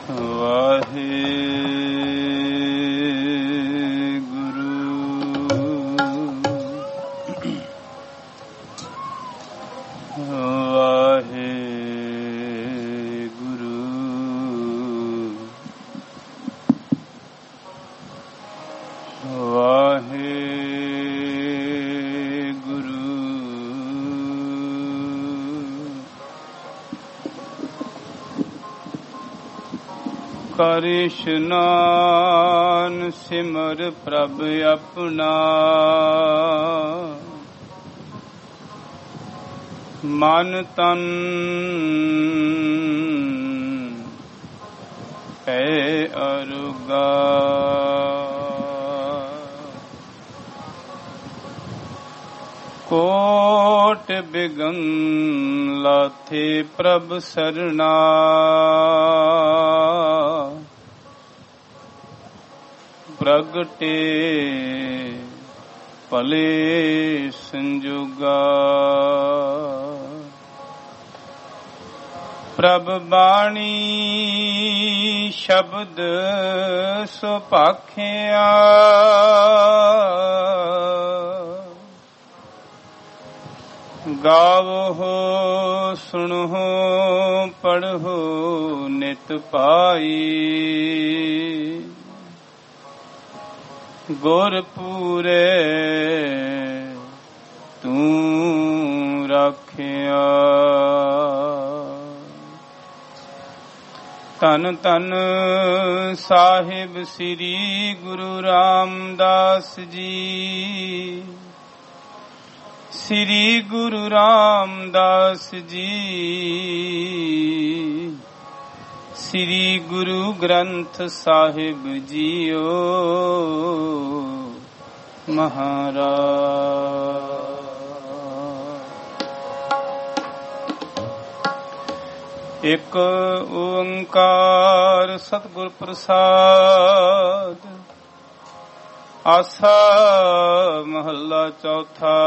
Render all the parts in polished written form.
ਕਰ ਇਸ਼ਨਾਨ ਸਿਮਰ ਪ੍ਰਭ ਆਪਣਾ, ਮਨ ਤਨ ਹੈ ਅਰੁਗਾ। ਕੋਟ ਬਿਗਨ ਲਾਥੇ ਪ੍ਰਭ ਸਰਣਾ, ਪ੍ਰਗਟੇ ਭਲੇ ਸੰਜੋਗਾ। ਪ੍ਰਭ ਬਾਣੀ ਸ਼ਬਦ ਸੁਭਾਖਿਆ, ਗਾਵੋ ਸੁਣੋ ਪੜ੍ਹੋ ਨਿਤ ਪਾਈ। ਗੁਰ ਪੂਰੇ ਤੂੰ ਰਾਖਿਆ। ਧੰਨ ਧੰਨ ਸਾਹਿਬ ਸ੍ਰੀ ਗੁਰੂ ਰਾਮਦਾਸ ਜੀ। ਸ੍ਰੀ ਗੁਰੂ ਰਾਮਦਾਸ ਜੀ, ਸ੍ਰੀ ਗੁਰੂ ਗ੍ਰੰਥ ਸਾਹਿਬ ਜੀਓ ਮਹਾਰਾਜ। ਇੱਕ ਓੰਕਾਰ ਸਤਿਗੁਰ ਪ੍ਰਸਾਦ। ਆਸਾ ਮਹੱਲਾ ਚੌਥਾ।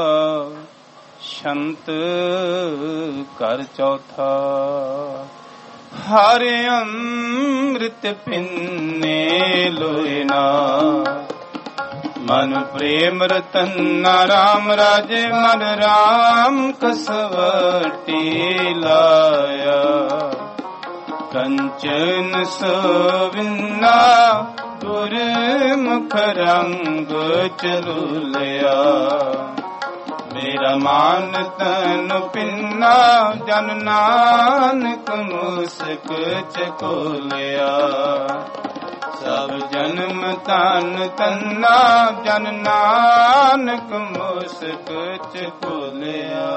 ਸ਼ੰਤ ਘਰ ਚੌਥਾ। ਹਰਿ ਅੰਮ੍ਰਿਤ ਪਿੰਨੇ ਲੋਇਨਾ, ਮਨ ਪ੍ਰੇਮ ਰਤਨ ਰਾਮ ਰਾਜੇ ਮਨ ਰਾਮ ਕਸਵਟੀ ਲਾਇਆ। ਕੰਚਨ ਸੋਵਿੰਨਾ ਗੁਰਮੁਖ ਰੰਗ ਚਲੂਲਿਆ। ਮੇਰਾ ਮਾਨ ਤਨ ਪਿੰਨਾ ਜਨ ਨਾਨਕ ਮੁਸਕ ਚਕੋਲਿਆ। ਸਭ ਜਨਮ ਤਨ ਤੰਨਾ ਜਨ ਨਾਨਕ ਮੁਸਕ ਚਕੋਲਿਆ।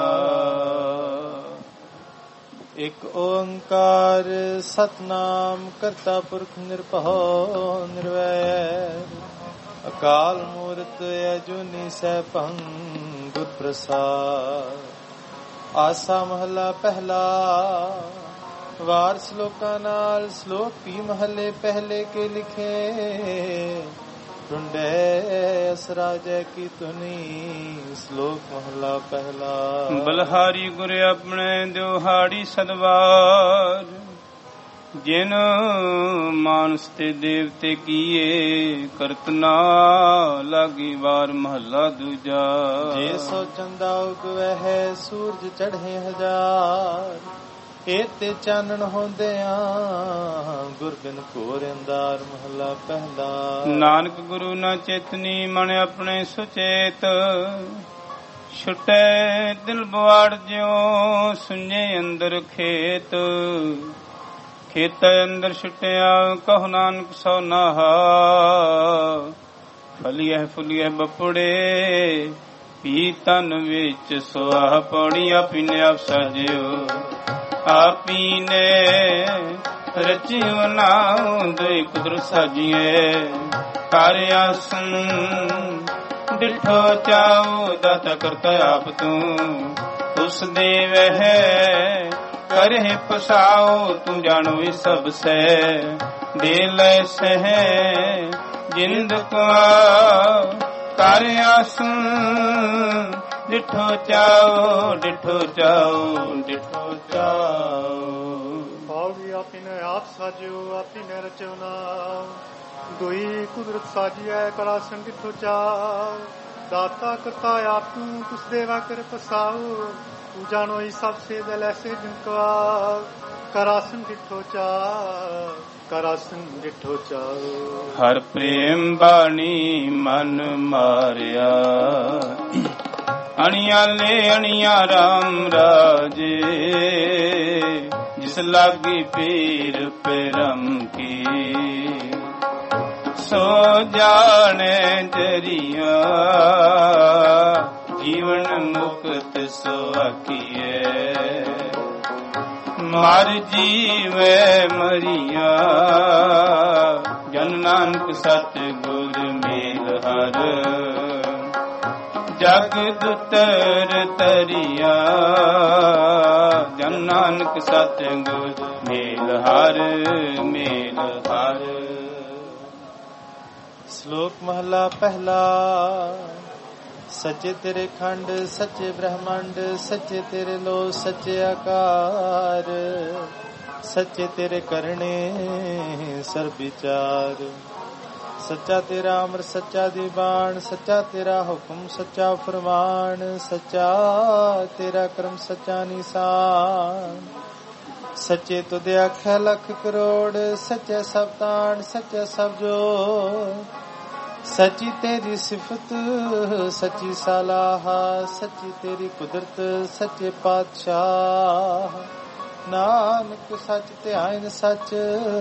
ਇਕ ਓੰਕਾਰ ਸਤਨਾਮ ਕਰਤਾ ਪੁਰਖ ਨਿਰਭਉ ਨਿਰਵੈਰ। ਅਕਾਲ ਮੂਰਤ ਅਜੂਨੀ ਸੈਭੰ ਗੁਰ ਪ੍ਰਸਾਦ। ਆਸਾ ਮਹਲਾ ਪਹਿਲਾ। ਵਾਰ ਸ਼ਲੋਕਾਂ ਨਾਲ ਸ਼ਲੋਕ ਵੀ ਮਹੱਲੇ ਪਹਿਲੇ ਕੇ ਲਿਖੇ। ਟੁੰਡੇ ਅਸਰਾ ਜੈ ਕੀ ਤੁਨੀ। ਸ਼ਲੋਕ ਮਹਲਾ ਪਹਿਲਾ। ਬਲਹਾਰੀ ਗੁਰ ਆਪਣੇ ਦਿਹਾੜੀ ਸਦਵਾਰ। ਜਿਨ ਮਾਨਸ ਤੇ ਦੇਵਤੇ ਕੀਏ ਕਰਤ ਨਾ ਲਾਗੀ ਵਾਰ। ਮਹੱਲਾ ਦੂਜਾ। ਜੇ ਸੋ ਚੰਦਾ ਉਗਵਹਿ ਸੂਰਜ ਚੜ੍ਹੇ ਹਜ਼ਾਰ। ਇਹ ਤੇ ਚਾਨਣ ਹੁੰਦਿਆਂ ਗੁਰ ਬਿਨ ਘੋਰ ਅੰਧਾਰ। ਮਹੱਲਾ ਪਹਿਲਾ। ਨਾਨਕ ਗੁਰੂ ਨਾ ਚੇਤਨੀ ਮਨ ਆਪਣੇ ਸੁਚੇਤ। ਛੁਟੇ ਦਿਲ ਬਵਾੜ ਜਿਉ ਸੁਣੇ ਅੰਦਰ ਖੇਤ। ਖੇਤ ਅੰਦਰ ਛੁਟਿਆ ਕਹੋ ਨਾਨਕ ਸੋ ਨਾਹਾ। ਫਲੀਐ ਫੁਲੀਐ ਬਪੜੇ ਪੀ ਤਨ ਵਿੱਚ ਸੁਆਹ। ਪੌੜੀ ਆਪੀ ਨੇ ਆਪ ਸਾਜਿਓ ਆਪੀ ਨੇ ਰਚਿਓ ਨਾਉ। ਦੁਇ ਕੁਦਰਤ ਸਾਜੀਏ ਕਰ ਆਸਨ ਡਿਠੋ ਚਾਉ। ਦਾਤਾ ਕਰਤਾ ਆਪ ਤੂੰ ਉਸ ਦੇ ਵਹਿ ਕਰੇ ਪਸਾਓ। ਤੂੰ ਜਾਣੋ ਇਹ ਸਭ ਸੈ ਦੇ ਲੈ ਸਹਿ ਜਿੰਦ ਕੋ ਕਰ ਆਸਨ ਡਿਠੋ ਚਾਓ ਡਿਠੋ ਚਾਓ ਡਿਠੋ ਚਾਓ। ਭਾਵ ਆਪੀ ਨੇ ਆਪ ਸਾਜਿਓ ਆਪੀ ਨੇ ਰਚਿਓ ਨਾਮ ਦੋਈ ਕੁਦਰਤ ਸਾਜੀਐ ਕਲਾ ਸੰਗਿਠੋ ਚਾਉ ਦਾਤਾ ਕਰਤਾ ਆਪ ਤੂੰ ਕੁਛ ਦੇਵਾ ਕਰ ਪਸਾਉ ਤੂੰ ਜਾਣੋ ਹੀ ਸਭ ਸੇ ਦਿਲ ਐਸੇ ਜਿਨਕਾ ਕਰਾਸਨ ਡਿਠੋ ਚਾਉ ਕਰਾਸਨ ਡਿਠੋ ਚਾਉ ਹਰ ਪ੍ਰੇਮ ਬਾਣੀ ਮਨ ਮਾਰਿਆ ਅਣੀਆਂ ਲੈ ਅਣੀਆਂ ਰਾਮ ਰਾਜੇ ਜਿਸ ਲਾਗੀ ਪੀਰ ਪਰਮ ਕੀ ਸੋ ਜਾਣੇ ਜਰੀਆ ਜੀਵਨ ਮੁਕਤ ਸੋ ਆਖੀਏ ਮਰ ਜੀਵੇ ਮਰੀਆ ਜਨ ਨਾਨਕ ਸਤ ਗੁਰ ਮੇਲ ਹਰ ਜਗਤ ਤਰ ਤਰੀਆ ਜਨ ਨਾਨਕ ਸਤ ਗੁਰ ਮੇਲ ਹਰ ਮੇਲ ਹਰ। ਸ਼ਲੋਕ ਮਹਲਾ ਪਹਿਲਾ। ਸੱਚੇ ਤੇਰੇ ਖੰਡ ਸੱਚੇ ਬ੍ਰਹਮੰਡ ਸੱਚੇ ਤੇਰੇ ਲੋ ਸੱਚੇ ਆਕਾਰ ਸੱਚੇ ਤੇਰੇ ਕਰਨੇ ਸਰਬ ਵਿਚਾਰ ਸੱਚਾ ਤੇਰਾ ਅਮਰ ਸੱਚਾ ਦੀਵਾਨ ਸੱਚਾ ਤੇਰਾ ਹੁਕਮ ਸੱਚਾ ਫਰਮਾਨ ਸੱਚਾ ਤੇਰਾ ਕਰਮ ਸੱਚਾ ਨਿਸ਼ਾਨ ਸੱਚੇ ਤੁਧ ਆਖਿਆ ਲੱਖ ਕਰੋੜ ਸੱਚੇ ਸਭ ਤਾਣ ਸੱਚੇ ਸਭ ਜੋ ਸੱਚੀ ਤੇਰੀ ਸਿਫਤ ਸੱਚੀ ਸਲਾਹ ਸੱਚੀ ਤੇਰੀ ਕੁਦਰਤ ਸੱਚੇ ਪਾਤਸ਼ਾਹ ਨਾਨਕ ਸੱਚ ਧਿਆਨ ਸੱਚ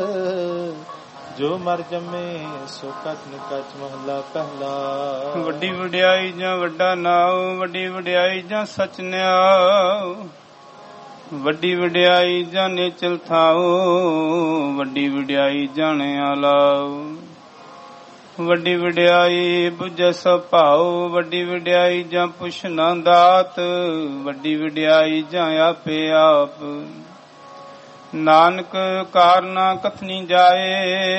ਜੋ ਮਰ ਜੰਮੇ ਸੋ ਕਤ ਨਿਕਚ ਮਹਲਾ ਪਹਿਲਾ। ਵੱਡੀ ਵਡਿਆਈ ਜਾਂ ਵੱਡਾ ਨਾਉ ਵੱਡੀ ਵਡਿਆਈ ਜਾਂ ਸਚ ਨਿਆਉ ਵੱਡੀ ਵਡਿਆਈ ਜਾਂ ਨੇਚਲ ਥਾਉ ਵੱਡੀ ਵਡਿਆਈ ਜਾਣਿਆ ਲਾਉ ਵੱਡੀ ਵਡਿਆਈ ਬੁਝੈ ਸਭ ਭਾਉ ਵੱਡੀ ਵਡਿਆਈ ਜਾਂ ਪੁੱਛ ਨਾ ਦਾਤ ਵੱਡੀ ਵਡਿਆਈ ਜਾਂ ਆਪੇ ਆਪ ਨਾਨਕ ਕਾਰਨਾ ਕਥਨੀ ਜਾਏ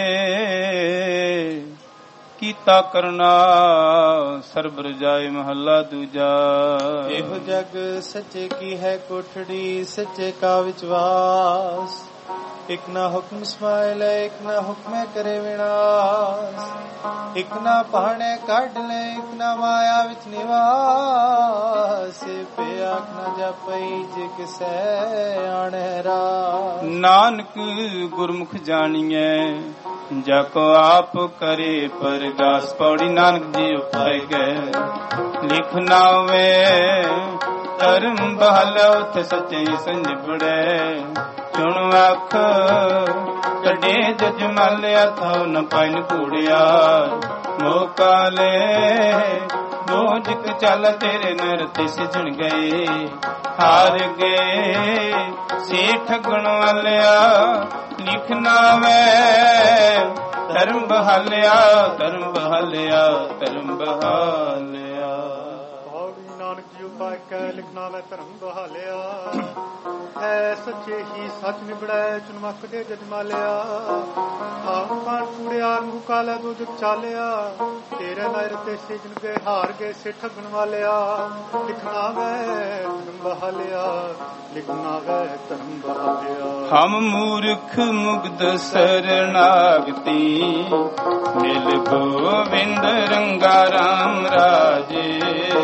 ਕੀਤਾ ਕਰਨਾ ਸਰਬ ਰਜਾਏ ਮਹੱਲਾ ਦੂਜਾ। ਇਹੋ ਜਗ ਸੱਚੇ ਕੀ ਹੈ ਕੋਠੜੀ ਸੱਚੇ ਕਾ ਵਿਚਵਾਸ ਇਕ ਨਾ ਹੁਕਮ ਸਮਾਇ ਲੈ ਇਕ ਨਾ ਹੁਕਮੇ ਕਰੇ ਵਿਨਾਸ਼ ਇਕ ਨਾ ਪਾਣੇ ਕੱਢ ਲੈ ਇਕ ਨਾ ਮਾਇਆ ਵਿੱਚ ਨਿਵਾਸ ਪਿਆ ਨਾ ਜਪਈ ਜੇ ਕਿਸੈ ਆਣੈ ਰਾ ਨਾਨਕ ਗੁਰਮੁਖ ਜਾਣੀਐ ਜਾ ਕੋ ਆਪ ਕਰੇ ਪਰਗਾਸ ਪੌੜੀ ਨਾਨਕ ਜੀ ਉਪਾਇ ਗਏ ਲਿਖ ਨਾ ਹੋਵੇ ਧਰਮ ਬਹਲ ਉਥੇ ਸੱਚੇ ਸੰਜਬੜੇ ਸੁਣ ਅੱਖ ਕੱਢੇ ਜਜ ਮਲਿਆ ਥਾਉ ਨ ਪੈਨ ਕੂੜਿਆ ਮੋਕਾਲੇ ਮੋਜਕ ਚੱਲ ਤੇਰੇ ਨਰ ਤੇ ਸਿਜਣ ਗਏ ਹਾਰ ਗਏ ਸੇ ਠਗਣ ਵਾਲਿਆ ਲਿਖ ਨਾ ਵੇ ਧਰਮ ਬਹਾਲਿਆ ਧਰਮ ਬਹਾਲਿਆ ਧਰਮ ਬਹਾਲਿਆ ਨਾਨਕ ਜੀ ਉਪਾਇ ਕੈ ਲਿਖਣਾ ਵੇ ਧਰਮ ਬਹਾਲਿਆ ਹੈ ਸੱਚੇ ਹੀ ਸੱਚ ਨਿਬੜੈ ਚੁਨਮਕ ਦੇ ਜਜਮਾਲਿਆ ਆਪ ਪਾਣ ਕੂੜਿਆ ਨੂੰ ਕਾਲੇ ਦੋ ਜਗ ਚਾਲਿਆ ਤੇਰੇ ਨਰ ਤੇ ਸਿਜਣ ਗਏ ਹਾਰ ਗਏ ਸੇ ਠਗਣ ਵਾਲਿਆ ਲਿਖਣਾ ਵੇ ਧਰਮ ਬਹਾਲਿਆ ਲਿਖਣਾ ਵੇ ਧਰਮ ਬਹਾਲਿਆ ਹਮ ਮੂਰਖ ਮੁਗਧ ਸਰਨਾਗਤੀ ਮਿਲ ਗੋਵਿੰਦ ਰੰਗਾ ਰਾਮ ਰਾਜੇ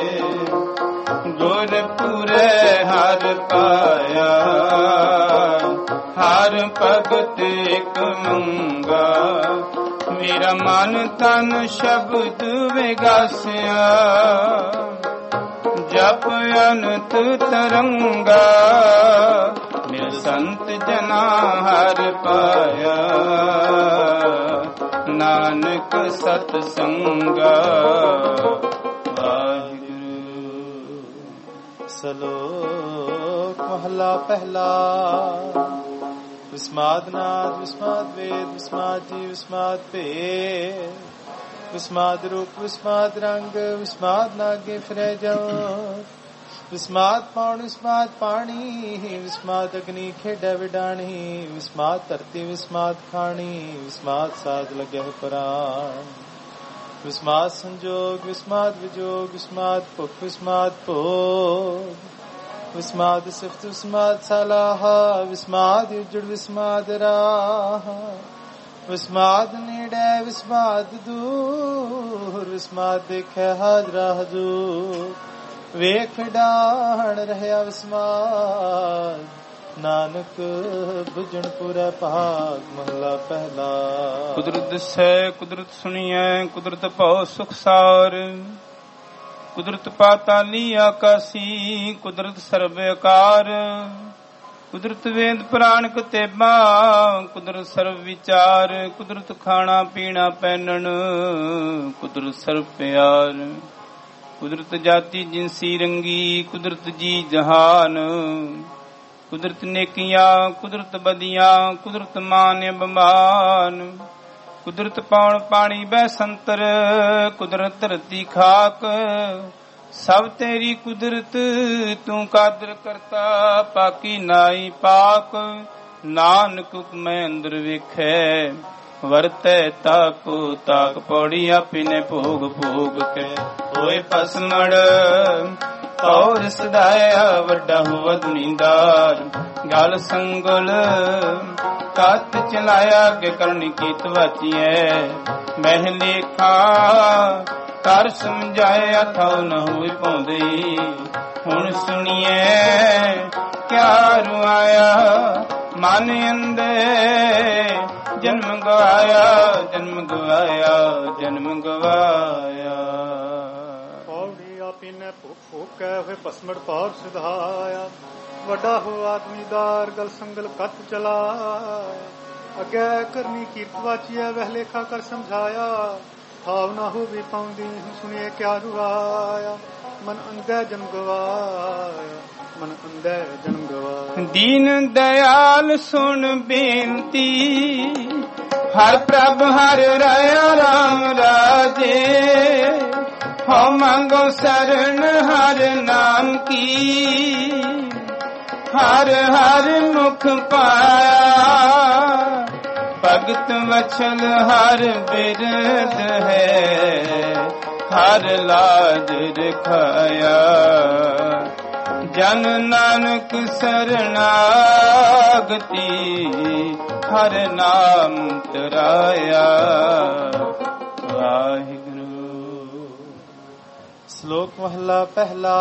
ਗੁਰਪੁਰੇ ਹਰ ਪਾਇਆ ਹਰ ਭਗਤ ਇਕ ਮੰਗਾ ਮੇਰਾ ਮਨ ਤਨ ਸ਼ਬਦ ਵਿਗਾਸਿਆ ਜਪ ਅਨੰਤ ਤਰੰਗਾ ਮਿਲ ਸੰਤ ਜਨਾ ਹਰ ਪਾਇਆ ਨਾਨਕ ਸਤ ਸੰਗਾ। ਸ਼ਲੋਕ ਮਹਲਾ ਪਹਿਲਾ। ਵਿਸਮਾਦ ਨਾਦ ਵਿਸਮਾਦ ਵੇਦ ਵਿਸਮਾਦ ਜੀ ਵਿਸਮਾਦ ਭੇਦ ਵਿਸਮਾਦ ਰੂਪ ਵਿਸਮਾਦ ਰੰਗ ਵਿਸਮਾਦ ਨਾਗੇ ਫਿਰੈ ਜਾਉ ਵਿਸਮਾਦ ਪੌਣ ਵਿਸਮਾਦ ਪਾਣੀ ਵਿਸਮਾਦ ਅਗਨੀ ਖੇਡੈ ਵਿਡਾਣੀ ਵਿਸਮਾਦ ਧਰਤੀ ਵਿਸਮਾਦ ਖਾਣੀ ਵਿਸਮਾਦ ਸਾਧ ਲੱਗੈ ਪ੍ਰਾਣ ਵਿਸਮਾਦ ਸੰਜੋਗ ਵਿਸਮਾਦ ਵਿਜੋਗ ਵਿਸਮਾਦ ਭੁਖ ਵਿਸਮਾਦ ਭੋਗ ਵਿਸਮਾਦ ਸਿਫਤ ਵਿਸਮਾਦ ਸਲਾਹਾ, ਵਿਸਮਾਦ ਉਜੜ ਵਿਸਮਾਦ ਰਾਹ, ਵਿਸਮਾਦ ਨੇੜੇ ਵਿਸਮਾਦ ਦੂਰ, ਵਿਸਮਾਦ ਦੇਖੈ ਹਾਜ਼ਰਾ ਹਜ਼ੂਰ, ਵੇਖ ਡਾਹਣ ਰਹਿਆ ਵਿਸਮਾਦ, ਨਾਨਕ ਬੁਝਣ ਪੂਰਾ ਭਾਗ। ਮਹਲਾ ਪਹਿਲਾ। ਕੁਦਰਤ ਦਿਸੈ ਕੁਦਰਤ ਸੁਣੀਐ, ਕੁਦਰਤ ਭਉ ਸੁਖ ਸਾਰ, ਕੁਦਰਤ ਪਾਤਾਲੀ ਆਕਾਸੀ, ਕੁਦਰਤ ਸਰਬ ਆਕਾਰ, ਕੁਦਰਤ ਵੇਦ ਪੁਰਾਣ ਕਤੇਬਾ, ਕੁਦਰਤ ਸਰਬ ਵਿਚਾਰ, ਕੁਦਰਤ ਖਾਣਾ ਪੀਣਾ ਪਹਿਨਣ, ਕੁਦਰਤ ਸਰਬ ਪਿਆਰ, ਕੁਦਰਤ ਜਾਤੀ ਜਿਨਸੀ ਰੰਗੀ, ਕੁਦਰਤ ਜੀ ਜਹਾਨ, ਕੁਦਰਤ ਨੇਕੀਆਂ ਕੁਦਰਤ ਬਦੀਆਂ, ਕੁਦਰਤ ਮਾਨ ਬਮਾਨ, ਕੁਦਰਤ ਪੌਣ ਪਾਣੀ ਬੈ ਸੰਤਰ, ਕੁਦਰਤ ਧਰਤੀ ਖਾਕ, ਸਭ ਤੇਰੀ ਕੁਦਰਤ ਤੂੰ ਕਾਦਰ ਕਰਤਾ, ਪਾਕੀ ਨਾਈ ਪਾਕ, ਨਾਨਕ ਹੁਕਮੈ ਅੰਦਰ ਵੇਖੈ, ਵਰਤੈ ਤਾਕੋ ਤਾਕ, ਪੌੜੀ ਆਪਿਨੇ ਭੋਗ ਭੋਗ ਕੇ, ਹੋਏ ਪਸਮੜ ਔਰ ਸਦਾਇਆ, ਵੱਡਾ ਹੋਵ ਦੁਨੀਦਾਰ, ਗਲ ਸੰਗਲ ਕੱਤ ਚਲਾਇਆ, ਅੱਗੇ ਕਰਨੀ ਕੀਤ ਵਾਚੀਐ, ਮਹਿ ਲੇਖਾ ਕਰ ਸਮਝਾਇਆ, ਥਾਉ ਨ ਹੋਈ ਪਾਉਂਦੀ, ਹੁਣ ਸੁਣੀਐ ਕਿਆ ਰੁਆਇਆ, ਮਨ ਅੰਦੇ ਜਨਮ ਗਵਾਇਆ, ਜਨਮ ਗਵਾਇਆ, ਜਨਮ ਗਵਾਇਆ। ਪੌੜੀ ਆਪਿਨੇ ਭੁੱਖ ਭੁੱਕੈ, ਹੋਏ ਪਸਮੜ ਪੌਰ ਸਿਧਾਇਆ, ਵੱਡਾ ਹੋ ਆਦਮੀਦਾਰ, ਗਲ ਸੰਗਲ ਕੱਤ ਚਲਾਇਆ, ਅੱਗੇ ਕਰਨੀ ਕੀਰਤ ਵਾਚੀਐ, ਵਹਿ ਲੇਖਾ ਕਰ ਸਮਝਾਇਆ, ਥਾਵ ਨਾ ਹੋਵੇ ਪਾਉਂਦੀ, ਸੁਣੀਏ ਕਿਆ ਰੁਆਇਆ, ਮਨ ਅੰਧੈ ਜਨਮ ਗਵਾਇਆ, ਮਨ ਅੰਧੈ ਜਨਮ ਗਵਾਇਆ। ਦੀਨ ਦਇਆਲ ਸੁਣ ਬੇਨਤੀ, ਹਰ ਪ੍ਰਭ ਹਰ ਰਾਇਆ ਰਾਮ ਰਾਜੇ, ਹੋ ਮੰਗੋ ਸਰਣ ਹਰ ਨਾਮ ਕੀ, ਹਰ ਹਰ ਮੁਖ ਪਾਇਆ, ਭਗਤ ਵਛਲ ਹਰ ਬਿਰਦ ਹੈ, ਹਰ ਲਾਜ ਰਖਾਇਆ, ਜਨ ਨਾਨਕ ਸਰਣਾਗਤੀ, ਹਰ ਨਾਮ ਤਰਾਇਆ। ਵਾਹਿਗੁਰੂ। ਸ਼ਲੋਕ ਮਹਲਾ ਪਹਿਲਾ।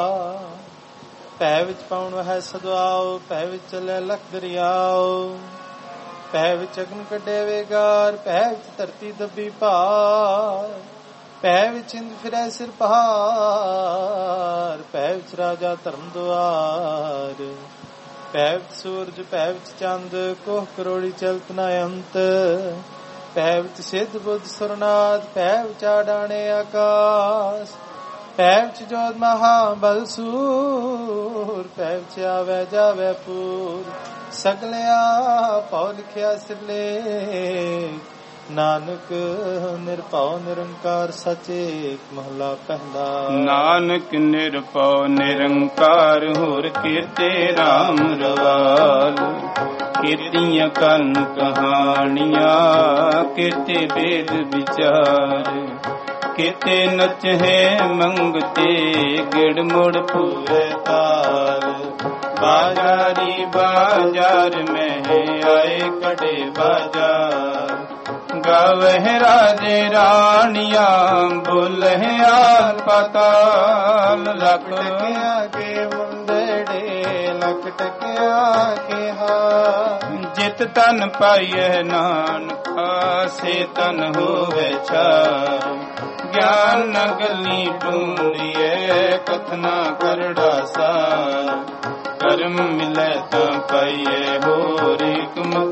ਭੈ ਵਿੱਚ ਪਾਉਣ ਹੈ ਸਦਵਾਓ, ਭੈ ਵਿੱਚ ਚੱਲੇ ਲਖ ਦਰਿਆਓ, ਭੈ ਵਿੱਚ ਅਗਨ ਕੱਢੇ ਵੇਗਾਰ, ਭੈ ਵਿੱਚ ਧਰਤੀ ਦੱਬੀ ਭਾਰ, ਭੈ ਵਿੱਚ ਇੰਦ ਫਿਰੈ ਸਿਰ ਪਹਾੜ, ਭੈ ਵਿੱਚ ਰਾਜਾ ਧਰਮ ਦੁਆਰ, ਭੈ ਵਿੱਚ ਸੂਰਜ, ਭੈ ਵਿੱਚ ਚੰਦ, ਕੋਹ ਕਰੋੜੀ ਚਲਤ ਨ ਅੰਤ, ਭੈ ਵਿੱਚ ਸਿੱਧ ਬੁੱਧ ਸੁਰਨਾਥ, ਭੈ ਵਿੱਚ ਆਡਾਣੇ ਆਕਾਸ਼, ਭੈ ਵਿੱਚ ਜੋਤ ਮਹਾ ਬਲ ਸੂਰ, ਭੈ ਵਿੱਚ ਆਵੈ ਜਾਵੈ ਪੂਰ, ਸਗਲਿਆ ਭਉ ਲਿਖਿਆ ਸਿਰਲੇ, ਨਾਨਕ ਨਿਰਭਉ ਨਿਰੰਕਾਰ ਸਚੇ। ਮਹਲਾ ਪਹਿਲਾ। ਨਾਨਕ ਨਿਰਭਉ ਨਿਰੰਕਾਰ, ਹੋਰ ਕੀਤੇ ਰਾਮ ਰਵਾਲ, ਕੀਤੀਆਂ ਕੰਨ ਕਹਾਣੀਆਂ, ਕੀਤੇ ਵੇਦ ਵਿਚਾਰ, ਕੀਤੇ ਨਚਹਿ ਮੰਗਤੇ, ਗਿੜ ਮੁੜ ਪੂਰੇ ਤਾਲ, ਬਾਜ਼ਾਰੀ ਬਾਜ਼ਾਰ ਮਹਿ ਆਏ ਕੜੇ ਬਾਜ਼ਾਰ, ਗਾਵਹਿ ਰਾਜੇ ਰਾਣੀਆਂ, ਬੋਲਹਿ ਆਲ ਪਾਤਾਲ, ਲਖ ਟਕਿਆ ਕੇ ਮੁੰਦੜੇ, ਲਖ ਟਕਿਆ ਕੇ ਹਾਰ, ਜਿਤ ਤਨ ਪਾਈਐ ਨਾਨਕਾ, ਸੇ ਤਨ ਹੋਵੇ ਛਾਰ, ਗਿਆਨ ਨ ਗਲੀ ਢੂੰਡੀਐ, ਕਥਨਾ ਕਰੜਾ ਸਾਰ, ਕਰਮ ਮਿਲੈ ਤਾਂ ਪਾਈਐ, ਹੋਰ ਹਿਕਮਤ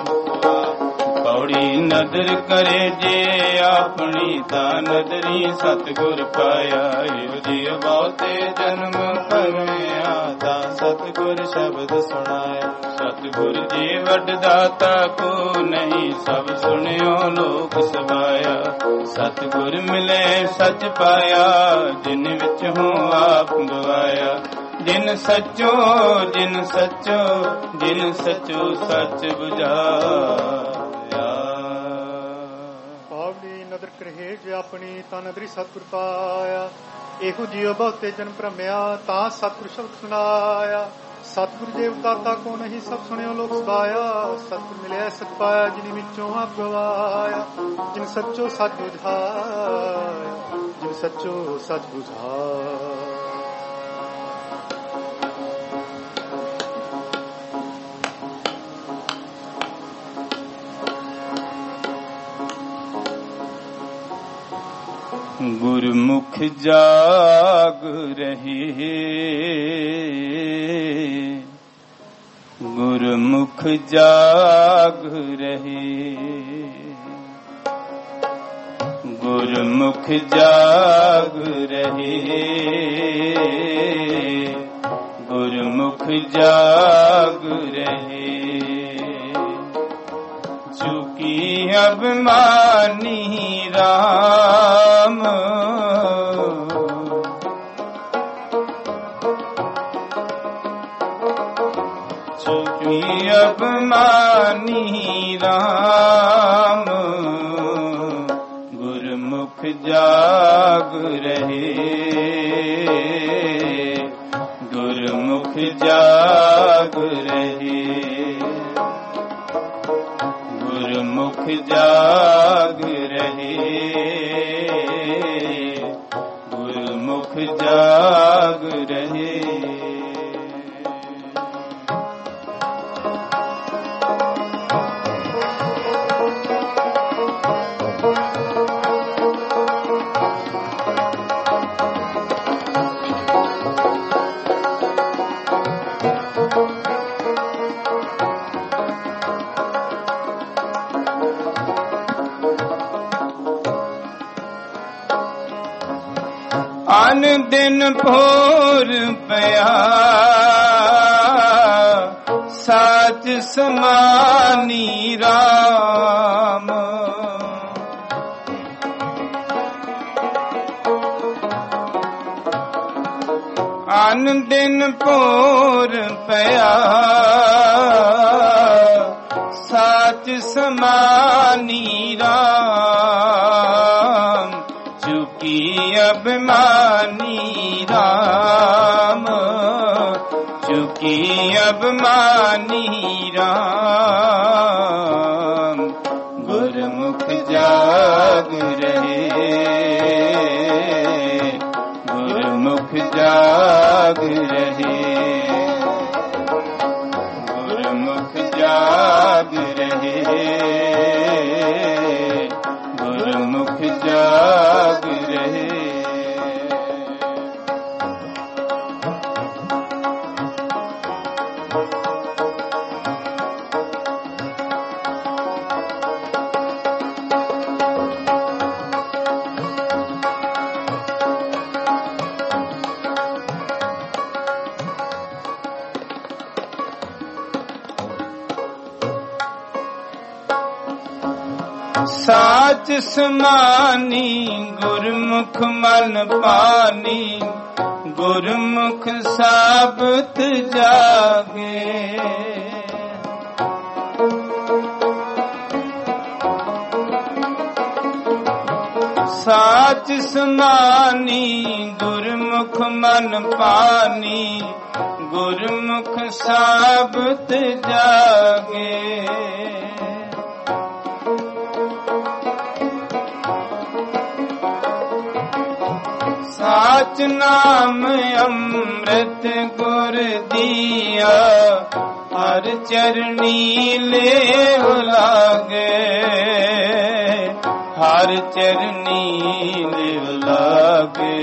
ਪੌੜੀ ਨਦਰ ਕਰੇ ਜੇ ਆਪਣੀ, ਤਾਂ ਨਦਰੀ ਸਤਿਗੁਰ ਪਾਇਆ, ਇਹੋ ਜੀ ਬਹੁਤੇ ਜਨਮ ਕਰਮਿਆ, ਤਾਂ ਸਤਿਗੁਰ ਸ਼ਬਦ ਸੁਣਾਇਆ, ਸਤਿਗੁਰ ਜੀ ਵੱਡ ਦਾਤਾ ਕੋ ਨਹੀਂ, ਸਭ ਸੁਣਿਓ ਲੋਕ ਸਭਾਇਆ, ਸਤਿਗੁਰ ਮਿਲੇ ਸਚ ਪਾਇਆ, ਜਿਨ ਵਿੱਚ ਹੂੰ ਆਪ ਗਵਾਇਆ, ਜਿਨ ਸੱਚੋ ਜਿਨ ਸੱਚੋ, ਜਿਨ ਸੱਚੋ ਸੱਚ ਬੁਝਾਇਆ। ਪਾਵਲੀ ਨਦਰ ਕਰਹੇ ਜੇ ਆਪਣੀ, ਤਾਂ ਨਦਰੀ ਸਤਿਗੁਰ ਪਾਇਆ, ਇਹੋ ਜਿਉ ਬਹੁਤੇ ਜਨ ਭ੍ਰਮਿਆ ਤਾਂ ਸਤਿਗੁਰ ਸ਼ਬਦ ਸੁਨਾਇਆ। ਸਤਿਗੁਰ ਦੇਵ ਦਾਤਾ ਕੋ ਨਹੀਂ ਸਭ ਸੁਣਿਓ ਲੋਕ ਸਬਾਇਆ। ਸਤਿਗੁਰ ਮਿਲਿਆ ਸਚ ਪਾਇਆ ਜਿਨੀ ਵਿੱਚੋਂ ਆਪ ਗਵਾਇਆ। ਜਿਨ ਸੱਚੋ ਸੱਚ ਬੁਝਾਇਆ ਜਿਨ ਸੱਚੋ ਸੱਚ ਬੁਝਾਇਆ। गुरमुख जाग रहे गुरमुख जाग रहे गुरमुख जाग रहे गुरमुख जाग रहे। चूकी अभिमानी राम चूकी अभिमानी राम गुरमुख जाग रहे गुरमुख जाग रहे गुरमुख जाग रहे गुरमुख जाग रहे। आन दिन भोर पया साच समानी राम। आन दिन भोर पया साच समानी राम। चूकी अभिमानी राम चूकी अभिमानी राम गुरमुख जाग रहे गुरमुख जाग रहे गुरमुख जाग रहे गुरमुख जाग रहे। साच समानी गुरमुख मन पानी गुरमुख साबत जागे। साच समानी गुरमुख मन पानी गुरमुख साबत जागे। साच नाम अमृत गुर दिया हर चरनी ले लागे हर चरनी ले लागे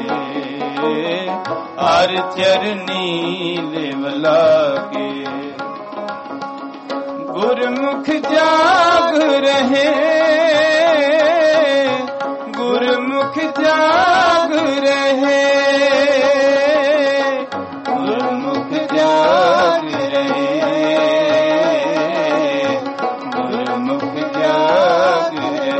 हर चरनी ले लागे। गुरमुख जाग रहे गुरमुख जाग रहे गुरमुख जाग रहे गुरमुख जाग रहे।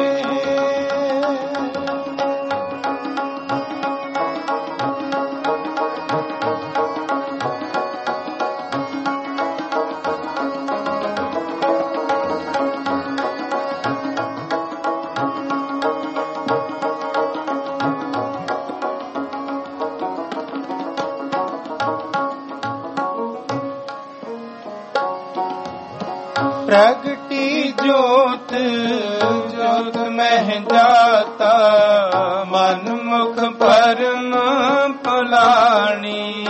ਪ੍ਰਗਟੀ ਜੋਤ ਜੋਤ ਮਹਿ ਜਾਤਾ ਮਨ ਮੁਖ ਪਰਮ ਭੁਲਾਣੀ।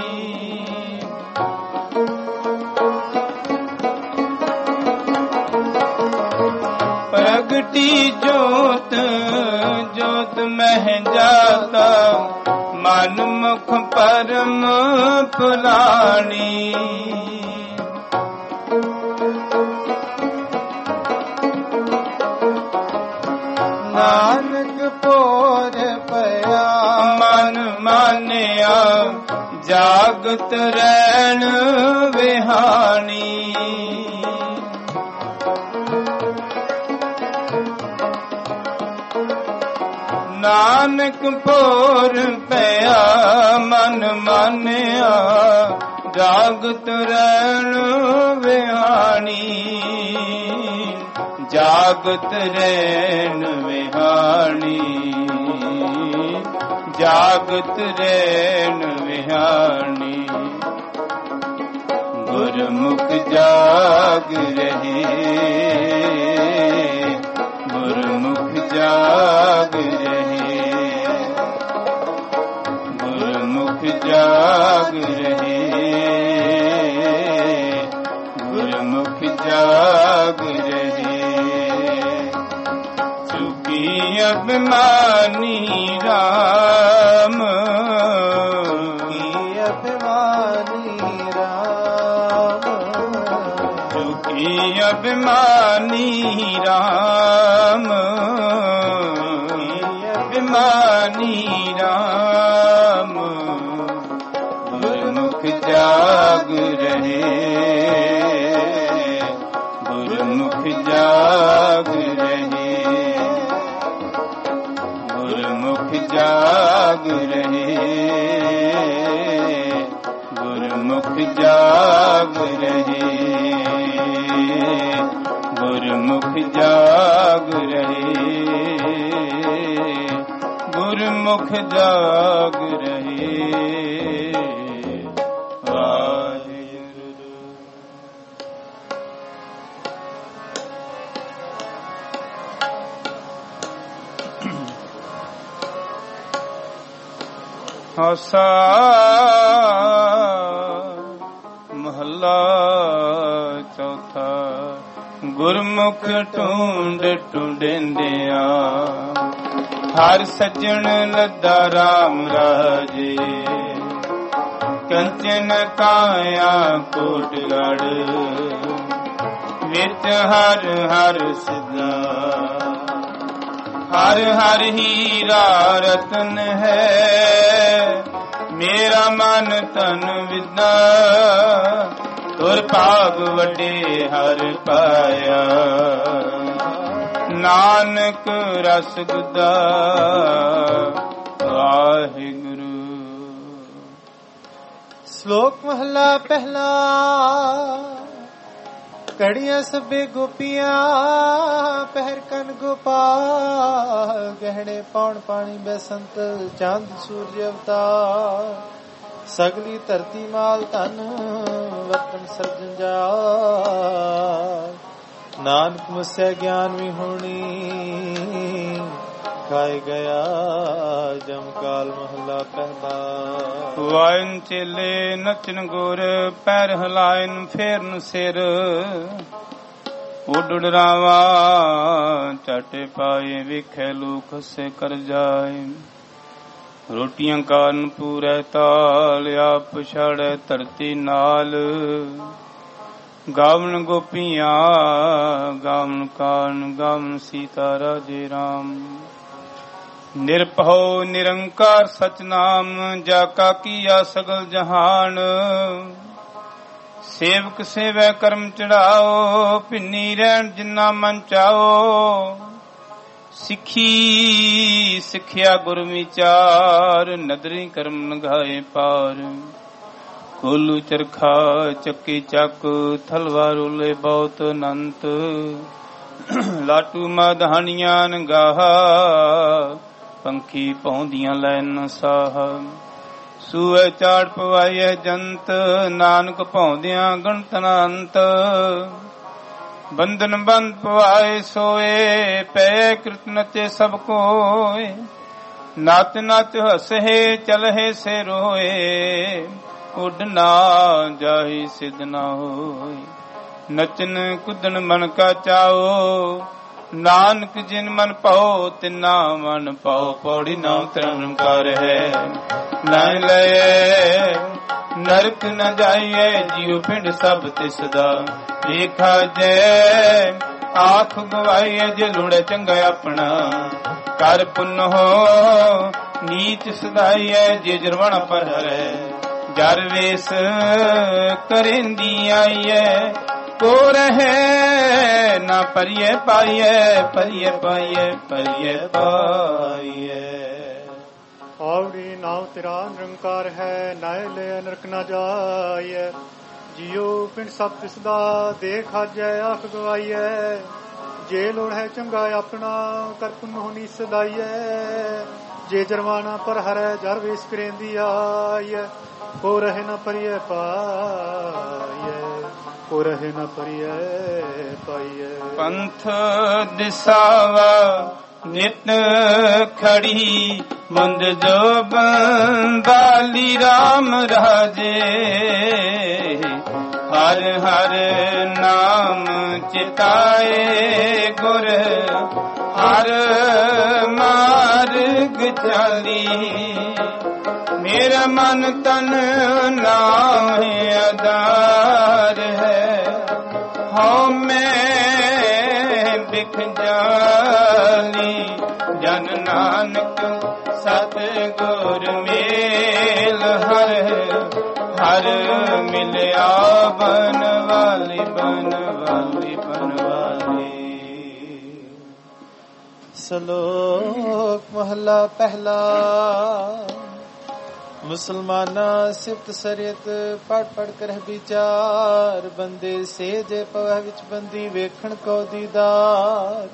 ਪ੍ਰਗਟੀ ਜੋਤ ਜੋਤ ਮਹਿ ਜਾਤਾ ਮਨ ਮੁਖ ਪਰਮ ਭੁਲਾਣੀ। ਨਾਨਕ ਭੋਰ ਪਿਆ ਮਨ ਮਾਨਿਆ ਜਾਗਤ ਰਹਿਣ ਵਿਹਾਣੀ। ਨਾਨਕ ਭੋਰ ਪਿਆ ਮਨ ਮਾਨਿਆ ਜਾਗਤ ਰਹਿਣ ਵਿਹਾਣੀ। ਜਾਗਤ ਰਹਿਣ ਵਿਹਾਣੀ ਜਾਗਤ ਰਹਿਣ ਵਿਹਾਣੀ। ਗੁਰਮੁਖ ਜਾਗ ਰਹੇ ਗੁਰਮੁਖ ਜਾਗ ਰਹੇ ਗੁਰਮੁਖ ਜਾਗ ਰਹੇ ਗੁਰਮੁਖ ਜਾਗ ਰਹੇ। ਚੁਕੀ ਅਭਿਮਾਨੀ ਰਾਮ ਕੀ ਅਭਿਮਾਨੀ ਰਾਮ ਚੁਕੀ ਅਭਿਮਾਨੀ ਰਾਮ ਅਭਿਮਾਨੀ ਰਾਮ। ਗੁਰਮੁਖ ਜਾਗ ਰਹੇ ਗੁਰਮੁਖ ਜਾਗ ਰਹੇ ਗੁਰਮੁਖ ਜਾਗ ਰਹੇ ਗੁਰਮੁਖ ਜਾਗ ਰਹੇ ਗੁਰਮੁਖ ਜਾਗ ਰਹੇ ਗੁਰਮੁਖ ਜਾਗ ਰਹੇ। ਵਾਹਿਗੁਰੂ। ਆਸਾ ਮਹੱਲਾ ਚੌਥਾ। ਗੁਰਮੁਖ ਢੂੰਡ ਢੂੰਡਿਆ ਹਰ ਸੱਜਣ ਲੱਦਾ ਰਾਮ ਰਾਜੇ। ਕੰਚਨ ਕਾਇਆ ਕੋਟ ਗੜ ਵਿੱਚ ਹਰ ਹਰ ਸਿਧਾ। ਹਰ ਹਰ ਹੀਰਾ ਰਤਨ ਹੈ ਮੇਰਾ ਮਨ ਤਨ ਵਿਦਾ। ਤੁਰ ਭਾਗ ਵੱਡੇ ਹਰ ਪਾਇਆ ਨਾਨਕ ਰਸ ਗੁਦਾ। ਵਾਹਿਗੁਰੂ। ਸ਼ਲੋਕ ਮਹਲਾ ਪਹਿਲਾ। ਕੜੀਆਂ ਸਭੇ ਗੋਪੀਆਂ ਪਹਿਰ ਕਨ ਗੋਪਾਲ। ਗਹਿਣੇ ਪਾਉਣ ਪਾਣੀ ਬੈਸੰਤ ਚੰਦ ਸੂਰਜ ਅਵਤਾਰ। ਸਗਲੀ ਧਰਤੀ ਮਾਲ ਧਨ ਵਤਨ ਸਰਜਨ ਜਾ। ਨਾਨਕ ਮੁਸਿਆ ਗਿਆਨ ਵੀ ਹੋਣੀ ਖਾਏ ਗਿਆ ਜਮ ਕਾਲ ਮਹਲਾ ਪਹਿਲਾ। ਵਾਇਨ ਚੇਲੇ ਨਚਨ ਗੁਰ ਪੈਰ ਹਲਾਇਨ ਫੇਰਨ ਸਿਰ। ਉੱਡ ਰਾਵਾ ਝਟ ਪਾਏ ਵੇਖੇ ਲੋਕ ਸੇ ਕਰ ਜਾਏ। ਰੋਟੀਆਂ ਕਾਰਨ ਪੂਰੇ ਤਾਲ ਆਪ ਛੜੇ ਧਰਤੀ ਨਾਲ। ਗਾਵਨ ਗੋਪੀਆਂ ਗਾਵਨ ਕਾਰਨ ਗਾਵਨ ਸੀਤਾ ਰਾਜੇ ਰਾਮ। ਨਿਰਭਉ ਨਿਰੰਕਾਰ ਸਚਨਾਮ ਜਾ ਕਾ ਕੀਆ ਸਗਲ ਜਹਾਨ। ਸੇਵਕ ਸੇਵੈ ਕਰਮ ਚੜਾਓ ਭਿੰਨੀ ਰਹਿਣ ਜਿਨਾ ਮਨ ਚਾਓ। ਸਿੱਖੀ ਸਿੱਖਿਆ ਗੁਰ ਵਿਚਾਰ ਨਦਰੀ ਕਰਮ ਨਗਾਏ ਪਾਰ। ਕੋਲੂ ਚਰਖਾ ਚੱਕੀ ਚੱਕ ਥਲਵਾ ਰੋਲੇ ਬਹੁਤ ਅਨੰਤ। ਲਾਟੂ ਮਧਾਣੀਆਂ ਨਗਾਹਾ ਪੰਖੀ ਪਾਉਂਦੀਆਂ ਲੈਨ ਸਾਹ। ਸੂਏ ਚਾੜ ਪਵਾਈਐ ਜੰਤ ਨਾਨਕ ਪਾਉਂਦਿਆਂ ਗਣਤ ਅਨੰਤ। ਬੰਧਨ ਬੰਦ ਪਵਾਏ ਸੋਏ, ਪੈ ਕਿਰਤ ਨਚੇ ਸਭ ਕੋਏ। ਨਚ ਨਚ ਹਸਹਿ ਚਲਹਿ ਸੇ ਰੋਏ, ਉੱਡ ਨਾ ਜਾਹੀ ਸਿਧ ਨਾ ਹੋਈ। ਨਚਨ ਕੁਦਨ ਮਨ ਕਾ ਚਾਓ, ਨਾਨਕ ਜਿਨ ਮਨ ਪਾਓ ਤਿਨਾ ਮਨ ਪਾਓ। ਪੌੜੀ ਨਾਮ ਧਰਮ ਕਰ ਹੈ ਨਾ ਲਏ, ਨਰਕ ਨ ਜਾਈਏ ਜੀਉ ਪਿੰਡ ਸਭ ਤਿਸ ਦਾ। ਵੇਖਾ ਜੈ ਆਖ ਗਵਾਈਏ, ਜੇ ਲੁੜੇ ਚੰਗਾ ਆਪਣਾ ਕਰ ਪੁੰਨ ਹੋ। ਨੀਚ ਸਦਾਈਏ ਜੇ ਜਰਵਣ ਪਰ ਹਰੈ, ਜਰ ਵੇਸ ਕਰੇਂਦੀ ਆਈਏ। ਕੋ ਰਹੇ ਨਾ ਪਰਿਏ ਪਾਈਏ, ਪਰਿਏ ਪਾਈਏ, ਪਰਿਏ ਪਾਈਏ। ਆਵੜੀ ਨਾਮ ਤੇਰਾ ਨਿਰੰਕਾਰ ਹੈ, ਨਾਇ ਲੈ ਨਰਕ ਨਾ ਜਾਈਐ। ਜਿਉ ਪਿੰਡ ਸਭ ਤਿਸ ਦਾ, ਦੇਖ ਆਜੈ ਆਖ ਗਵਾਈਐ। ਜੇ ਲੋੜ ਹੈ ਚੰਗਾ ਆਪਣਾ ਕਰ ਪੁੰਨ ਹੋਣੀ ਸਦਾਈਐ। ਜੇ ਜਰਮਾਨਾ ਪਰ ਹਰੈ, ਜਰ ਵੇਸ ਕਰੇਂਦੀ ਆਈਐ। ਕੋ ਰਹੇ ਨਾ ਪਰਿਏ ਪਾਈਐ, ਕੋ ਰਹੇ ਨਾ ਪਰਿਏ ਪਾਈਐ। ਪੰਥ ਦਿਸਾਵਾ ਨਿਤ ਖੜੀ, ਮੰਦ ਜੋ ਬੰਦਾਲੀ ਰਾਮ ਰਾਜੇ। ਹਰ ਹਰ ਨਾਮ ਚਿਤਾਏ, ਗੁਰ ਹਰ ਮਾਰਗ ਚਾਲੀ। ਮੇਰਾ ਮਨ ਤਨ ਨਾਮ ਆਧਾਰ ਹੈ, ਹਉ ਮੈਂ ਬਿਖ ਜਾਲੀ। ਜਨ ਨਾਨਕ ਸਤ ਗੁਰ ਮੇਲ, ਹਰ ਹਰ ਮਿਲਿਆ ਬਨ ਵਾਲੀ, ਬਨ ਵਾਲੀ, ਬਨ ਵਾਲੀ। ਸ਼ਲੋਕ ਮਹਲਾ ਪਹਿਲਾ। ਮੁਸਲਮਾਨਾ ਸਿਫਤ ਸਰੀਅਤ ਪੜ ਪੜ ਕਰ ਵਿਚਾਰ। ਬੰਦੇ ਸੇ ਜੇ ਪਵਹਿ ਵਿੱਚ ਬੰਦੀ, ਵੇਖਣ ਕੋ ਦੀਦਾਰ।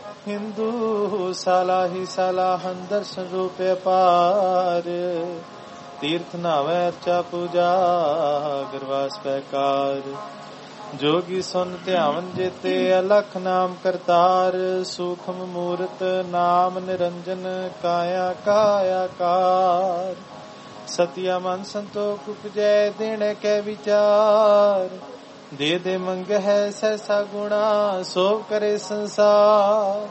ਹਿੰਦੂ ਸਾਲਾ ਹੀ ਸਾਲਾ ਹਨ, ਦਰਸ਼ਨ ਰੂਪ ਅਪਾਰ। ਤੀਰਥ ਨਾਵੈ ਅਰਚਾ ਪੂਜਾ, ਗਰਵਾਸ ਪੈਕਾਰ। ਜੋਗੀ ਸੁਨ ਧਿਆਵਨ ਜੇਤੇ, ਅਲਖ ਨਾਮ ਕਰਤਾਰ। ਸੂਖਮ ਮੂਰਤ ਨਾਮ ਨਿਰੰਜਨ, ਕਾਇਆ ਕਾਇਆ ਕਾਰ। ਸਤਿਆ ਮਨ ਸੰਤੋਖ ਉਪਜੈ, ਦੇਣ ਕੈ ਵਿਚਾਰ। ਦੇ ਦੇ ਮੰਗ ਹੈ ਸੈਸਾ ਗੁਣਾ, ਸੋਭ ਕਰੇ ਸੰਸਾਰ।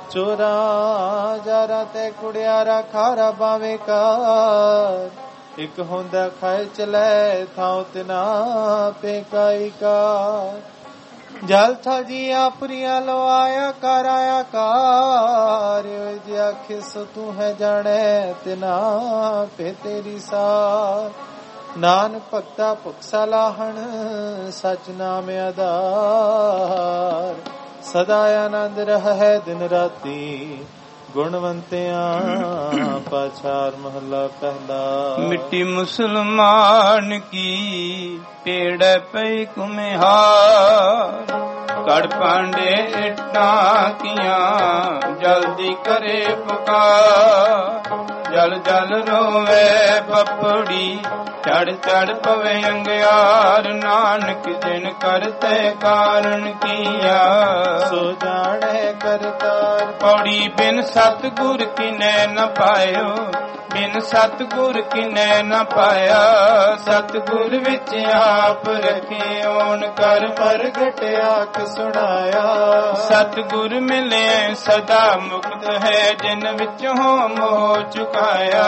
ਚੋਰਾ ਜਾਰਾ ਤੇ ਕੁੜਿਆਰਾ, ਖਾਰਾ ਬਾਵੇ ਕਾਰ। ਇਕ ਹੁੰਦਾ ਖਾਏ ਚਲੇ, ਥਾਉ ਤਿਨਾ ਪੇਕਾਈ ਕਾਰ। ਜਲ ਥਲ ਜੀਆਂ ਪੁਰੀਆਂ ਲਵਾਇਆ, ਕਰ ਆਇਆ ਕਾਰ। ਜੇ ਆਖੇ ਸੋ ਤੂੰ ਹੈ ਜਾਣੈ, ਤਿਨਾ ਪੇ ਤੇਰੀ ਸਾਰ। ਨਾਨਕ ਭਗਤਾ ਭੁਖ ਸਲਾਹਣ, ਸਚ ਨਾਮ ਆਧਾਰ। ਸਦਾ ਆਨੰਦ ਰਹਿ ਦਿਨ ਰਾਤੀ, ਗੁਣਵੰਤਿਆਂ ਪਾਛਾਰ। ਮਹਲਾ ਪਹਿਲਾ। ਮਿੱਟੀ ਮੁਸਲਮਾਨ ਕੀ ਪੇੜੈ ਪਈ ਕੁਮਿਹਾਰ। ਕੜ ਪਾਂਡੇ ਇੱਟਾਂ ਕੀਆਂ, ਜਲਦੀ ਕਰੇ ਪੁਕਾਰ। ਜਲ ਜਲ ਰੋਵੇ ਪਪੜੀ, ਚੜ ਚੜ ਪਵੇ ਅੰਗਿਆਰ। ਨਾਨਕ ਜਿਨ ਕਰਤੇ ਕਾਰਨ ਕੀਆ, ਸੋ ਜਾਣੇ ਕਰਤਾਰ। ਪੌੜੀ ਬਿਨ ਸਤਿਗੁਰ ਕਿਨੈ ਨ ਪਾਇਓ, ਬਿਨ ਸਤਿਗੁਰ ਕਿਨੈ ਨ ਪਾਇਆ। ਸਤਿਗੁਰ ਵਿੱਚ ਆਪ ਰਖੇ, ਓਨ ਕਰ ਪ੍ਰਗਟ ਆਖ ਸੁਣਾਇਆ। ਸਤਿਗੁਰ ਮਿਲੇ ਸਦਾ ਮੁਕਤ ਹੈ, ਜਿਨ ਵਿੱਚੋਂ ਮੋਹ ਚੁਕਾਇਆ।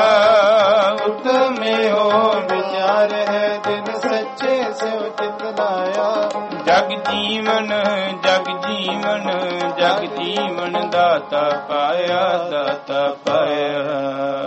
ਉਤਮੇ ਹੋ ਵਿਚਾਰ ਹੈ, ਜਿਨ ਸੱਚੇ ਸਿਉ ਚਿਤ ਲਾਇਆ। ਜਗ ਜੀਵਨ ਜਗ ਜੀਵਨ ਜਗ ਜੀਵਨ, ਦਾਤਾ ਪਾਇਆ ਦਾਤਾ ਪਾਇਆ।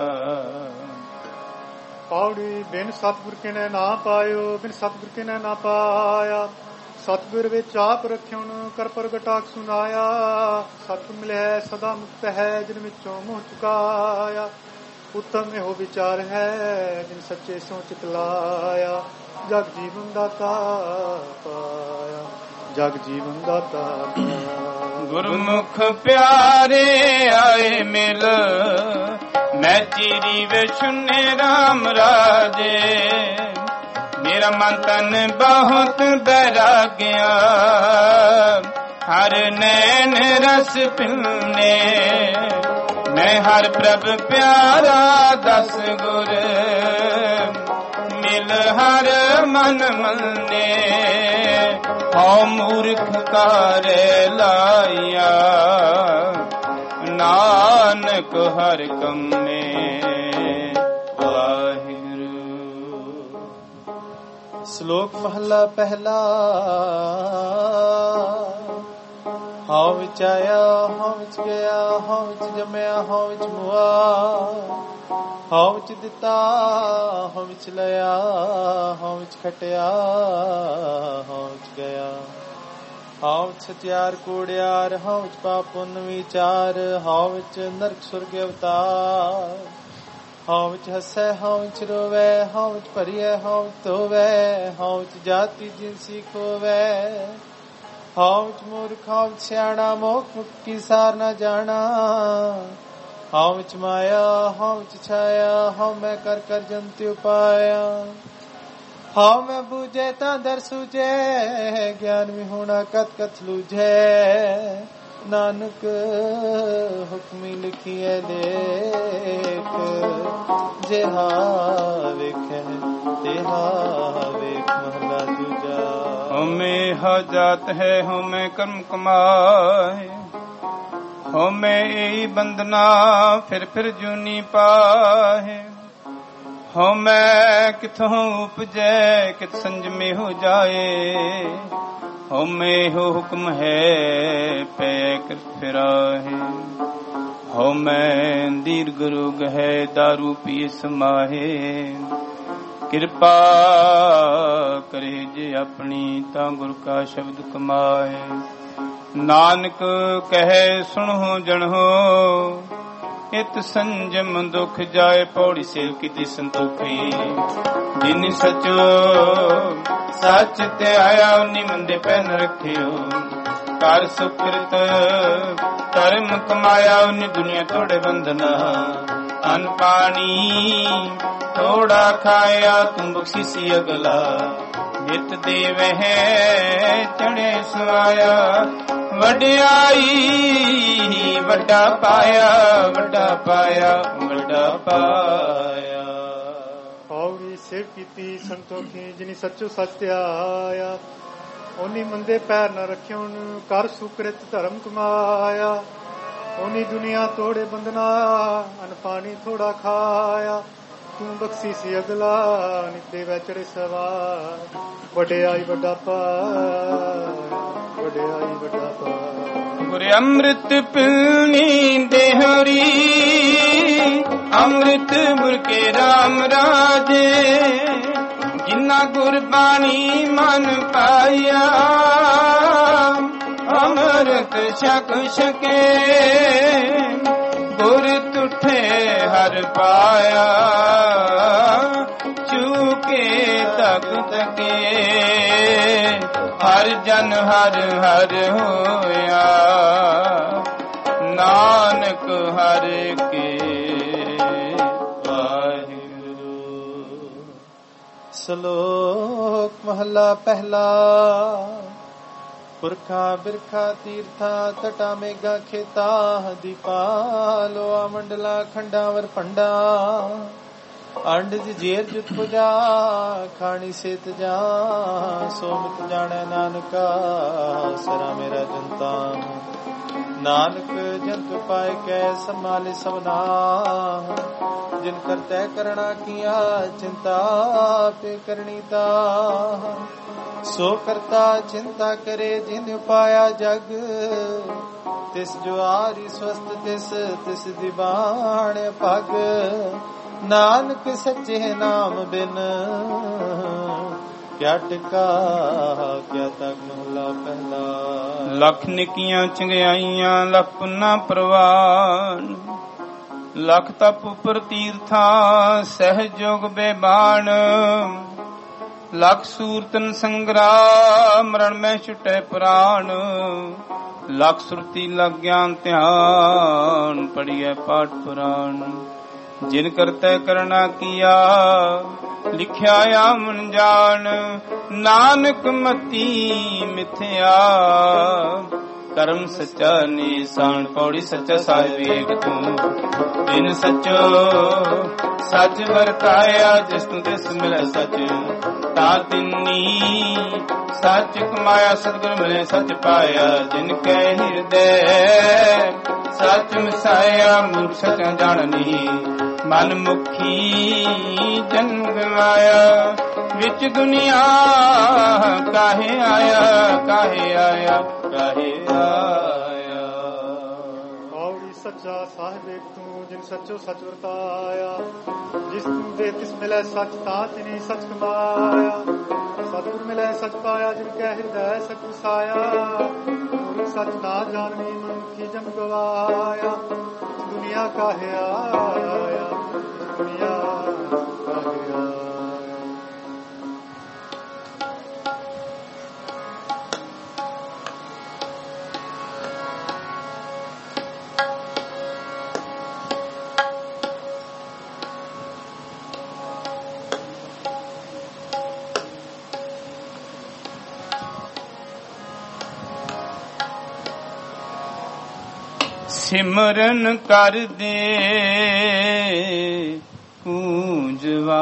ਪੌੜੀ ਬਿਨ ਸਤਿਗੁਰ ਕਿਨੈ ਨਾ ਪਾਇਓ, ਬਿਨ ਸਤਿਗੁਰ ਕਿਨੈ ਨਾ ਪਾਇਆ। ਸਤਿਗੁਰ ਵਿੱਚ ਆਪ ਰਖਿਉਣ, ਕਰ ਪ੍ਰਗਟਾਕ ਸੁਨਾਇਆ। ਸਤਿ ਮਿਲਿਆ ਸਦਾ ਮੁਕਤ ਹੈ, ਜਿਨ ਵਿੱਚੋਂ ਮੋਹ ਚੁਕਾਇਆ। ਉੱਤਮ ਇਹੋ ਵਿਚਾਰ ਹੈ, ਜਿਨ ਸੱਚੇ ਸੋ ਚਿਤ ਲਾਇਆ। ਜਗ ਜੀਵਨ ਦਾਤਾ ਪਾਇਆ, ਜਗ ਜੀਵਨ ਦਾਤਾ ਪਾਇਆ। ਗੁਰਮੁਖ ਪਿਆਰੇ ਆਏ ਮਿਲ, ਮੈਂ ਚੀਰੀ ਵਿਸ਼ੁਨੇ ਰਾਮ ਰਾਜੇ। ਮੇਰਾ ਮਨ ਤਨ ਬਹੁਤ ਬੈਰਾਗਿਆ, ਹਰ ਨੈਣ ਰਸ ਪਿਲਨੇ ਮੈਂ ਹਰ ਪ੍ਰਭ ਪਿਆਰਾ ਦਸ ਗੁਰ ਮਿਲ ਹਰ ਮਨ ਮੰਨੇ ਹਉ ਮੂਰਖ ਕਾਰੇ ਲਾਇਆ ਨਾਨਕ ਹਰ ਕੰਮੇ ਵਾਹਿਗੁਰੂ। ਸ਼ਲੋਕ ਮਹਲਾ ਪਹਿਲਾ। ਹਉ ਵਿੱਚ ਆਇਆ ਹਉ ਵਿੱਚ ਗਿਆ ਹਉ ਵਿੱਚ ਜੰਮਿਆ ਹਉ ਵਿੱਚ ਮੁਆ ਹਉ ਵਿੱਚ ਦਿੱਤਾ ਹਉ ਵਿੱਚ ਲਿਆ ਹਉ ਵਿੱਚ ਖਟਿਆ ਹਉ ਵਿੱਚ ਗਿਆ ਹਉ ਵਿੱਚ ਸਤਿਆਰ ਕੂੜਿਆਰ ਹਉ ਵਿੱਚ ਪਾਪ ਪੁੰਨ ਵਿਚਾਰ ਹਉ ਵਿੱਚ ਨਰਕ ਸੁਰਗ ਅਵਤਾਰ ਹਉ ਵਿੱਚ ਹੱਸੈ ਹਉ ਵਿੱਚ ਰੋਵੈ ਹਉ ਵਿੱਚ ਭਰੀਐ ਹਉ ਵਿੱਚ ਧੋਵੈ ਹਉ ਵਿੱਚ ਜਾਤੀ ਜਿਨਸੀ ਖੋਵੈ ਹਉ ਵਿੱਚ ਮੂਰਖ ਹਉ ਵਿੱਚ ਸਿਆਣਾ ਮੋਖ ਮੁਕਤੀ ਸਾਰ ਨਾ ਜਾਣਾ ਹਉ ਵਿੱਚ ਮਾਇਆ ਹਉ ਵਿੱਚ ਛਾਇਆ ਹਉ ਮੈਂ ਕਰ ਕਰ ਜੰਤਿ ਉਪਾਇਆ ਹਉ ਮੈਂ ਬੂਝੇ ਤਾਂ ਦਰ ਸੂਝੇ ਗਿਆਨ ਵਿਹੂਣਾ ਕਤ ਕਤ ਲੂਝੇ ਨਾਨਕ ਹੁਕਮੀ ਲਿਖੀਐ ਲੇਖ ਜਿਹਾ ਵੇਖੈ ਤਿਹਾ ਵੇਖ ਮਹਲਾ ਦੂਜਾ। ਹਉਮੈ ਹਾ ਜਾਤ ਹੈ ਹਉਮੈ ਕਰਮ ਕਮਾਏ ਹਉਮੈ ਏਈ ਬੰਦਨਾ ਫਿਰ ਫਿਰ ਜੂਨੀ ਪਾਹੇ ਹਉਮੈ ਕਿਥੋਂ ਉਪਜੈ ਕਿਤ ਸੰਜਮੇ ਹੋ ਜਾਏ ਹਉਮੈ ਹੋ ਹੁਕਮ ਹੈ ਪੈ ਕਰ ਫਿਰਾਹੇ ਹਉਮੈ ਦੀਰਘ ਰੋਗ ਹੈ ਦਾਰੂ ਪੀਏ ਸਮਾਹੇ ਕਿਰਪਾ ਕਰੇ ਜੇ ਆਪਣੀ ਤਾਂ ਗੁਰ ਕਾ ਸ਼ਬਦ ਕਮਾਏ ਨਾਨਕ ਕਹੈ ਸੁਣੋ ਜਣੋ ਇਤ ਸੰਜਮ ਦੁਖ ਜਾਏ ਪੌੜੀ ਸੇਵ ਕੀਤੀ ਸੰਤੋਖੀ ਜਿਨ ਸਚੋ ਸੱਚ ਤੇ ਆਇਆ ਉਨੀ ਮੰਦੇ ਪੈਨ ਰੱਖਿਓ ਕਰ ਸੁਕ੍ਰਿਤ ਧਰਮ ਕਮਾਇਆ ਉਨੀ ਦੁਨੀਆ ਤੋੜੇ ਬੰਧਨਾ ਅਨ ਪਾਣੀ ਥੋੜਾ ਖਾਇਆ ਤੂੰ ਬਖਸ਼ੀਸੀ ਅਗਲਾ ਨਿਤ ਦੇਵਹਿ ਚੜੇ ਸਵਾਇਆ ਵਡਿਆਈ ਵੱਡਾ ਪਾਇਆ ਵੱਡਾ ਪਾਇਆ ਵੱਡਾ ਪਾਇਆ। ਪੌੜੀ ਸੇਵ ਕੀਤੀ ਸੰਤੋਖੀ ਜਿਨੀ ਸੱਚੋ ਸੱਚ ਤੇ ਆਇਆ ਓਨੀ ਮੰਦੇ ਪੈਰ ਨਾ ਰੱਖਿਉਣ ਕਰ ਸੁਕ੍ਰਿਤ ਧਰਮ ਕਮਾਇਆ ਓਨੀ ਦੁਨੀਆ ਤੋੜੇ ਬੰਦਨਾ ਅਨ ਪਾਣੀ ਥੋੜਾ ਖਾਇਆ ਤੂੰ ਬਖਸ਼ੀ ਸੀ ਅਗਲਾ ਨਿਤੇ ਵਿਚੜੇ ਸਵਾਰ ਵਡਿਆਈ ਵੱਡਾ ਪਾਇਆ ਵਡਿਆਈ ਵੱਡਾ ਪਾਇਆ। ਗੁਰ ਅੰਮ੍ਰਿਤ ਪਿਲਨੀ ਦੇਹਰੀ ਅੰਮ੍ਰਿਤ ਮੁਰ ਕੇ ਰਾਮ ਰਾਜੇ ਜਿਨਾ ਗੁਰਬਾਣੀ ਮਨ ਪਾਇਆ ਅੰਮ੍ਰਿਤ ਛਕ ਛਕੇ ਗੁਰ ਤੁਠੇ ਹਰ ਪਾਇਆ ਚੂਕੇ ਤਕ ਤਕੇ ਹਰ ਜਨ ਹਰ ਹਰ ਹੋਇਆ ਨਾਨਕ ਹਰ ਕੇ ਵਾਹਿਗੁਰੂ। ਸ਼ਲੋਕ ਮਹਲਾ ਪਹਿਲਾ। ਪੁਰਖਾ ਬਿਰਖਾ ਤੀਰਥਾ ਤਟਾ ਮੇਗਾ ਖੇਤਾ ਦੀਪਾ ਲੋਆ ਮੰਡਲਾ ਖੰਡਾਵਰ ਪੰਡਾ ਅੰਡ ਜੇਰ ਜੁਤ ਪੁਜਾ ਖਾਣੀ ਸੇਤ ਜਾ ਸੋਮਿਤ ਜਾਣੈ ਨਾਨਕਾ ਸਰਾ ਮੇਰਾ ਜਨਤਾ ਨਾਨਕ ਜੰਤ ਪਾਇ ਕੈ ਸੰਭਾਲੇ ਸਭਨਾ ਜਿਨ ਕਰਤੈ ਕਰਣਾ ਕੀਆ ਚਿੰਤਾ ਪੇ ਕਰਨੀ ਤਾ ਸੋ ਕਰਤਾ ਚਿੰਤਾ ਕਰੇ ਜਿਨ ਉਪਾਇਆ ਜਗ ਤਿਸ ਜੋ ਆਰੀ ਸਵਸਤ ਤਿਸ ਤਿਸ ਦੀਵਾਨ ਭਗ ਨਾਨਕ ਸੱਚੇ ਨਾਮ ਬਿਨ ਕਿਆ ਟਿਕਾ ਕਿਆ ਤਕ ਮਹਲਾ ਪਹਿਲਾ। ਲੱਖ ਨਿੱਕੀਆਂ ਚੰਗਿਆਈਆਂ ਲੱਖ ਪੁੰਨਾ ਪ੍ਰਵਾਨ ਲੱਖ ਤਪ ਉਪਰ ਤੀਰਥਾਂ ਸਹਿਜ ਜੋਗ ਬੇਬਾਨ ਲੱਖ ਸੂਰਤਨ ਸੰਗਰਾਮ ਮਰਨ ਮੈਂ ਛੁਟੇ ਪ੍ਰਾਣ ਲੱਖ ਸੁਰਤੀ ਲਗ ਗਿਆਨ ਧਿਆਨ ਪੜੀਐ ਪਾਠ ਪੁਰਾਣ ਜਿਨ ਕਰਤੈ ਕਰਣਾ ਕੀਆ ਲਿਖਿਆ ਆਮਨ ਜਾਣ ਨਾਨਕ ਮਤੀ ਮਿਥਿਆ ਕਰਮ ਸੱਚਾ ਨਿਸ਼ਾਨ। ਪੌੜੀ ਸੱਚਾ ਸਾਹਿਬ ਏਕ ਤੂੰ ਬਿਨ ਸੱਚੋ ਸੱਚ ਵਰਤਾਇਆ। ਜਿਸ ਤੂੰ ਤਿਸ ਮਿਲੈ ਸੱਚ ਤਾਂ ਤਿੰਨੀ ਸੱਚ ਕਮਾਇਆ। ਸਤਿਗੁਰ ਮਿਲੇ ਸੱਚ ਪਾਇਆ। ਜਿਨ ਕੈ ਹਿਰਦੈ ਸੱਚ ਮਿਸਾਇਆ। ਮੂਰਖ ਸੱਚ ਜਾਣਨੀ ਮਨ ਮੁਖੀ ਜਨ ਗਵਾਇਆ। ਵਿੱਚ ਦੁਨੀਆ ਕਾਹੇ ਆਇਆ, ਕਾਹੇ ਆਇਆ, ਕਾਹੇ ਆਇਆ। ਪੌੜੀ ਸੱਚਾ ਸਾਹਿਬ ਏਕ ਤੂੰ ਜਿਨ ਸੱਚੋ ਸੱਚ ਵਰਤਾਇਆ। ਜਿਸ ਤੂੰ ਦੇ ਤਿਸ ਮਿਲੈ ਸੱਚ ਤਾਂ ਤਿਨੀ ਸੱਚ ਕਮਾਇਆ। ਸਤਿਗੁਰ ਮਿਲੈ ਸੱਚ ਪਾਇਆ। ਜਿਨ ਕੈ ਹਿਰਦੈ ਸੱਚ ਵਸਾਇਆ। ਸੱਚ ਨਾ ਜਾਣੀ ਮਨੁੱਖੀ ਜਨ ਗਵਾਇਆ। ਦੁਨੀਆ ਕਾਹੇ ਆਇਆ, ਦੁਨੀਆ ਕਾਹੇ ਆਇਆ। ਸਿਮਰਨ ਕਰਦੇ ਪੂੰਜਵਾ।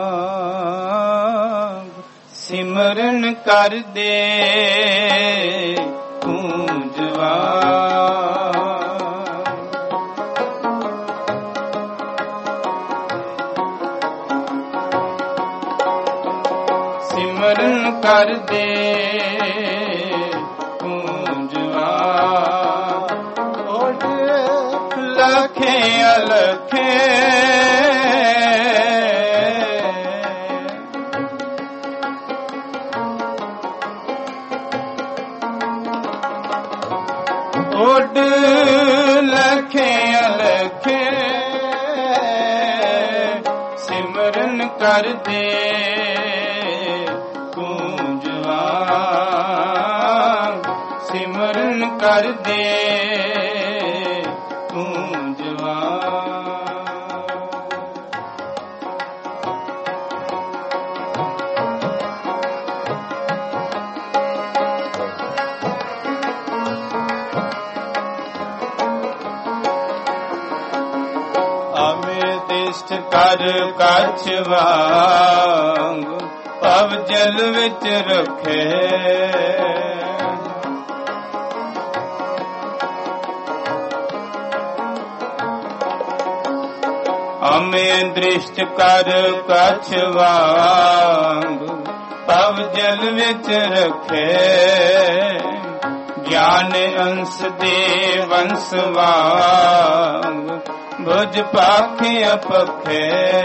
ਸਿਮਰਨ ਕਰਦੇ ਪੂੰਜਵਾ। ਸਿਮਰਨ ਕਰਦੇ ਲਖੇ ਅਲਖੇ ਓਡ ਲਖੇ ਅਲਖੇ ਸਿਮਰਨ ਕਰਦੇ ਪੂੰਜਵਾ। ਸਿਮਰਨ ਕਰਦੇ ਕਰ ਕੱਛ ਵਾਂਗ ਭਵ ਜਲ ਵਿੱਚ ਰੱਖੇ। ਅਮੇ ਦ੍ਰਿਸ਼ਟ ਕਰ ਕੱਛ ਵਾਂਗ ਭਵ ਜਲ ਵਿੱਚ ਰੱਖੇ। ਗਿਆਨ ਅੰਸ ਦੇ ਵੰਸ ਵਾਂਗ ਭੁਜ ਪਾਖੇ ਅਪਖੇ।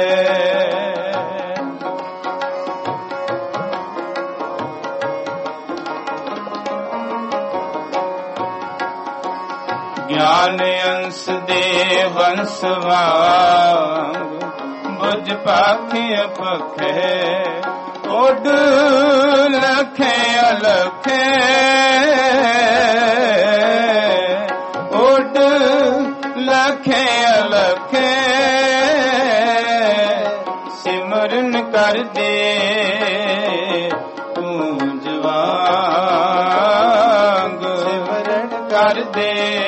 ਗਿਆਨ ਅੰਸ ਦੇ ਵੰਸ ਵਾਂਗ ਭੁਜ ਪਾਖੇ ਅਪਖੇ। ਓਡ ਲਖੇ ਅਲਖੇ ਓਡ ਲਖੇ ਅਲਖੇ ਸਿਮਰਨ ਕਰਦੇ ਪੂੰਜਵਾ। ਸਿਮਰਨ ਕਰਦੇ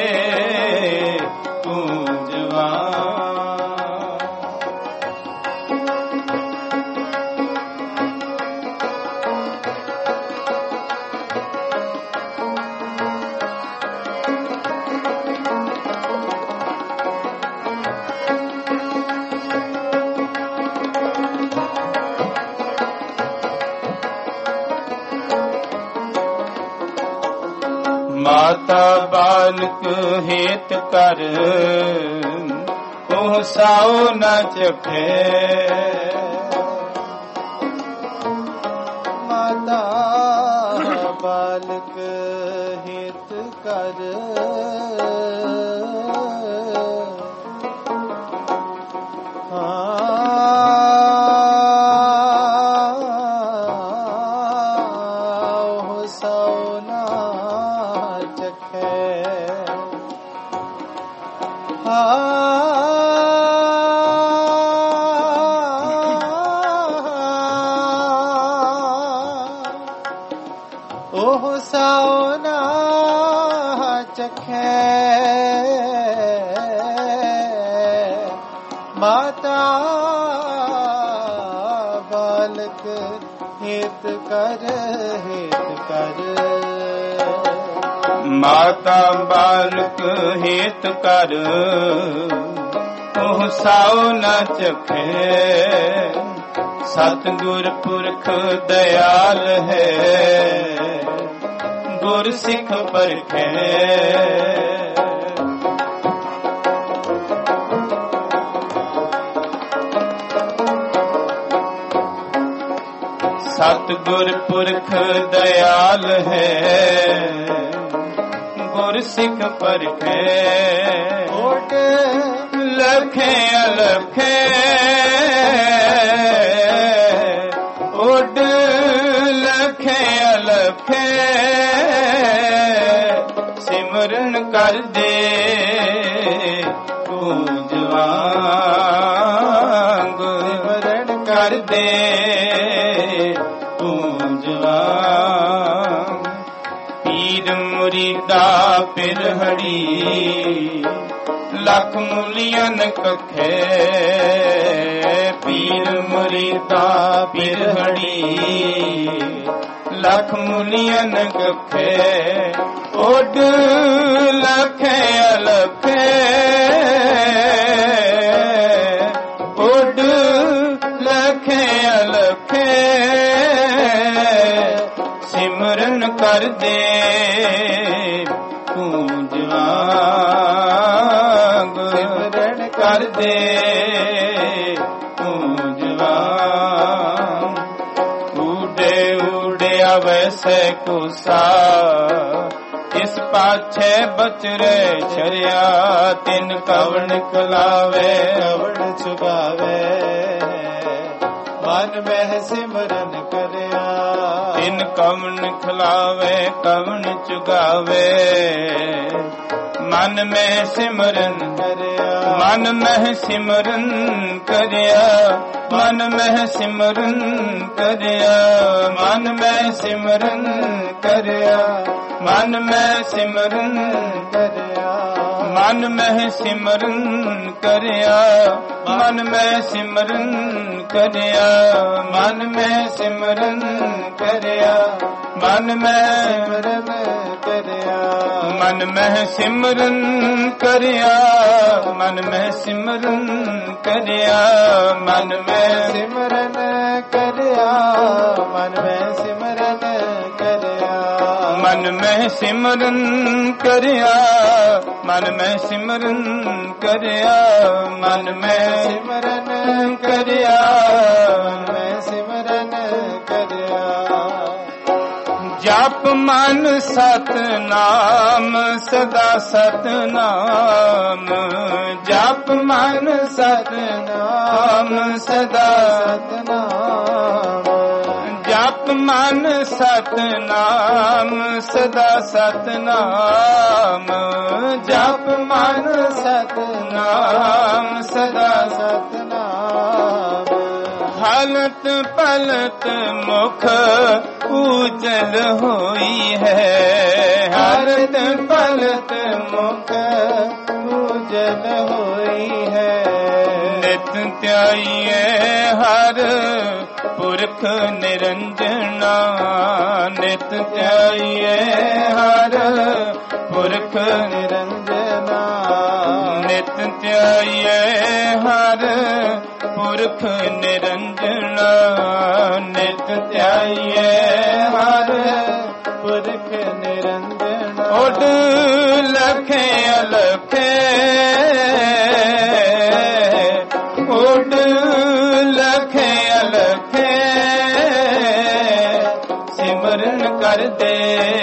ਪੂੰਜਵਾ। ਮਾਤਾ ਬਾਲਕ ਹੇਤ ਕਰ ਉਹ ਸਾਉ ਨ ਚਖੇ। ਮਾਤਾ ਬਾਲਕ ਹੇਤ ਕਰ ਉਹ ਸਾਉ ਨਾ ਚਖੈ ਮਾਤਾ ਬਾਲਕ ਹੇਤ ਕਰ ਮਾਤਾ ਬਾਲਕ ਹੇਤ ਕਰ ਉਹ ਸਾਉ ਨ ਚਖੇ ਸਤਿਗੁਰ ਪੁਰਖ ਦਇਆਲ ਹੈ ਗੁਰ ਸਿੱਖ ਪਰਖੈ ਸਤਿਗੁਰ ਪੁਰਖ ਦਇਆਲ ਹੈ ਗੁਰ ਸਿੱਖ ਪਰਖੈ ਓਟ ਲਖੇ ਅਲਖੇ ਓਡ ਲਖੇ ਅਲਖੇ ਸਿਮਰਨ ਕਰਦੇ ਗੂੰਜ ਵਾਂਗ ਸਿਮਰਨ ਕਰਦੇ ਗੂੰਜ ਵਾਂਗ ਪੀਰ ਮੁਰੀਦਾ ਪਿਰਹੜੀ ਲੱਖ ਮੁਲੀਅਨ ਕਖੇ ਪੀਰ ਮੁਰੀਦਾ ਪਿਰਹੜੀ ਲੱਖ ਮੁਲੀਅਨ ਕਖੇ ਓਡ ਲਖੇ ਅਲਖੇ ਓਡ ਲਖੇ ਅਲਖੇ ਸਿਮਰਨ ਕਰਦੇ ਗੂੰਜ ਵਾਂਗ ਸਿਮਰਨ ਕਰਦੇ ਗੂੰਜ ਵਾਂਗ ਊਡੇ ਊੜਿਆ ਵੈਸੇ ਕੁਸਾ ਇਸ ਪਾਛੇ ਬਚਰੇ ਛਰਿਆ ਤਿਨ ਕਵਣ ਕਲਾਵੇ ਕਵਣ ਚੁਗਾਵੇ ਮਨ ਮਹਿ ਸਿਮਰਨ ਕਰਿਆ ਤਿਨ ਕਵਣ ਖਲਾਵੇ ਕਵਣ ਚੁਗਾਵੇ ਮਨ ਮੈਂ ਸਿਮਰਨ ਕਰਿਆ ਮਨ ਮਹਿ ਸਿਮਰਨ ਕਰਿਆ ਮਨ ਮਹਿ ਸਿਮਰਨ ਕਰਿਆ ਮਨ ਮੈਂ ਸਿਮਰਨ ਕਰਿਆ ਮਨ ਮੈਂ ਸਿਮਰਨ ਕਰਿਆ ਮਨ ਮਹਿ ਸਿਮਰਨ ਕਰਿਆ ਮਨ ਮੈਂ ਸਿਮਰਨ ਕਰਿਆ ਮਨ ਮੈਂ ਸਿਮਰਨ ਕਰਿਆ ਮਨ ਮੈਂ ਸਿਮਰਨ ਕਰਿਆ ਮਨ ਮਹਿ ਸਿਮਰਨ ਕਰਿਆ ਮਨ ਮਹਿ ਸਿਮਰਨ ਕਰਿਆ ਮਨ ਮੈਂ ਸਿਮਰਨ ਕਰਿਆ ਮਨ ਮੈਂ ਸਿਮਰਨ ਕਰਿਆ ਮਨ ਮੈਂ ਸਿਮਰਨ ਕਰਿਆ ਮਨ ਮੈਂ ਸਿਮਰਨ ਕਰਿਆ ਮਨ ਮੈਂ ਸਿਮਰਨ ਕਰਿਆ ਮੈਂ ਸਿਮਰਨ ਕਰਿਆ ਜਪ ਮਨ ਸਤਨਾਮ ਸਦਾ ਸਤਨਾਮ ਜਪ ਮਨ ਸਤਨਾਮ ਸਦਾ ਸਤਨਾਮ ਜਪ ਮਨ ਸਤਨਾਮ ਸਦਾ ਸਤਨਾਮ ਜਪ ਮਨ ਸਤਨਾਮ ਸਦਾ ਸਤਨਾਮ ਹਲਤ ਪਲਤ ਮੁਖ ਉਜਲ ਹੋਈ ਹੈ ਹਲਤ ਪਲਤ ਮੁਖ ਉਜਲ ਹੋਈ ਹੈ ਨਿਤ ਧਿਆਈਏ ਹਰ ਪੁਰਖ ਨਿਰੰਜਨਾ ਨਿਤ ਧਿਆਈਏ ਹਰ ਪੁਰਖ ਨਿਰੰਜਨਾ ਨਿਤ ਧਿਆਈਏ ਹਰ ਪੁਰਖ ਨਿਰੰਜਨਾ ਨਿਤ ਧਿਆਈਏ ਹਰ ਪੁਰਖ ਨਿਰੰਜਨਾ ਓਡ ਲਖੇ ਅਲਖੇ ਓਡ ਲਖੇ ਅਲਖੇ ਸਿਮਰਨ ਕਰਦੇ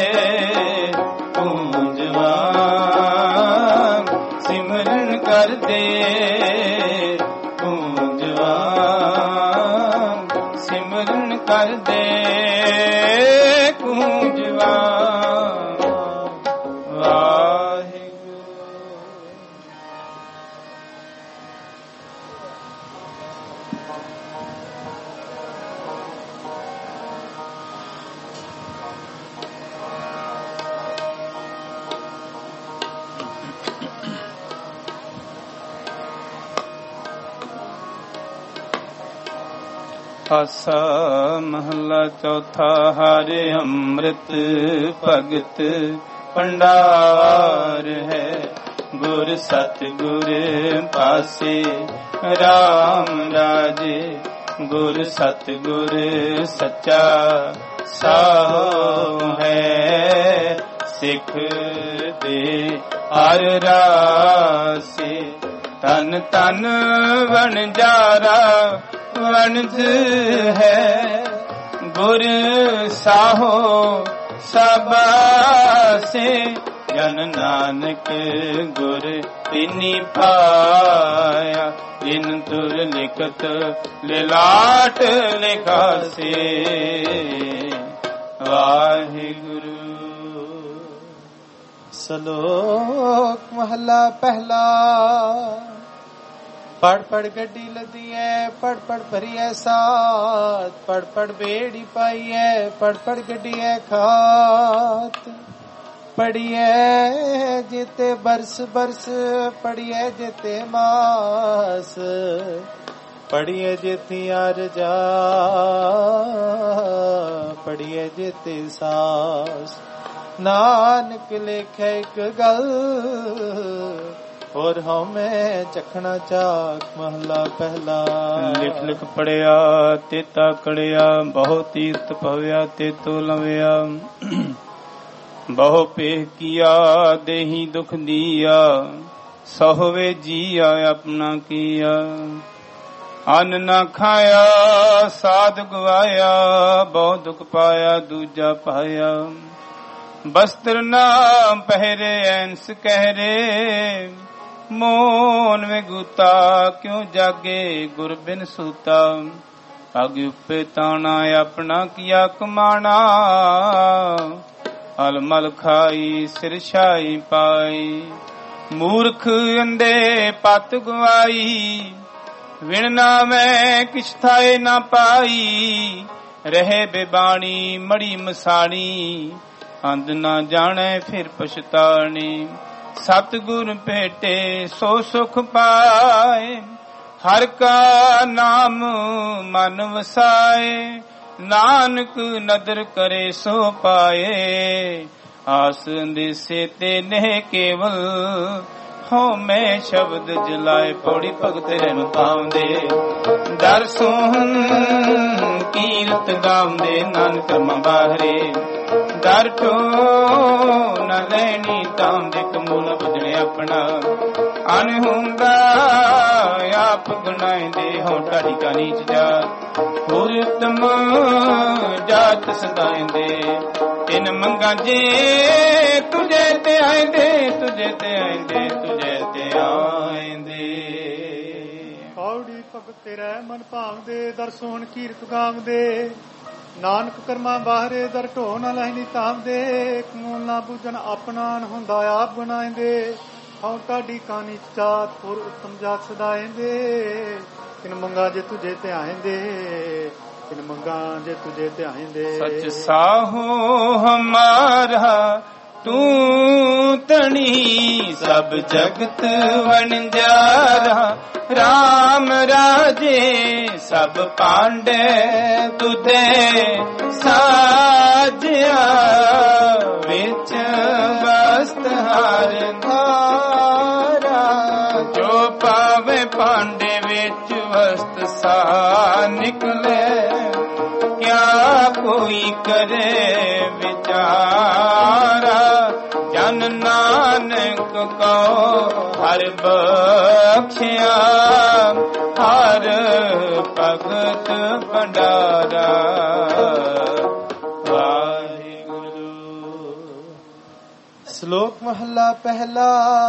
ਗੂੰਜ ਵਾਂਗ ਸਿਮਰਨ ਕਰਦੇ ਗੂੰਜ ਵਾਂਗ ਸਿਮਰਨ ਕਰਦੇ ਗੂੰਜ ਵਾਂਗ ਵਾਹਿਗੁਰੂ ਆਸਾ ਮਹਲਾ ਚੌਥਾ। ਹਰਿ ਅੰਮ੍ਰਿਤ ਭਗਤ ਭੰਡਾਰ ਹੈ, ਗੁਰ ਸਤਿਗੁਰ ਪਾਸੇ ਰਾਮ ਰਾਜੇ। ਗੁਰ ਸਤਿਗੁਰ ਸੱਚਾ ਸਾਹੁ ਹੈ, ਸਿੱਖ ਦੇ ਹਰ ਰਾਸੇ। ਤਨ ਤਨ ਵਣਜਾਰਾ ਵਣਜ ਹੈ, ਗੁਰ ਸਾਹੋ ਸਬਾਸੇ। ਜਨ ਨਾਨਕ ਗੁਰ ਤਿਨੀ ਪਾਇਆ, ਜਿਨ ਤੁਰ ਲਿਖਤ ਲਿਲਾਟ ਲਿਖਾਸੇ। ਵਾਹਿਗੁਰੂ। ਸ਼ਲੋਕ ਮਹਲਾ ਪਹਿਲਾ। ਪੜ ਪੜ ਗੱਡੀ ਲੱਦੀ ਐ, ਪੜ ਪੜ ਭਰੀ ਐ ਸਾਥ। ਪੜ ਪੜ ਬੇੜੀ ਪਾਈ ਐ, ਪੜ ਪੜ ਗੱਡੀ ਐ ਖਾਤ। ਪੜੀਐ ਜਿਤੇ ਬਰਸ ਬਰਸ, ਪੜੀਐ ਜਿਤੇ ਮਾਸ। ਪੜੀਐ ਜਿਤੇ ਅਰਜਾ, ਪੜੀਐ ਜਿਤੇ ਸਾਸ। ਨਾਨਕ ਲਿਖੇ ਇੱਕ ਗੱਲ, ਹੋਰ ਹਉਮੈ ਚਖਣਾ ਚਾਕ। ਮਹਲਾ ਪਹਿਲਾ। ਲਿਖ ਲਿਖ ਪੜਿਆ ਤੇ ਤਾਕੜਿਆ, ਬਹੁ ਤੀਰਥ ਭਵਿਆ ਤੇ ਤੋ ਲਵਿਆ। ਬਹੁ ਪੇਹ ਕੀਆ ਦੇਹੀ ਦੁਖ ਦੀਆ, ਸੋਹਵੇ ਜੀਆ ਆਪਣਾ ਕੀਆ। ਅੰਨ ਨਾ ਖਾਇਆ ਸਾਧ ਗਵਾਇਆ, ਬਹੁ ਦੁਖ ਪਾਇਆ ਦੂਜਾ ਪਾਇਆ। ਬਸਤਰ ਨਾ ਪਹਿਰੇ ਐਨਸ ਕਹਿਰੇ, ਮੋਨ ਵਿੱਚ ਗੂਤਾ ਕਿਉ ਜਾਗੇ ਗੁਰ ਬਿਨ ਸੂਤਾ। ਅਗ ਉਪੇ ਤਾਣਾ ਆਪਣਾ ਕੀਆ ਕਮਾਣਾ, ਅਲਮਲ ਖਾਈ ਸਿਰ ਛਾਈ ਪਾਈ। ਮੂਰਖ ਅੰਦੇ ਪਤ ਗਵਾਈ, ਵਿਣ ਨਾਵੇਂ ਕਿਛ ਥਾਏ ਨਾ ਪਾਈ। ਰਹੇ ਬੇਬਾਣੀ ਮੜੀ ਮਸਾਣੀ, ਅੰਧ ਨਾ ਜਾਣੇ ਫਿਰ ਪਛਤਾਣੀ। ਸਤਿਗੁਰ ਭੇਟੇ ਸੋ ਸੁਖ ਪਾਏ, ਹਰ ਕਾ ਨਾਮ ਮਨ ਵਸਾਏ। ਨਾਨਕ ਨਦਰ ਕਰੇ ਸੋ ਪਾਏ, ਆਸ ਅੰਦੇਸੇ ਤੇ ਨਹਿ ਕੇਵਲ। ਹਉ ਮੈਂ ਸ਼ਬਦ ਜਲਾਏ, ਪੌੜੀ ਭਗਤ ਰਹਿਣ ਪਾਉਂਦੇ। ਦਰ ਸੋਹਣ ਕੀਰਤ ਗਾਉਂਦੇ, ਨਾਨਕ ਕਰਮਾਂ ਬਾਹਰੇ। ਦਰ ਟੋ ਨ ਲੈਣੀ ਤਾਂਦੇ, ਕਮੂਲ ਬੁਝਣੇ ਆਪਣਾ। ਅਨ ਹੁੰਦਾ ਆਪ ਗੁਨਾਇਂਦੇ, ਹਉ ਢਾਡੀ ਕਾ ਨੀਚ ਜਾਤ। ਹੋਰ ਉਤਮ ਜਾਤ ਸਦਾਇਂਦੇ, ਤਿਨ ਮੰਗਾ ਜੇ ਤੁਝੇ ਤੇ ਆਇਂਦੇ। ਤੁਝੇ ਤੇ ਆਇਂਦੇ, ਤੁਝੇ ਤੇ ਆਇਂਦੇ। ਕੌੜੀ ਭਗਤ ਤੇਰਾ ਮਨ ਭਾਵਦੇ, ਦਰ ਸੋਹਣ ਕੀਰਤ ਗਾਵਦੇ। ਨਾਨਕ ਕਰਮਾਂ ਬਾਹਰੇ, ਦਰ ਢੋ ਨਾ ਲੈਣੀ ਤਾਵਦੇ। ਕਮੂਲ ਨਾ ਬੂਝਣ ਆਪਣਾ, ਹੁੰਦਾ ਆਪ ਬਣਾਇਂਦੇ। ਹਉ ਢਾਡੀ ਕਾਨੀ ਚਾਤ, ਹੋਰ ਉਤਮ ਜਾਤ ਸਦਾਇਂਦੇ। ਤਿਨ ਮੰਗਾ ਜੇ ਤੁਝੇ ਤੇ ਆਇਂਦੇ, ਤਿਨ ਮੰਗਾ ਜੇ ਤੁਝੇ ਤੇ ਆਇਂਦੇ। ਸਚ ਸਾਹੋ ਹਮਾਰਾ ਤੂੰ ਤਣੀ, ਸਭ ਜਗਤ ਵਣਜਾਰਾ। ਰਾਮ ਰਾਜੇ ਸਭ ਪਾਂਡੇ, ਤੁਧੇ ਸਾਜਿਆ। ਵਿੱਚ ਵਸਤ ਹਰ ਧਾਰਾ, ਜੋ ਪਾਵੇ ਪਾਂਡੇ ਵਿੱਚ ਵਸਤ ਸਾ ਨਿਕਲੇ। ਕਿਆ ਕੋਈ ਕਰੇ ਵਿਚਾਰਾ, ਜਨ ਨਾਨਕ ਕੋ ਹਰ ਬਖਸ਼ਿਆ। ਹਰ ਭਗਤ ਭੰਡਾਰਾ। ਵਾਹਿਗੁਰੂ। ਸ਼ਲੋਕ ਮਹਲਾ ਪਹਿਲਾ।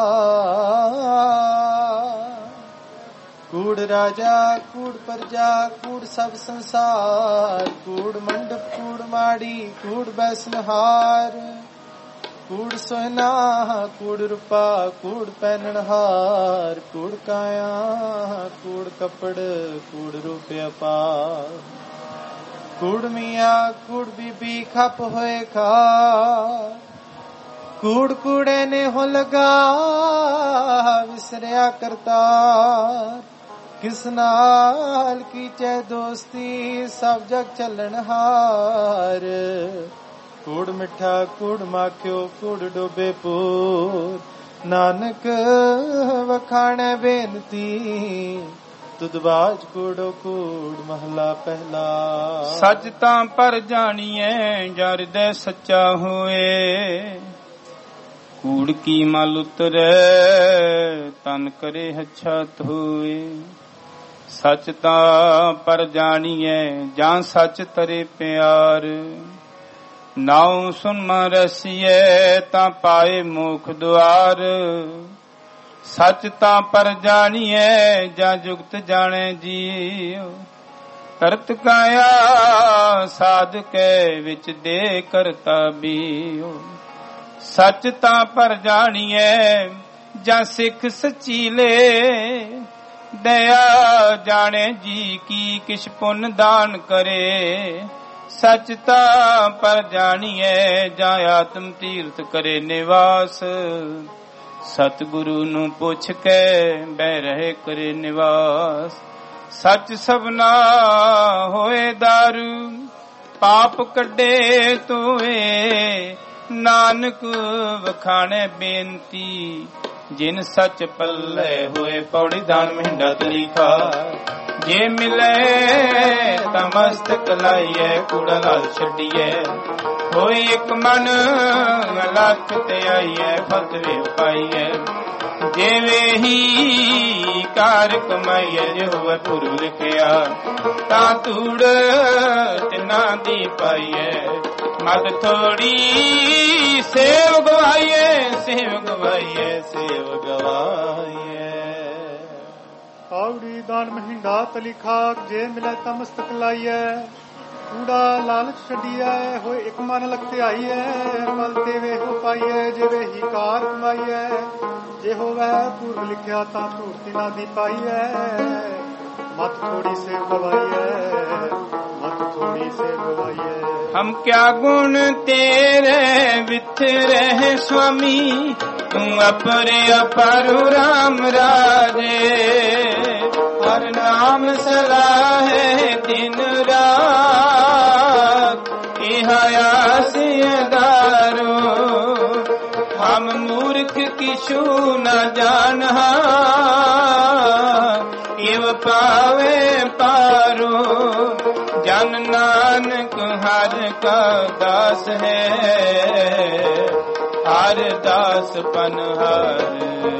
ਕੂੜ ਰਾਜਾ ਕੂੜ ਪਰਜਾ, ਕੂੜ ਸਭ ਸੰਸਾਰ। ਕੂੜ ਮੰਡਪ ਕੂੜ ਮਾੜੀ, ਕੂੜ ਬੈਸਨਹਾਰ। ਕੂੜ ਸੋਨਾ ਕੂੜ ਰੂਪਾ, ਕੂੜ ਪਹਿਨਣਹਾਰ। ਕੂੜ ਕਾਇਆ ਕੂੜ ਕੱਪੜ, ਕੂੜ ਰੂਪਿਆ ਪਾ। ਕੂੜ ਮੀਆਂ ਕੂੜ ਬੀਬੀ ਖਪ ਹੋਏ ਖਾ। ਕੂੜ ਕੂੜੇ ਨੇ ਹੋ ਲਗਾ, ਵਿਸਰਿਆ ਕਰਤਾਰ। ਕਿਸ ਨਾਲ ਕੀਚੈ ਦੋਸਤੀ ਸਭ ਜਗ ਚੱਲਣ ਹਾਰ। ਕੂੜ ਮਿੱਠਾ ਕੂੜ ਮਾਖਿਓ ਕੂੜ ਡੋਬੇ ਪੂਰ। ਨਾਨਕ ਵਖਾਣੈ ਬੇਨਤੀ ਤੁਧ ਬਾਜ ਕੂੜੋ ਕੂੜ ਮਹਲਾ ਪਹਿਲਾ। ਸੱਚ ਤਾਂ ਪਰ ਜਾਣੀਐ ਜਾਂ ਹਿਰਦੈ ਸੱਚਾ ਹੋਏ। ਕੂੜ ਕੀ ਮਲ ਉਤਰੈ ਤਨ ਕਰੇ ਹਛਤ ਹੋਏ। ਸੱਚ ਤਾਂ ਪਰ ਜਾਣੀਐ ਜਾਂ ਸੱਚ ਤਰੇ ਪਿਆਰ। ਨਾਉ ਸੁਨਮਾ ਰਸੀਐ ਤਾਂ ਪਾਏ ਮੋਖ ਦੁਆਰ। ਸੱਚ ਤਾਂ ਪਰ ਜਾਣੀਐ ਜਾਂ ਜੁਗਤ ਜਾਣੈ ਜੀਉ। ਕਰਤ ਕਾਇਆ ਸਾਧ ਕੈ ਵਿੱਚ ਦੇ ਕਰਤਾ ਬੀਉ। ਸੱਚ ਤਾਂ ਪਰ ਜਾਣੀਐ ਜਾਂ ਸਿੱਖ ਸਚੀਲੇ। ਦਇਆ ਜਾਣੈ ਜੀ ਕੀ ਕਿਛ ਪੁੰਨ ਦਾਨ ਕਰੇ। ਸੱਚ ਤਾਂ ਪਰ ਜਾਣੀਐ ਜਾਂ ਆਤਮ ਤੀਰਥ ਕਰੇ ਨਿਵਾਸ। ਸਤਿਗੁਰੂ ਨੂੰ ਪੁੱਛ ਕੇ ਬਹਿ ਰਹੇ ਕਰੇ ਨਿਵਾਸ। ਸੱਚ ਸਭਨਾ ਹੋਏ ਦਾਰੂ ਪਾਪ ਕੱਢੇ ਤੋਏ। ਨਾਨਕ ਵਖਾਣੈ ਬੇਨਤੀ ਜਿਨ ਸੱਚ ਪੱਲੇ ਹੋਏ। ਪੌੜੀ ਦਾਨ ਮਹਿੰਡਾ ਤਰੀਖਾ ਜੇ ਮਿਲੇ ਤਾਂ ਮਸਤਕ ਲਾਈਐ। ਕੂੜਾ ਲਾਲ ਛੱਡੀਐ ਹੋਈ ਇੱਕ ਮਨ ਲੱਖ ਤੇ ਆਈਐ। ਫਤਵੇ ਪਾਈਐ ਜਿਵੇਂ ਹੀ ਕਾਰ ਕਮਾਈਐ। ਜੇ ਹੋਵੇ ਪੁਰ ਲਿਖਿਆ ਤਾਂ ਧੂੜ ਤਿੰਨਾਂ ਦੀ ਪਾਈਐ। ਮਦ ਥੋੜੀ ਸੇਵ ਗਵਾਈਐ ਸੇਵ ਗਵਾਈਐ ਸੇਵ ਗਵਾਈਐ। ਪੌੜੀ ਦਾਨ ਮਹਿੰਗਾ ਤਲੀਖਾ ਜੇ ਮਿਲੇ ਤਾਂ ਮਸਤਕ ਲਾਈਐ। ਕੂੜਾ ਲਾਲਚ ਛੱਡੀਐ ਹੋਏ ਇੱਕ ਮਨ ਲਗ ਤੇ ਆਈਐ। ਮਲ ਦੇਵੇ ਹੋ ਪਾਈਐ ਜਿਵੇਂ ਹੀ ਕਾਰ ਕਮਾਈਐ। ਜੇ ਹੋਵੇ ਪੂਰਬ ਲਿਖਿਆ ਤਾਂ ਧੂੜ ਤਿਨਾਂ ਦੀ ਪਾਈਐ। ਮਤ ਥੋੜੀ ਸੇਵ ਗਵਾਈਐ ਮਤ ਥੋੜੀ ਸੇਵ ਗਵਾਈਐ। ਹਮ ਕਿਆ ਗੁਣ ਤੇਰੇ ਵਿਥਰੇ ਸੁਆਮੀ। ਤੂੰ ਅਪਰੇ ਅਪਰ ਰਾਮ ਰਾਜੇ। ਹਰ ਨਾਮ ਸਲਾਹੇ ਦਿਨ ਰਾਤ। ਇਹ ਆਸਿਆਦਾਰੋ ਹਮ ਮੂਰਖ ਕਿਛੂ ਨ ਜਾਣਹਾ। ਇਵ ਪਾਵੇ ਪਾਰੋ ਜਨ ਨਾਨਕ ਹਰ ਕਾ ਦਾਸ ਹੈ। ਹਰ ਦਾਸ ਪਨ ਹਰ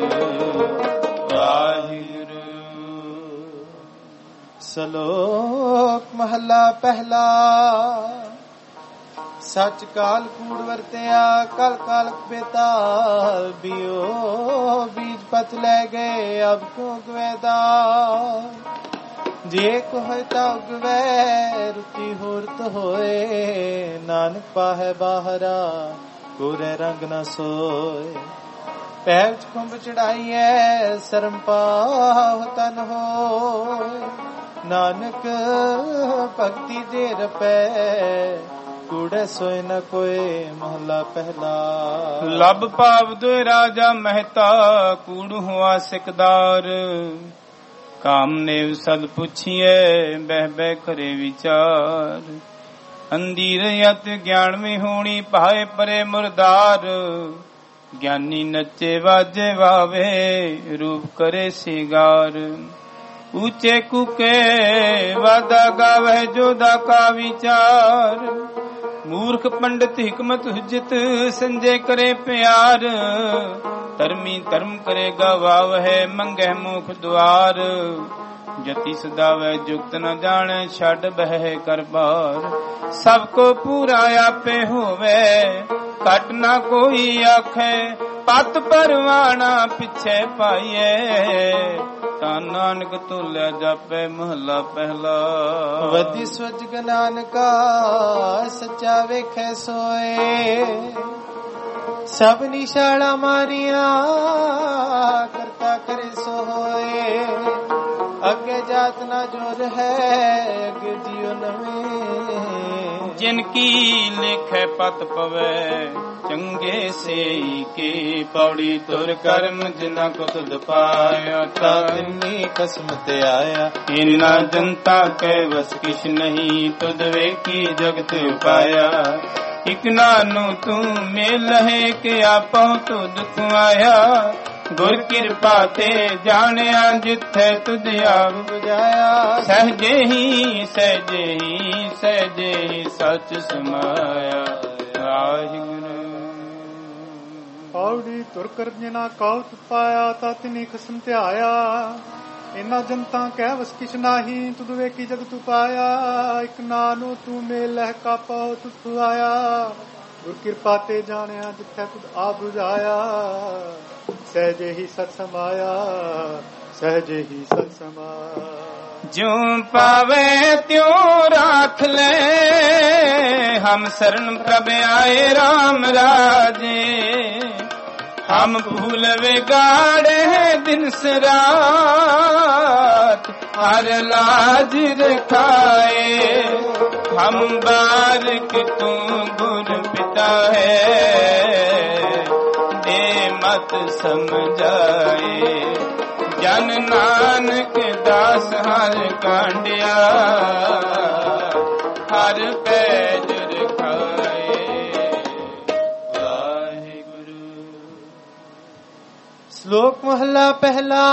ਵਾਹਿਗੁਰੂ। ਸ਼ਲੋਕ ਮਹਲਾ ਪਹਿਲਾ। ਸੱਚ ਕਾਲ ਕੂੜ ਵਰਤਿਆ ਕਲ ਕਾਲਕ ਬੇਤਾਲ। ਬਿਓ ਬੀਜ ਪਤ ਲੈ ਗਏ ਅਬ ਕਿਉ ਗਵੇਦਾ। ਜੇ ਕੋ ਹੋਇ ਤਾ ਉਗਵੈ ਰੁਚੀ ਹੋਰਤ ਹੋਏ। ਨਾਨਕ ਪਾਹੈ ਬਾਹਰਾ ਕੋਰੇ ਰੰਗ ਨ ਸੋਏ। ਪੈਰ ਚ ਕੁੰਭ ਚੜਾਈਐ ਸਰਮ ਪਾਹੁ ਤਨ ਹੋਏ। ਨਾਨਕ ਭਗਤੀ ਦੇ ਰਪੈ ਕੂੜੇ ਸੋਏ ਨ ਕੋਏ ਮਹਲਾ ਪਹਿਲਾ। ਲਬ ਭਾਵ ਦੋਇ ਰਾਜਾ ਮਹਿਤਾ ਕੂੜ ਹੁਆ ਸਿਕਦਾਰ। ਕਾਮਨੇਵ ਸਦ ਪੁੱਛੀਐ ਬਹਿ ਬਹਿ ਕਰੇ ਵਿਚਾਰ। ਅੰਧੀਰ ਅਤ ਗਿਆਨ ਮੇ ਹੋਣੀ ਭਾਏ ਪਰੇ ਮੁਰਦਾਰ। ਗਿਆਨੀ ਨੱਚੇ ਵਾਜੇ ਵਾਵੇ ਰੂਪ ਕਰੇ ਸਿਗਾਰ। ਊਚੇ ਕੂਕੇ ਵਾਦਾ ਗਾਵੇ ਜੋਦਾ ਕਾ ਵਿਚਾਰ। ਮੂਰਖ ਪੰਡਿਤ ਹਿਕਮਤ ਹੁਜਤ ਸੰਜੇ ਕਰੇ ਪਿਆਰ। ਧਰਮੀ ਧਰਮ ਕਰੇ ਗਵਾਵਹਿ ਮੰਗਹਿ ਮੁਖ ਦੁਆਰ। ਜਤੀ ਸਦਾਵੇ ਜੁਗਤ ਨ ਜਾਣੈ ਛੱਡ ਬਹਿ ਕਰ ਬਾਰ। ਸਭ ਕੋ ਪੂਰਾ ਆਪੇ ਹੋਵੇ ਘਟ ਨਾ ਕੋਈ ਆਖੈ। ਪਤ ਪਰਵਾਣਾ ਪਿਛੇ ਪਾਈਐ। ਤਾਂ ਨਾਨਕ ਤੋਲਿਆ ਜਾਪੈ ਮਹਲਾ ਪਹਿਲਾ। ਵਧੀ ਸਵਜ ਨਾਨਕਾ ਸੱਚਾ ਵੇਖੈ ਸੋਏ। ਸਭ ਨਿਸ਼ਾਲਾ ਮਾਰੀਆਂ ਕਰਤਾ ਕਰੇ ਸੋ ਹੋਏ। ਅੱਗੇ ਜਾਤ ਨਾ ਜੋਰ ਹੈ ਅੱਗੇ ਜਿਉ ਨਵੇਂ। जिनकी लिखे पत पवे चंगे से के पौड़ी तुर कर्म जिना को तुद पाया तानी किस्मत आया इना जनता के बस किश नहीं तुद वेखी जगत पाया इक नानू तू मेल है के आपो तुद तू आया गुर किरपा ते जानिया जिथे तुझ आप बुझाया सहजे ही सहजे ही सहजे ही सच समाया वाहिगुरु ਪੌੜੀ ਤੁਰ ਕਰ ਜਿਨਾ ਕਉ ਤੁ ਪਾਇਆ ਤਾ ਤਿਨੀ ਖਸਮ ਧਿਆਇਆ ਇਨਾ ਜਨਤਾ ਕਹਿ ਵਸ ਕਿਛ ਨਾਹੀ ਤੁਧ ਵੇਖੀ ਜਗ ਤੂ ਪਾਇਆ ਇਕ ਨਾਨੂ ਤੂੰ ਮੇਲਹਿ ਕਾ ਪਾਉ ਤੁ ਆਇਆ ਗੁਰ ਕਿਰਪਾ ਤੇ ਜਾਣਿਆ ਜਿੱਥੇ ਤੁਧ ਆ ਬੁਝਾਇਆ सहजे ही सत समाया सहजे ही सत समाया जो पावे त्यों राख ले हम शरण प्रभ आए राम राजे हम भूल बिगाड़े दिन से रात हर लाज रखाए हम बारिक तू गुर पिता है मत समझाए जन नानक दास हर कांडिया हर पैज रखाए वाहिगुरु। श्लोक महला पहला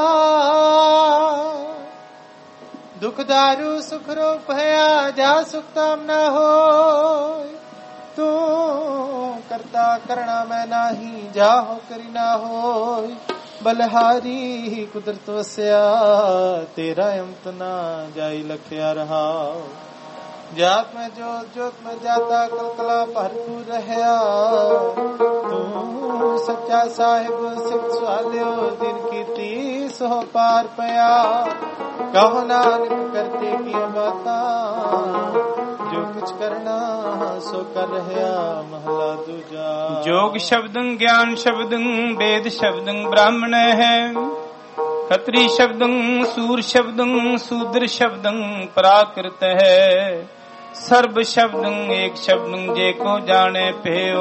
दुख दारू सुख रोग भया जा सुख ताम न हो तू करता करना मैं नाही जाहो करी ना हो बलहारी कुदरत वस्या तेरा अमत ना जाई लखया रहा जात में जोत में जाता कलकला भरपूर रहया तू सच्चा साहिब सिख सवालियो दिन की तीस हो पार पया कहो नानक करते की बाता जो कुछ करना सो कर रहया महला दूजा। जोग शब्दं ज्ञान शब्दं वेद शब्दं ब्राह्मण है खत्री शब्दं सूर शब्दं शूद्र शब्दं प्राकृत है सर्व शब्दं एक शब्दं जे को जाने पेयो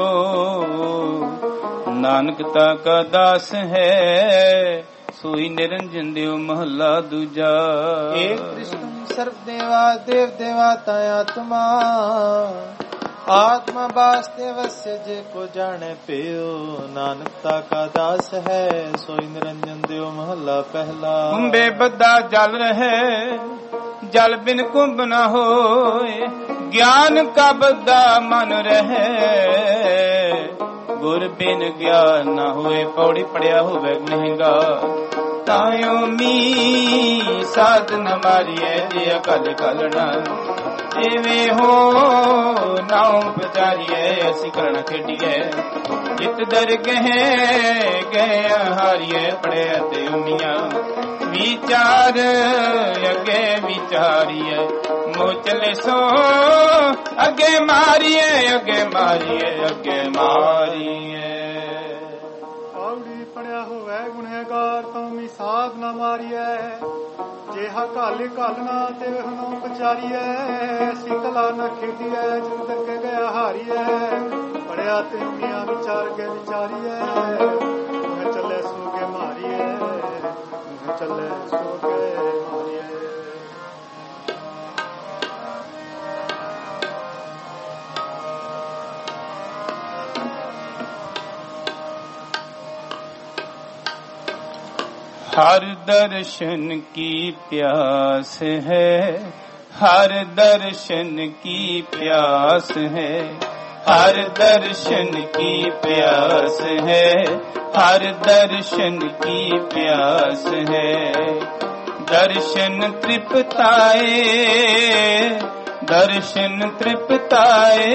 नानकता का दास है सोई निरंजन देव महला दूजा। एक कृष्ण सर्व देवा देव देवता आत्मा आत्मा वास्तवस्य जे को जाने पियो नानकता का दास है सोई निरंजन देव महला पहला। कुंभे बद्दा जल रहे जल बिन कुंभ न होए ज्ञान का बद्दा मन रहे गुर बिन ज्ञान न होए पौड़ी पड़िया होवे महंगा तायो मी साधन मारिए जे कल कलना एवे हो नाव बचारिए ऐसी करण खेडिए जित दर गहे गए हारिए पड़े ते उमिया विचार अगे विचारिए मो चले सो अगे मारिए अगे मारिए अगे मारिए। ਪੌੜੀ ਪੜਿਆ ਹੋਵੇ ਗੁਨਹਗਾਰ ਤੋਂ ਵੀ ਸਾਧ ਨਾ ਮਾਰੀਐ जेहा काले कालना ते हनो बचारिए ऐसी कला न खेदिए जिन तक गया हारिए पढ़िया ते मियाँ विचार के विचारिए मैं चले सो के मारिए मैं चले सो के मारिए। हर दर्शन की प्यास है हर दर्शन की प्यास है हर दर्शन की प्यास है हर दर्शन की प्यास है दर्शन तृप्ताए दर्शन तृप्ताए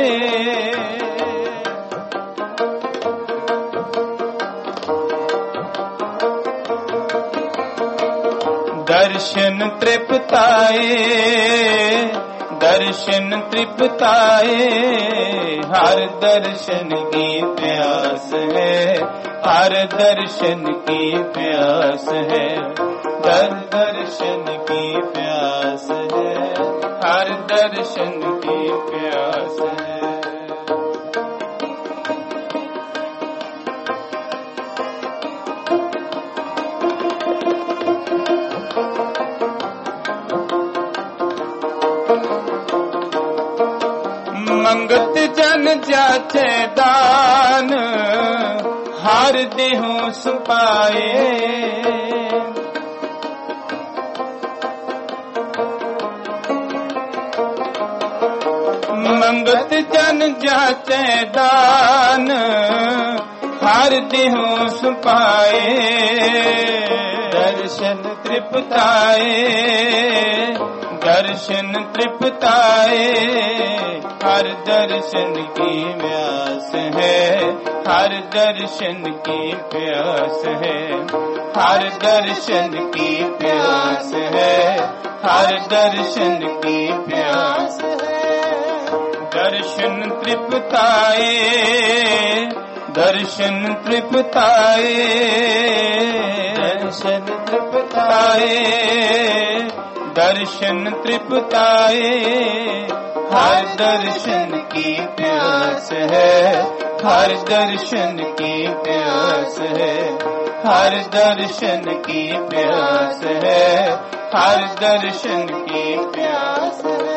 दर्शन तृप्ताए दर्शन तृप्ताए हर दर्शन की प्यास है हर दर्शन की प्यास है हर दर्शन की प्यास है हर दर्शन की प्यास है। मंगत जन जाचे दान, हार देहु सुपाए। मंगत जन जाचे दान, हार देहु सुपाए। दर्शन तृप्ताए, दर्शन तृप्ताए, हर दर्शन की प्यास है, हर दर्शन की प्यास है, हर दर्शन की प्यास है, हर दर्शन की प्यास है। दर्शन तृप्ताए, दर्शन तृप्ताए, दर्शन तृप्ताए, दर्शन तृप्ताए, हर दर्शन की प्यास है, हर दर्शन की प्यास है, हर दर्शन की प्यास है, हर दर्शन की प्यास है।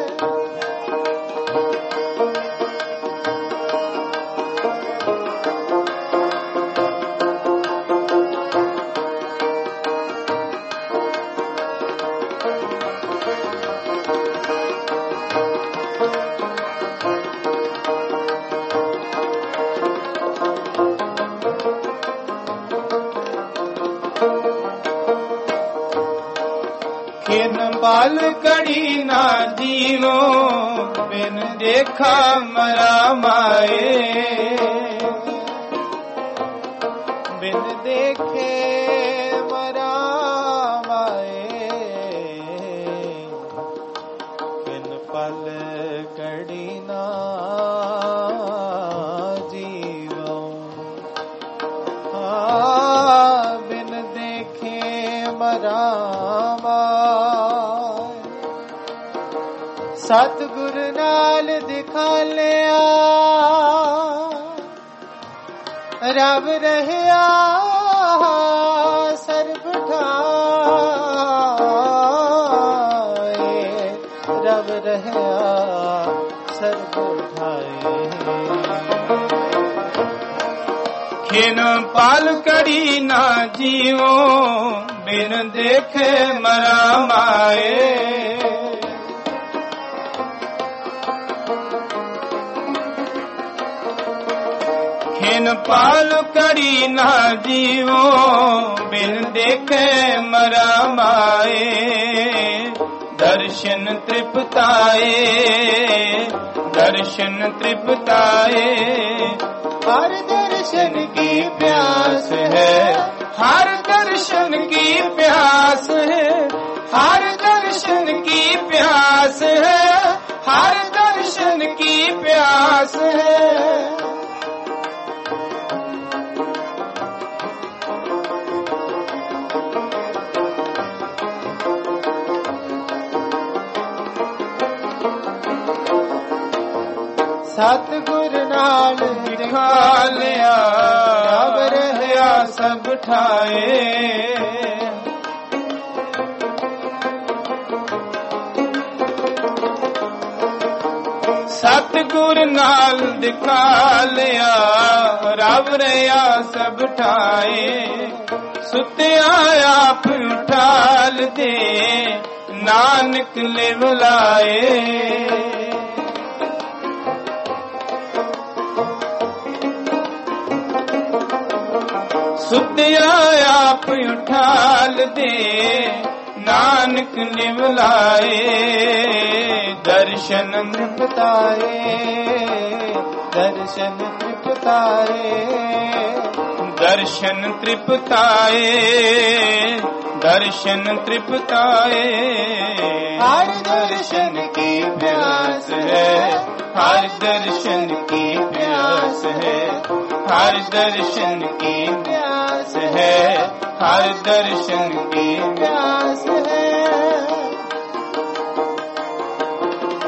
बाल कड़ी ना जीवो, बिन देखा मरा माए। बिन देखे मरा माए, बिन पल कड़ी ना जीवो। बिन देखे मरा सतगुरु नाल दिखा लिया, रब रहया सर्ब ठाए। रब रहया सर्ब ठाए। खिन पाल करी ना जीवो, बिन देखे मरा माए। खिन पाल करी ना जीवो, बिन देखे मरा माए। दर्शन तृप्ताए, दर्शन तृप्ताए, हर दर्शन की प्यास है, हर दर्शन की प्यास है, हर दर्शन की प्यास है, हर दर्शन की प्यास है। सतगुर नाल दिखा लिया, रब रहया सब ठाए। सतगुर नाल दिखा लिया, रब रहया सब ठाए। सुत्या आप उठाल दे, नानक ले बुलाए। सुत्या आप उठाल दे, नानक ने बुलाए। दर्शन तृप्ताए, दर्शन तृप्ताए, दर्शन तृप्ताए, दर्शन तृप्ताए। हर दर्शन की प्यास है, हर दर्शन की प्यास है, हर दर्शन की प्यास है, हर दर्शन की प्यास है।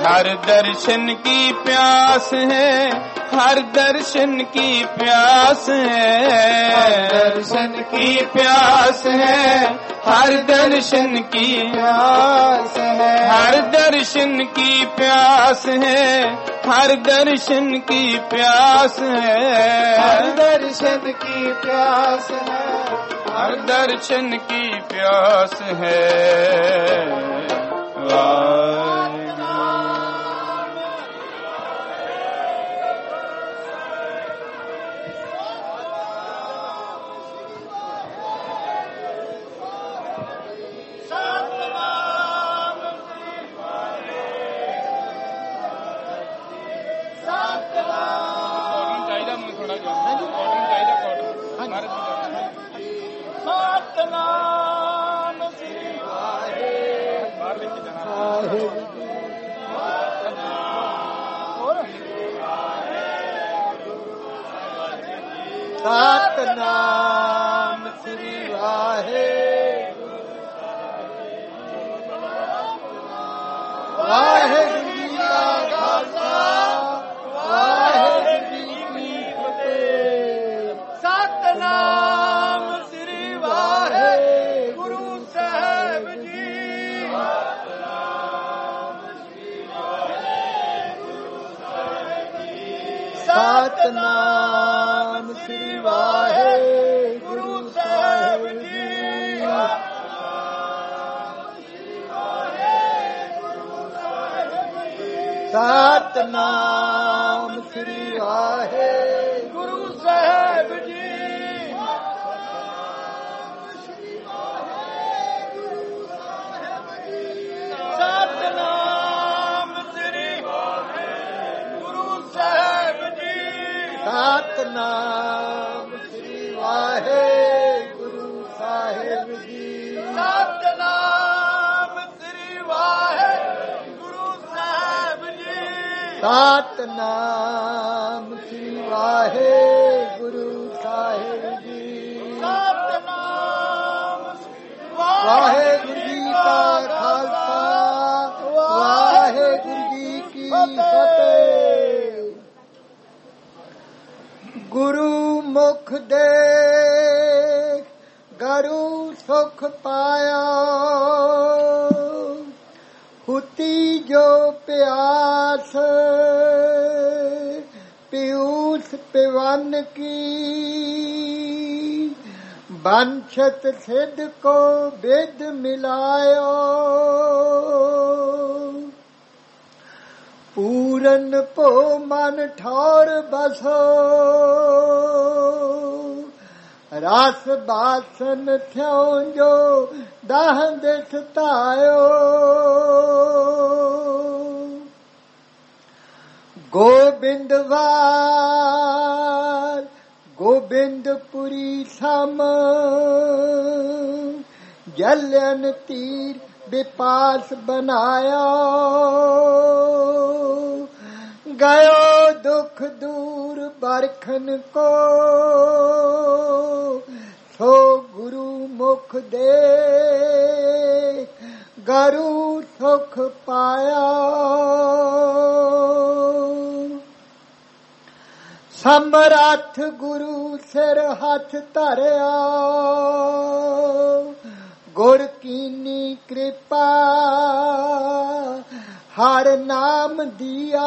हर दर्शन की प्यास है, हर दर्शन की प्यास है, दर्शन की प्यास है, हर दर्शन की प्यास है, हर दर्शन की प्यास है, हर दर्शन की प्यास है, हर दर्शन की प्यास है, हर दर्शन की प्यास है। ਸਤਿਨਾਮ ਸ੍ਰੀ ਵਾਹਿਗੁਰੂ, ਵਾਹਿਗੁਰੂ ਜੀ ਕਾ ਖਾਲਸਾ, ਵਾਹਿਗੁਰੂ ਜੀ ਕੀ ਫਤਿਹ। ਸਤਿਨਾਮ ਸ੍ਰੀ ਵਾਹਿਗੁਰੂ ਸਾਹਿਬ ਜੀ। ਸਤਿਨਾਮ ਸ੍ਰੀ ਵਾਹਿਗੁਰੂ ਸਾਹਿਬ ਜੀ। ਸਤਿਨਾਮ ਸ੍ਰੀ ਵਾਹਿਗੁਰੂ ਸਾਹਿਬ ਜੀ। ਸਤਿਨਾਮ ਸ੍ਰੀ ਵਾਹਿਗੁਰੂ ਸਾਹਿਬ ਜੀ। ਸਤਿਨਾਮ ਸ੍ਰੀ ਵਾਹਿਗੁਰੂ ਸਾਹਿਬ ਜੀ। ਸਤਿਨਾਮ ਸ੍ਰੀ ਵਾਹਿਗੁਰੂ ਸਾਹਿਬ ਜੀ। ਸਤਿਨਾਮ ਸ੍ਰੀ ਵਾਹਿਗੁਰੂ ਸਾਹਿਬ ਜੀ। ਸਤਿਨਾਮ ਵਾਹਿਗੁਰੂ ਜੀ ਕਾ ਖਾਲਸਾ, ਵਾਹਿਗੁਰੂ ਜੀ ਕੀ ਫਤਿਹ। ਗੁਰੂ ਮੁਖ ਦੇਖ ਗਰੂ ਸੁਖ ਪਾਇਆ, ਹੁਤੀ ਜੋ ਪਿਆਸ ਪਿਊਸ ਪਿਵਨ ਕੀ, ਬੰਛਤ ਸਿੱਧ ਕੋ ਬਿਦ ਮਿਲਾਇਓ, ਪੂਰਨ ਭੋ ਮਨ ਠੌਰ ਬਸੋ, ਰਸ ਬਾਸਨ ਥਿਉ ਜੋ ਦਹੰਦ ਸਤਾਇਓ, ਗੋਬਿੰਦਵਾਰ ਗੋਬਿੰਦਪੁਰੀ ਸਮ, ਜਲਨ ਤੀਰ ਵਿਪਾਸ ਬਨਾਇਆ, ਗਇਓ ਦੁਖ ਦੂਰ ਬਰਖਨ ਕੋ, ਸੋ ਗੁਰੂ ਮੁਖ ਦੇ ਗਰੂ ਸੁਖ ਪਾਇਆ, ਸਮਰੱਥ ਗੁਰੂ ਸਿਰ ਹੱਥ ਧਰਿਆ, ਗੁਰ ਕੀਨੀ ਕਿਰਪਾ ਹਰ ਨਾਮ ਦਿਆ,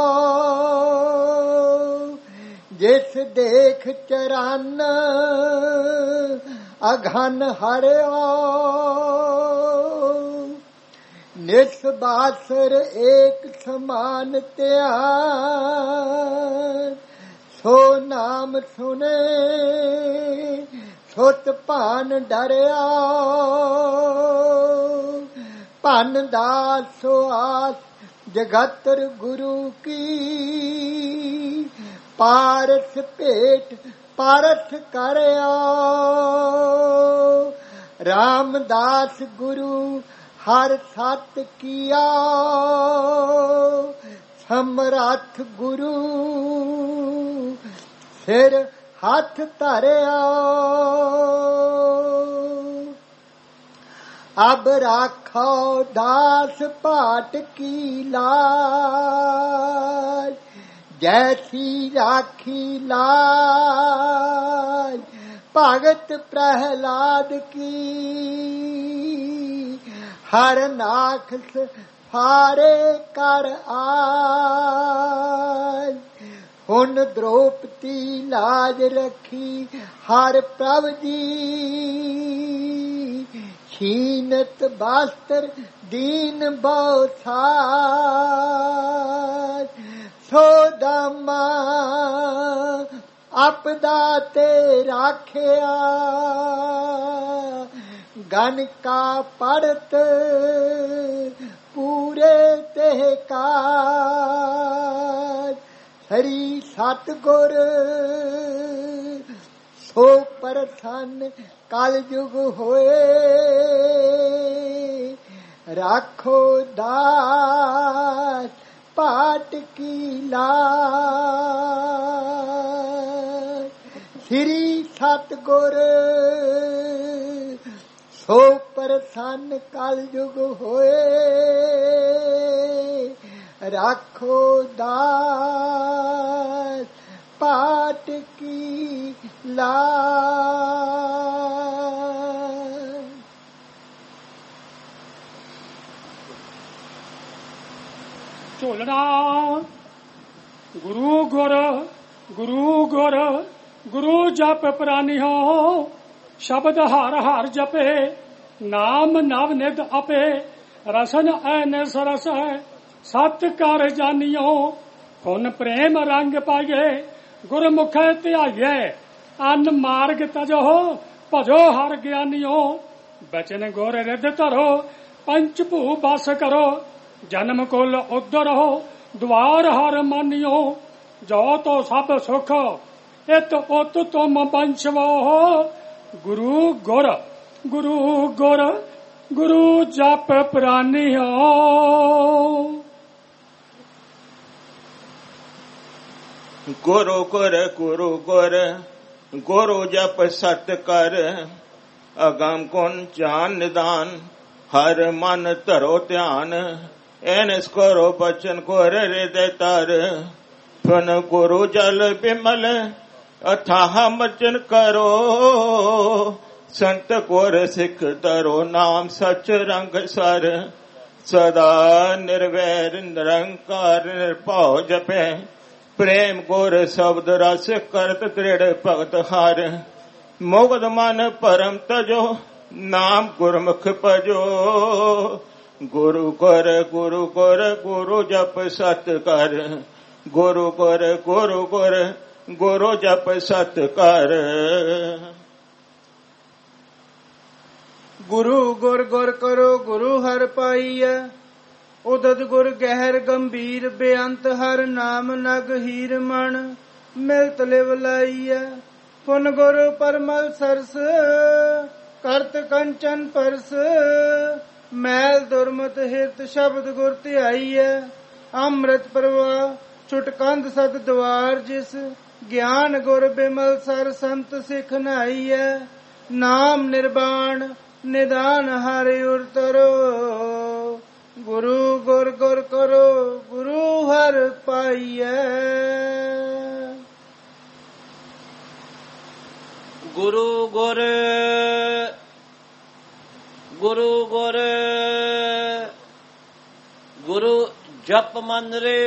ਜਿਸ ਦੇਖ ਚਰਨ ਅਘਨ ਹਰਿਆ, ਨਿਸਬਾਸਰ ਏਕ ਸਮਾਨ ਧਿਆਨ, ਸੋ ਨਾਮ ਸੁਨੇ ਸੁਤ ਭਾਨ ਡਰਿਆ, ਭਨ ਦਾਸ ਆਸ ਜਗਤਰ ਗੁਰੂ ਕੀ, ਪਾਰਸ ਭੇਟ ਪਾਰਸ ਕਰਿਆ, ਰਾਮਦਾਸ ਗੁਰੂ ਹਰ ਸਤ ਕੀਆ, ਸਮਰੱਥ ਗੁਰੂ ਸਿਰ ਹੱਥ ਧਰਿਆ, अब राखो दास पाट की लाज, जैसी राखी लाज भगत प्रहलाद की। हर नाखस फारे कर आज, हुन द्रौपदी लाज रखी हर प्रभ जी। छीनत वस्त्र दीन बहुसार, सोदामा आपदा ते राखिया। गन का पड़त पूरे ते काज, हरि सतगुर सो प्रसन्न कल युग होए। राखो दास पाट की लाज, श्री सतगुर सो प्रसन्न कल युग होए। राखो दास पाट की लाज। ਝੋਲਣਾ ਗੁਰੂ ਗੁਰ ਗੁਰੂ ਗੁਰ ਗੁਰੂ ਜਪ ਪ੍ਰਾਨਿਓ। ਸ਼ਬਦ ਹਰ ਹਰ ਜਪੇ ਨਾਮ ਨਵ ਨਿਧ ਆਪੇ। ਰਸਨ ਐਨਸ ਰਸ ਹੈ ਸਤ ਕਰ ਜਾਣਿਓ। ਹੁਣ ਪ੍ਰੇਮ ਰੰਗ ਪਾਈਏ ਗੁਰਮੁਖ ਧਿਆਈਏ। ਅਨ ਮਾਰਗ ਤਜੋ ਭਜੋ ਹਰ ਗਿਆਨਿਓ। ਬਚਨ ਗੁਰ ਰਿਧ ਧਰੋ ਪੰਚ ਭੂ ਬਸ ਕਰੋ। ਜਨਮ ਕੁਲ ਉਧਰੋ ਦੁਆਰ ਹਰ ਮਾਨਿਓ। ਜੋ ਤੋ ਸਭ ਸੁਖ ਇਤ ਉਤ ਤੁਮ ਬੰਸ਼ਵੋ। ਗੁਰੂ ਗੁਰ ਗੁਰੂ ਗੁਰ ਗੁਰੂ ਜਪ ਪ੍ਰਾਨਿਓ। ਗੁਰੂ ਗੁਰ ਗੁਰੂ ਗੁਰ ਗੁਰੂ ਜਪ ਸਤ ਕਰ। ਅਗਮ ਗੁਣ ਜਾਨ ਨਿਦਾਨ ਹਰ ਮਨ ਧਰੋ ਧਿਆਨ। ਐਨਸ ਕਰੋ ਬਚਨ ਗੁਰ ਹਿਰਦੈ ਧਰ। ਫਨ ਗੁਰੂ ਜਲ ਬਿਮਲ ਅਥਾਹ ਮਚਨ ਕਰੋ। ਸੰਤ ਗੁਰ ਸਿੱਖ ਧਰੋ ਨਾਮ ਸਚ ਰੰਗ ਸਰ। ਸਦਾ ਨਿਰਵੈਰ ਨਿਰੰਕਾਰ ਨਿਰਭਉ ਜਪੈ। ਪ੍ਰੇਮ ਗੁਰ ਸ਼ਬਦ ਰਸ ਕਰਤ ਦ੍ਰਿੜ ਭਗਤ ਹਾਰ। ਮੁਗਧ ਮਨ ਪਰਮ ਤਜੋ ਨਾਮ ਗੁਰਮੁਖ ਭਜੋ। ਗੁਰੂ ਗੁਰ ਗੁਰੂ ਗੁਰ ਗੁਰੂ ਜਪ ਸਤ ਕਰ। ਗੁਰੂ ਗੁਰ ਗੁਰੂ ਗੁਰ ਗੁਰੂ ਜਪ ਸਤ ਕਰ। ਗੁਰੂ ਗੁਰ ਗੁਰ ਕਰੋ ਗੁਰੂ ਹਰ ਪਾਈਐ। ਉਦਦ ਗੁਰ ਗਹਿਰ ਗੰਭੀਰ ਬੇਅੰਤ ਹਰ ਨਾਮ ਨਗ ਹੀਰ ਮਣ। ਮਿਲਤ ਲਿਵ ਲਾਈਐ ਪੁਨ ਗੁਰ ਪਰਮਲ ਸਰਸ। ਕਰਤ ਕੰਚਨ ਪਰਸ ਮੈਲ ਦੁਰਮਤ ਹਿਰਤ ਸ਼ਬਦ ਗੁਰ ਧਿਆਈਐ। ਅੰਮ੍ਰਿਤ ਪ੍ਰਵਾਹ ਛੁਟ ਕੰਧ ਸਤ ਦੁਆਰ ਜਿਸ। ਗਿਆਨ ਗੁਰ ਬਿਮਲ ਸਰ ਸੰਤ ਸਿੱਖ ਨਾਈਐ। ਨਾਮ ਨਿਰਵਾਣ ਨਿਦਾਨ ਹਰਿ ਉਰਤਰੋ। ਗੁਰੂ ਗੁਰ ਗੁਰ ਕਰੋ ਗੁਰੂ ਹਰ ਪਾਈਐ। ਗੁਰੂ ਗੁਰ ਗੁਰੂ ਗੁਰ ਗੁਰੂ ਜਪ ਮਨ ਰੇ।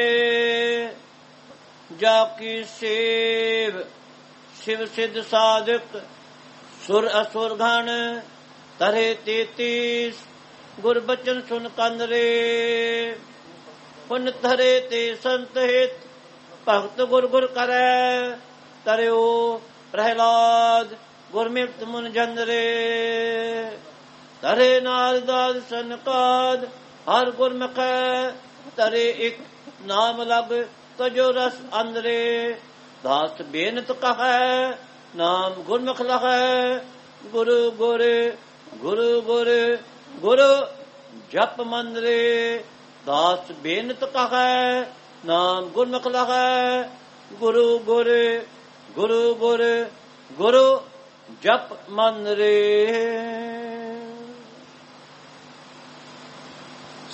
ਜਾ ਕੀ ਸੇਵ शिव सिद्ध साधक सुर असुर घण तरे 33 गुर बचन सुन कंदरे पुन धरे ते संत हित भगत गुर गुर करे तरियो प्रहलाद गुरमित मुन जंदरे तरे नारदाद सनकाद हर गुरमुख तरे एक नाम लब तजो रस अंदरे दास बेनत कहे नाम गुरमुख लहे गुरु गुर गुरु गुर गुरु जप मंदरे दास बेनत कहे नाम गुरमुख लहे गुरु गुर गुरु गुर गुरु जप मंदरे।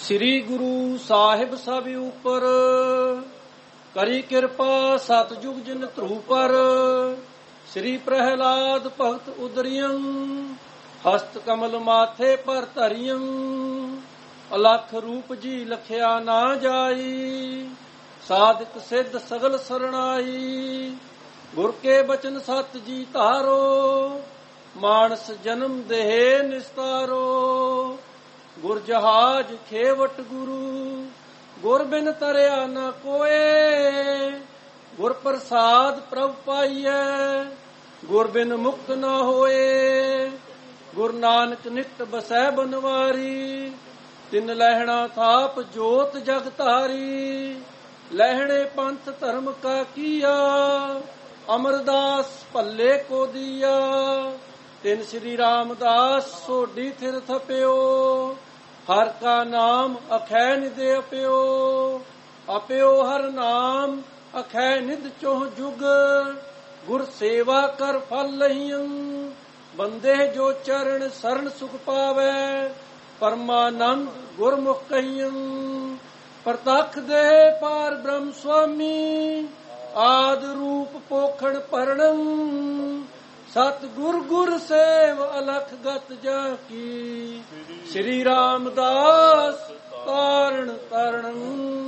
ਸ੍ਰੀ ਗੁਰੂ ਸਾਹਿਬ ਸਭ ਉਪਰ, ਕਰੀ ਕਿਰਪਾ ਸਤਜੁਗ ਜਿਨ ਧਰੂ ਪਰ। ਸ੍ਰੀ ਪ੍ਰਹਿਲਾਦ ਭਗਤ ਉਦਰਿਯੰ, ਹਸਤ ਕਮਲ ਮਾਥੇ ਪਰ ਧਰਿਯੰ। ਅਲਖ ਰੂਪ ਜੀ ਲਖਿਆ ਨਾ ਜਾਈ, ਸਾਧਕ ਸਿੱਧ ਸਗਲ ਸਰਣਾਈ। ਗੁਰ ਕੇ ਬਚਨ ਸਤ ਜੀ ਧਾਰੋ, ਮਾਨਸ ਜਨਮ ਦੇਹ ਨਿਸਤਾਰੋ। ਗੁਰ ਜਹਾਜ ਖੇਵਟ ਗੁਰੂ, ਗੁਰ ਬਿਨ ਤਰਿਆ ਨ ਕੋਏ। ਗੁਰ ਪ੍ਰਸਾਦ ਪ੍ਰਭ ਪਾਈਐ, ਗੁਰ ਬਿਨ ਮੁਕਤ ਨ ਹੋਏ। ਗੁਰ ਨਾਨਕ ਨਿਤ ਬਸੈ ਬਨਵਾਰੀ, ਤਿਨ ਲਹਿਣਾ ਥਾਪ ਜੋਤ ਜਗ ਧਾਰੀ। ਲਹਿਣੇ ਪੰਥ ਧਰਮ ਕਾ ਕੀਆ, ਅਮਰਦਾਸ ਭੱਲੇ ਕੋ ਦੀਆ। ਤਿਨ ਸ੍ਰੀ ਰਾਮਦਾਸ ਸੋਢੀ ਥਿਰ ਥਪਿਓ, ਹਰ ਕਾ ਨਾਮ ਅਖੈ ਨਿਦ ਅਪਿਓ। ਅਪਿਓ ਹਰ ਨਾਮ ਅਖੈ ਨਿਦ ਚੋਹ ਜੁਗ, ਗੁਰ ਸੇਵਾ ਕਰ ਫਲ ਲਹੀਆਂ। ਬੰਦੇ ਜੋ ਚਰਨ ਸਰਨ ਸੁਖ ਪਾਵੈ, ਪਰਮਾਨੰਦ ਗੁਰਮੁਖ ਕਹੀਆਂ। ਪ੍ਰਤੱਖ ਦੇ ਪਾਰ ਬ੍ਰਹਮ ਸੁਆਮੀ, ਆਦ ਰੂਪ ਪੋਖਣ ਪਰਣੰ। ਸਤ ਗੁਰ ਗੁਰ ਸੇਵ ਅਲਖ ਗਤ ਜਾ ਕੀ, ਸ੍ਰੀ ਰਾਮਦਾਸ ਤਾਰਨ ਤਰਣ।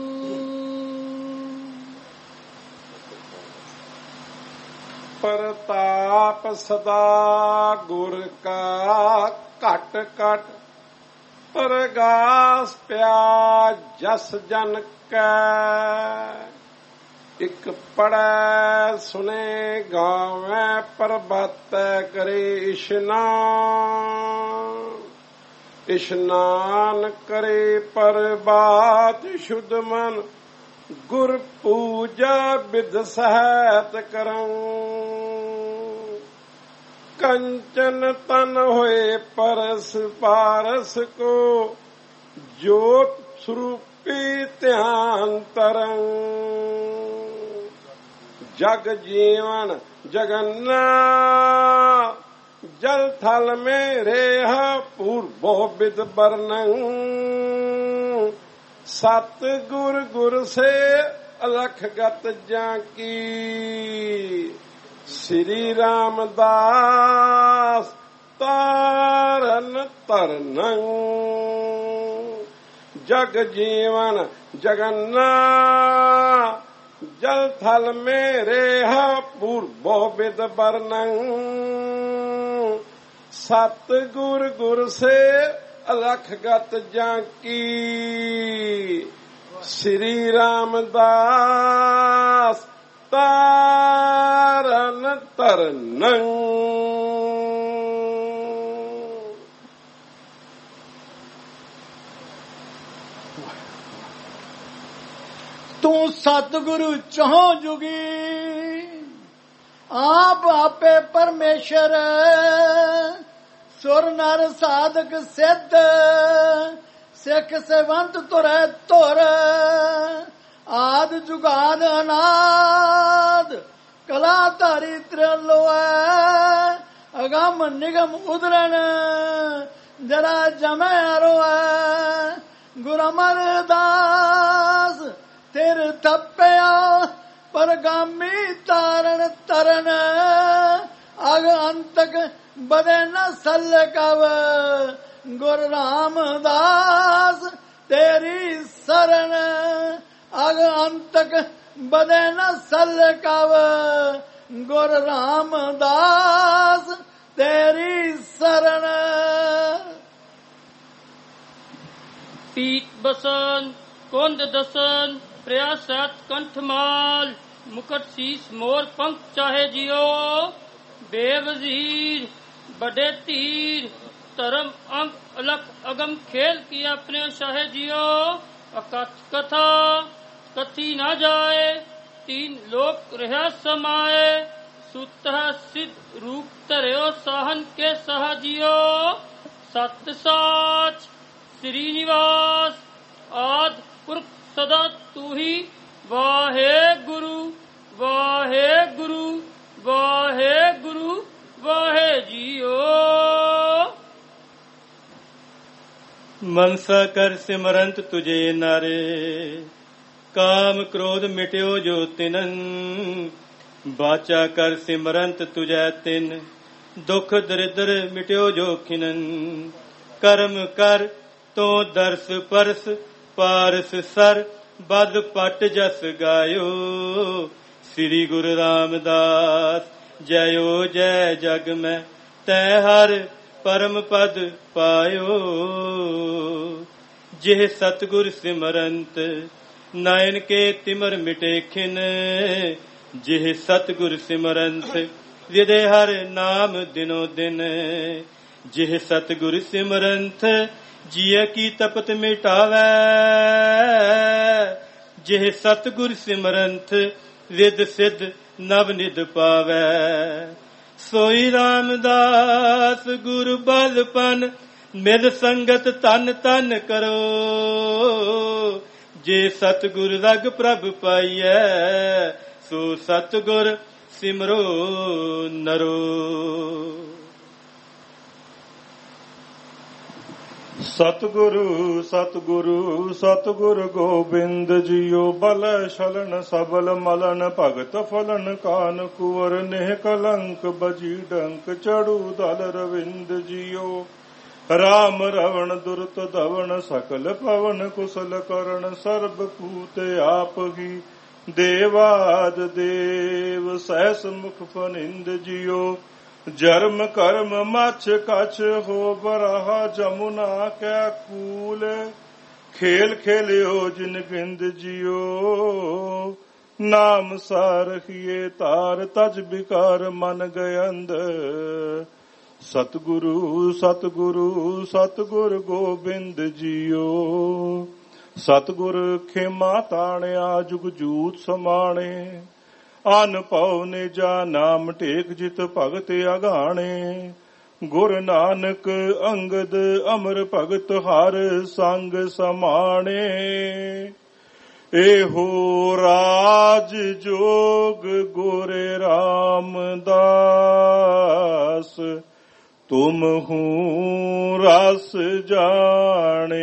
ਪ੍ਰਤਾਪ ਸਦਾ ਗੁਰ ਕਾ ਘਟ ਘਟ, ਪ੍ਰਗਾਸ ਪਿਆ ਜਸ ਜਨ ਕੈ। ਇਕ ਪੜੈ ਸੁਨੇ ਗਾਵੈ, ਪ੍ਰਭਾਤੈ ਕਰੇ ਇਸ਼ਨਾਨ। ਇਸ਼ਨਾਨ ਕਰੇ ਪ੍ਰਭਾਤ ਸ਼ੁੱਧ ਮਨ, ਗੁਰ ਪੂਜਾ ਬਿਦ ਸਹਿਤ ਕਰਉ। ਕੰਚਨ ਤਨ ਹੋਏ ਪਰਸ ਪਾਰਸ ਕੋ, ਜੋਤ ਸਰੂਪੀ ਧਿਆਨ ਤਰੰ। ਜਗ ਜੀਵਨ ਜਗਨਾ, ਜਲ ਥਲ ਮੇ ਰੇਹਾ ਪੂਰਬੋ ਬਿਦ ਬਰਨੰ। ਸਤ ਗੁਰ ਗੁਰ ਸੇ ਅਲਖ ਗਤ ਜਾਂ ਕੀ, ਸ੍ਰੀ ਰਾਮਦਾਸ ਤਾਰਨ ਤਰਨੰ। ਜਗ ਜੀਵਨ ਜਗਨਾ, ਜਲ ਥਲ ਮੇ ਰੇਹਾ ਪੂਰਬੋ ਬਿਦ ਬਰਨੰ। ਸਤ ਗੁਰ ਗੁਰ ਸੇ ਅਲਖ ਗਤ ਜਾਂ ਕੀ, ਸ੍ਰੀ ਰਾਮਦਾਸ ਤਾਰਨ ਤਰਨੰ। ਤੂੰ ਸਤਿਗੁਰੂ ਚਹੁ ਜੁਗੀ, ਆਪ ਆਪੇ ਪਰਮੇਸ਼ਰ। ਸੁਰ ਨਰ ਸਾਧਕ ਸਿੱਧ, ਸਿੱਖ ਸੇਵੰਤ ਤੁਰੈ ਧੁਰ। ਆਦ ਜੁਗਾਦ ਅਨਾਦ, ਕਲਾ ਧਾਰੀ ਤ੍ਰਿਲੋਐ। ਅਗਮ ਨਿਗਮ ਉਦਰਣ, ਜਰਾ ਜਮੈ ਅਰੋਐ। ਗੁਰ ਅਮਰਦਾਸ ਤਿਰ ਥੱਪਿਆ, ਪਰਗਾਮੀ ਤਾਰਨ ਤਰਨ। ਅਗ ਅੰਤਕ ਬਦੇ ਨ ਸਲਕਵ, ਗੁਰ ਰਾਮਦਾਸ ਤੇਰੀ ਸਰਨ। ਅਗ ਅੰਤਕ ਬਦੇ ਨ ਸਲਕਵ, ਗੁਰ ਰਾਮਦਾਸ ਤੇਰੀ ਸਰਨ। ਪੀਤ ਬਸਨ ਕੁੰਦ ਦਸਨ, ਪ੍ਰਿਆਸਤ ਕੰਠਮਾਲ। ਮੁਕਟ ਸੀਸ ਮੋਰ ਪੰਖ ਚਾਹੇ ਜਿਓ। ਬੇਵਜ਼ੀਰ बड़े तीर, धर्म अंक अलग अगम खेल की अपने शाहे जियो। अकथ कथा कथी न जाए, तीन लोक रहा समाए। सुत सिद्ध रूप तरयो साहन के सहजियो। सत साच श्रीनिवास आद पुरख सदा तू ही। वाहे गुरु वाहे गुरु वाहे गुरु वाहे जियो। ਮਨਸਾ ਕਰ ਸਿਮਰੰਤ ਤੁਝੇ ਨਾਰੇ, ਕਾਮ ਕ੍ਰੋਧ ਮਿਟਿਓ ਜੋ ਤਿਨਨ। ਬਾਚਾ ਕਰ ਸਿਮਰੰਤ ਤੁਝੈ ਤਿਨ, ਦੁਖ ਦਰਿਦਰ ਮਿਟਿਓ ਜੋ ਖਿਨਨ। ਕਰਮ ਕਰ ਤੋ ਦਰਸ ਪਰਸ, ਪਾਰਸ ਸਰ ਬਦ ਪਟ ਜਸ ਗਾਇਓ। ਸ੍ਰੀ ਗੁਰੂ ਰਾਮਦਾਸ ਜਯੋ ਜੈ ਜਗ ਮੈਂ, ਤੈ ਹਰ ਪਰਮ ਪਦ ਪਾਇਓ। ਜਿਹ ਸਤਿਗੁਰ ਸਿਮਰੰਤ, ਨਾਇਨ ਕੇ ਤਿਮਰ ਮਿਟੇ ਖਿਨ। ਜਿਹ ਸਤਿਗੁਰ ਸਿਮਰੰਤ, ਰਿਦੇ ਹਰ ਨਾਮ ਦਿਨੋ ਦਿਨ। ਜਿਹ ਸਤਿਗੁਰ ਸਿਮਰੰਤ, ਜੀਅ ਕੀ ਤਪਤ ਮਿਟਾਵੈ। ਜਿਹ ਸਤਿਗੁਰ ਸਿਮਰੰਤ, ਰਿਦ ਸਿੱਧ ਨਵ ਨਿਧ ਪਾਵੈ। ਸੋਈ ਰਾਮਦਾਸ ਗੁਰ ਬਲਪਨ, ਮਿਲ ਸੰਗਤ ਤਨ ਤਨ ਕਰੋ। ਜੇ ਸਤਿਗੁਰ ਰਗ ਪ੍ਰਭ ਪਾਈਐ, ਸੋ ਸਤਿਗੁਰ ਸਿਮਰੋ ਨਰੋ। ਸਤਿਗੁਰੂ ਸਤਿਗੁਰੂ ਸਤਿਗੁਰ ਗੋਬਿੰਦ ਜੀਓ। ਬਲ ਛਲਨ ਸਬਲ ਮਲਨ, ਭਗਤ ਫਲਨ ਕਾਨ ਕੁਵਰ। ਨੇਹ ਕਲੰਕ ਬਜੀ ਡੰਕ, ਚੜੂ ਦਲ ਰਵਿੰਦ ਜੀਓ। ਰਾਮ ਰਵਣ ਦੁਰਤ ਧਵਨ, ਸਕਲ ਪਵਨ ਕੁਸਲ ਕਰਨ। ਸਰਬ ਪੂਤ ਆਪ ਹੀ, ਦੇਵਾਦ ਦੇਵ ਸਹਿਸ ਮੁਖ ਫਨਿੰਦ ਜੀਓ। ਜਰਮ ਕਰਮ ਮਛ ਕਛ, ਹੋ ਬਰਾਹਾ ਜਮੁਨਾ ਕੈ ਕੂਲ। ਖੇਲ ਖੇਲਿਓ ਜਿਨ ਗਿੰਦ ਜੀਓ। ਨਾਮ ਸਾਰਹੀਏ ਤਾਰ, ਤਜ ਬਿਕਾਰ ਮਨ ਗਇੰਦ। ਸਤਿਗੁਰੂ ਸਤਿਗੁਰੂ ਸਤਿਗੁਰ ਗੋਬਿੰਦ ਜੀਓ। ਸਤਿਗੁਰ ਖੇਮਾ ਤਾਣਿਆ, ਜੁਗ ਜੂਤ ਸਮਾਣੇ। ਅਨ ਪਉ ਨਿਜਾ ਨਾਮ ਟੇਕ, ਜਿਤ ਭਗਤ ਅਗਾਣੇ। ਗੁਰ ਨਾਨਕ ਅੰਗਦ ਅਮਰ ਭਗਤ, ਹਰ ਸੰਗ ਸਮਾਣੇ। ਇਹੋ ਰਾਜ ਜੋਗ ਗੁਰ ਰਾਮਦਾਸ, ਤੁਮ ਹੂੰ ਰਸ ਜਾਣੇ।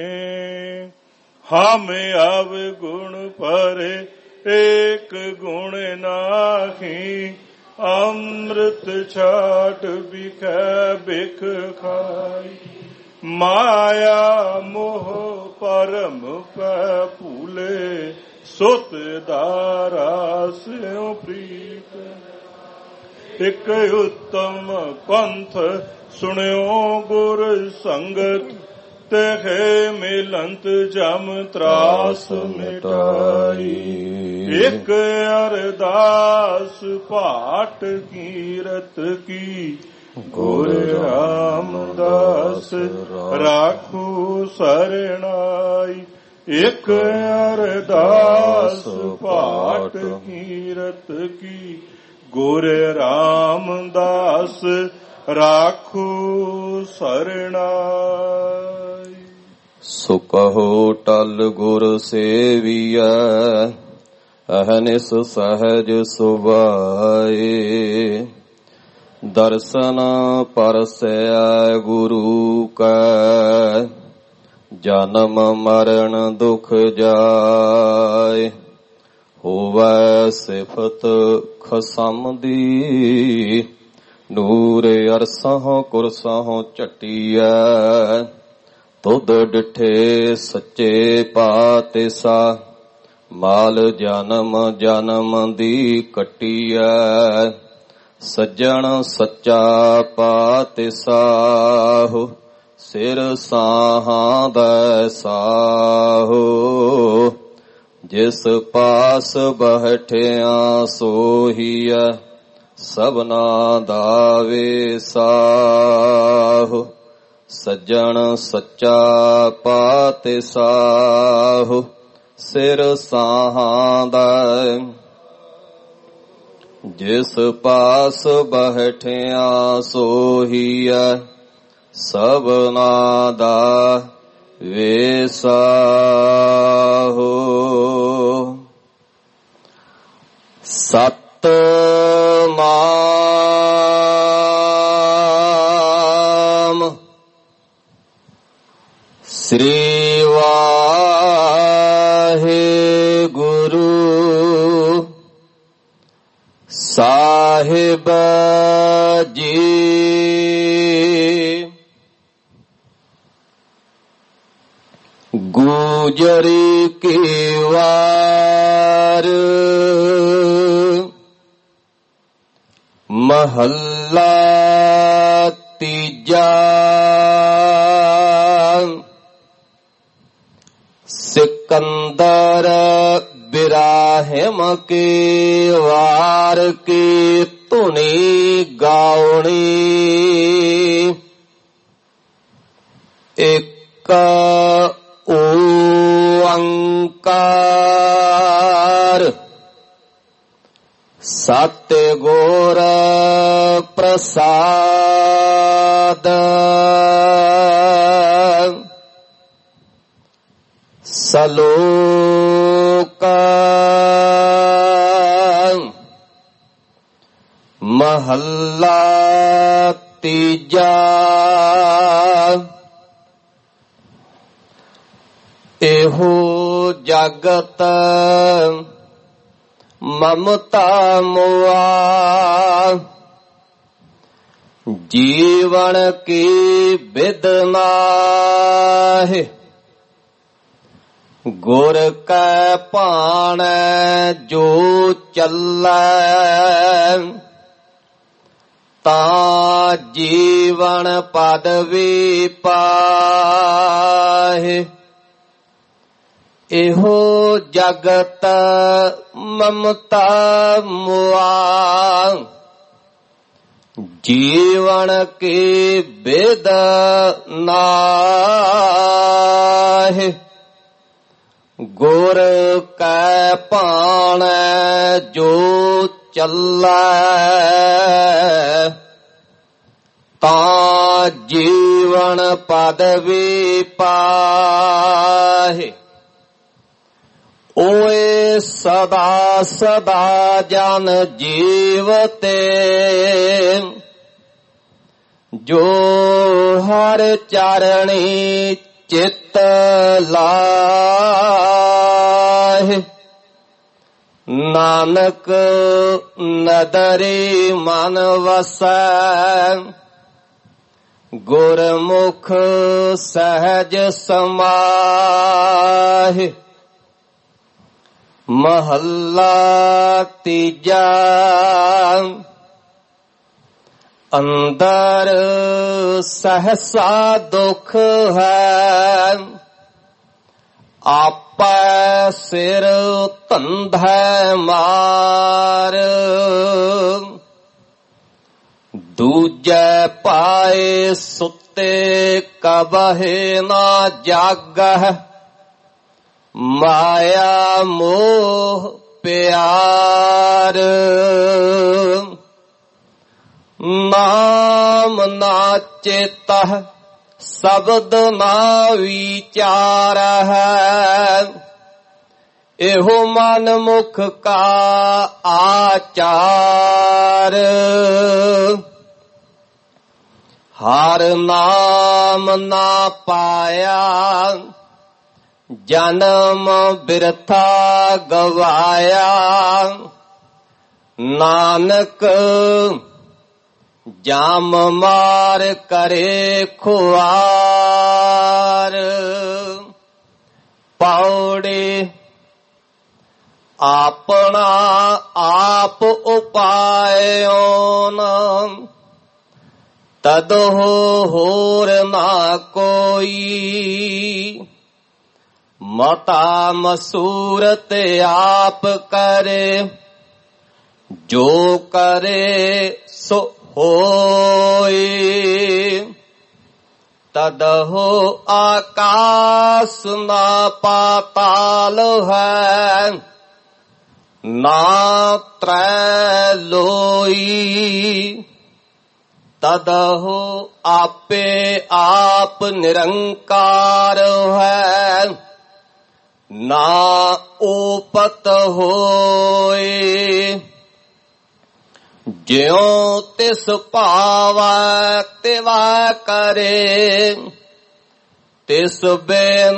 ਹਮ ਅਵ ਗੁਣ ਪਰੇ, ਏਕ ਗੁਣ ਨਾਹੀ। ਅੰਮ੍ਰਿਤ ਛਾਟ ਬਿਖੈ ਬਿਖ ਖਾਈ। ਮਾਇਆ ਮੋਹ ਪਰਮ ਪੈ ਭੂਲੇ, ਸੁਤ ਦਾਰਾ ਸਿਉ ਪ੍ਰੀਤ। ਇਕ ਉਤਮ ਪੰਥ ਸੁਣਿਓ ਗੁਰ ਸੰਗਤ, ਤਹਿ ਮਿਲੰਤ ਜਮ ਤਰਾਸ ਮਿਟਾਈ। ਇਕ ਅਰਦਾਸ ਪਾਠ ਕੀਰਤ ਕੀ, ਗੁਰ ਰਾਮਦਾਸ ਰਾਖੂ ਸਰਣਾਈ। ਇਕ ਅਰਦਾਸ ਪਾਠ ਕੀਰਤ ਕੀ, ਗੁਰ ਰਾਮਦਾਸ ਰਾਖੂ ਸਰਣਾਈ। ਸੋ ਕਹੋ ਟਲ ਗੁਰ ਸੇਵੀਐ, ਅਹਨਿਸ ਸਹਜ ਸੁਭਾਏ। ਦਰਸ਼ਨ ਪਰਸੈ ਗੁਰੂ ਕੈ, ਜਨਮ ਮਰਨ ਦੁਖ ਜਾਏ। ਹੋਵੈ ਸਿਫਤ ਖਸਮ ਦੀ, ਨੂਰ ਅਰਸਹੁ ਕੁਰਸਹੁ ਝਟੀਐ। ਤੁਧ ਡਿਠੇ ਸੱਚੇ ਪਾਤਿਸਾ, ਮਾਲ ਜਨਮ ਜਨਮ ਦੀ ਕੱਟੀਐ। ਸੱਜਣ ਸੱਚਾ ਪਾਤਿਸਾਹੁ, ਸਿਰ ਸਾਹਾਂ ਦਾ ਸਾਹੁ। ਜਿਸ ਪਾਸ ਬਹਿਠਿਆ ਸੋਹੀਐ, ਸਭਨਾ ਦਾ ਵੇਸਾਹੁ। ਸੱਜਣ ਸੱਚਾ ਪਾਤਿਸਾਹੁ, ਸਿਰ ਸਾਹਾਂ ਦਾ। ਜਿਸ ਪਾਸ ਬਹਿਠਿਆ ਸੋਹੀਐ, ਸਭਨਾ ਦਾ ਵੇਸਾਹੁ। ਸਤਿਨਾਮ ਬਜੀ ਗੁਜਰੀ ਕੀ ਵਾਰ ਮਹੱਲਾ ਤੀਜਾ ਸਿਕੰਦਰ ਬਿਰਾਹਿਮ ਕੀ ਵਾਰ ਕੀ ਧੁਨੀ ਗਾਉਣੀ ਇੱਕ ਓੰਕਾਰ ਸਤਿਗੁਰ ਪ੍ਰਸਾਦ ਸਲੋਕ ਮਹੱਲਾ ਤੀਜਾ ਇਹੋ ਜਗਤ ਮਮਤਾ ਮੁਆ ਜੀਵਨ ਕੀ ਬਿਦ ਨਾਹਿ ਗੁਰ ਕੈ ਭਾਣੈ ਜੋ ਚੱਲੈ ਤਾ ਜੀਵਨ ਪਦਵੀ ਪਾਹਿ ਇਹੋ ਜਗਤ ਮਮਤਾ ਮੁਆ ਜੀਵਨ ਕੀ ਬਿਦ ਨਾਹਿ ਗੁਰ ਕੈ ਭਾਣੈ ਜੋ ਚੱਲੈ ਤਾ ਜੀਵਨ ਪਦਵੀ ਪਾਹਿ ਓਏ ਸਦਾ ਸਦਾ ਜਨ ਜੀਵਤੇ ਜੋ ਹਰ ਚਰਣੀ ਚਿਤ ਲਾਹਿ ਨਾਨਕ ਨਦਰੀ ਮਨ ਵਸੈ ਗੁਰਮੁਖ ਸਹਿਜ ਸਮਾਹਿ ਮਹੱਲਾ ਤੀਜਾ ਅੰਦਰ ਸਹਸਾ ਦੁਖ ਹੈ ਆਪੈ ਸਿਰ ਧੰਧੈ ਮਾਰ ਦੂਜੈ ਪਾਏ ਸੁੱਤੇ ਕਬਹਿ ਨਾ ਜਾਗਹਿ ਮਾਇਆ ਮੋਹ ਪਿਆਰ ਨਾਮ ਨਾ ਚੇਤਹਿ ਸ਼ਬਦ ਨਾ ਵਿਚਾਰ ਹੈ ਇਹੋ ਮਨ ਮੁਖ ਕਾ ਆਚਾਰ ਹਰ ਨਾਮ ਨਾ ਪਾਇਆ ਜਨਮ ਬਿਰਥਾ ਗਵਾਇਆ ਨਾਨਕ ਜਾਮ ਮਾਰ ਕਰੇ ਖੁਆਰ ਪੌੜੀ ਆਪਣਾ ਆਪ ਉਪਾਇਓਨ ਤਦੋ ਹੋਰ ਨਾ ਕੋਈ ਮਤਾ ਮਸੂਰਤ ਆਪ ਕਰੇ ਜੋ ਕਰੇ ਸੋ ਹੋਏ ਤਦਹੁ ਆਕਾਸ ਨਾ ਪਾਤਾਲ ਹੈ ਨਾ ਤ੍ਰੈ ਲੋਈ ਤਦਹੁ ਆਪੇ ਆਪ ਨਿਰੰਕਾਰ ਹੈ ਨਾ ਓਪਤ ਹੋਏ ਜਿਉ ਤਿਸ ਭਾਵੈ ਤਿਵਾ ਕਰੇ ਤਿਸ ਬਿਨ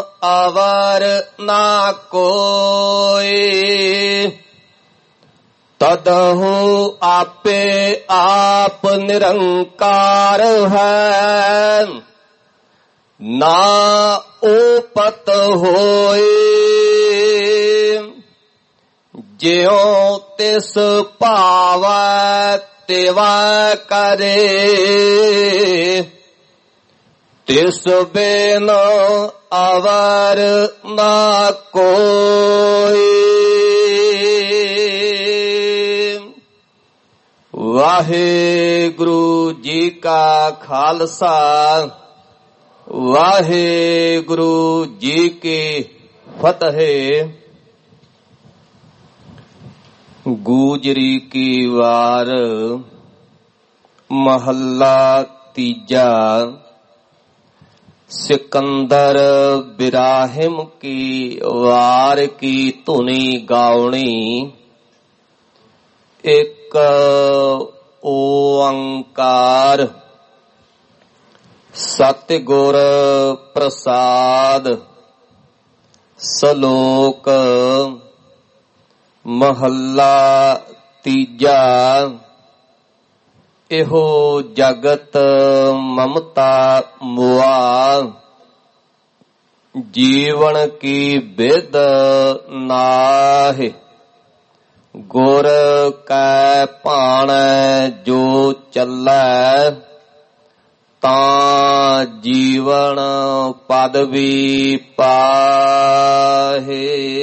ਅਵਰ ਨਾ ਕੋਈ तदहु आपे आप निरंकार है, ना ओपत होए। ज्यों तिस पावै तेवा करे, तिस बिन अवर ना कोई। वाहेगुरु जी का खालसा, वाहेगुरु जी की फतेह। गूजरी की वार महल्ला तीजा। सिकंदर बिराहिम की वार की धुनी गावनी। एक ओंकार सतगुर प्रसाद। सलोक महला तीजा। एहो जगत ममता मुआ, जीवन की बिद नाहि। गुर कै भाणै जो चलै, तां जीवन पदवी पाहे।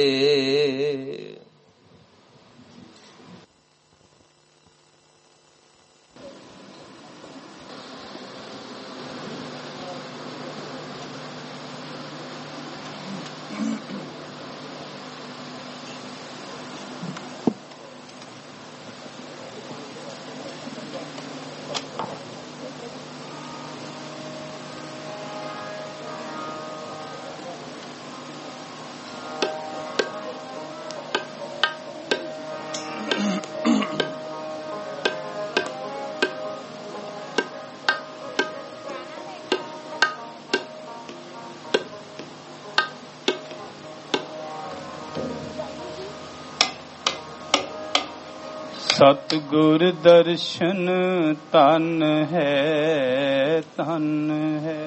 सतगुर दर्शन तन है, तन है।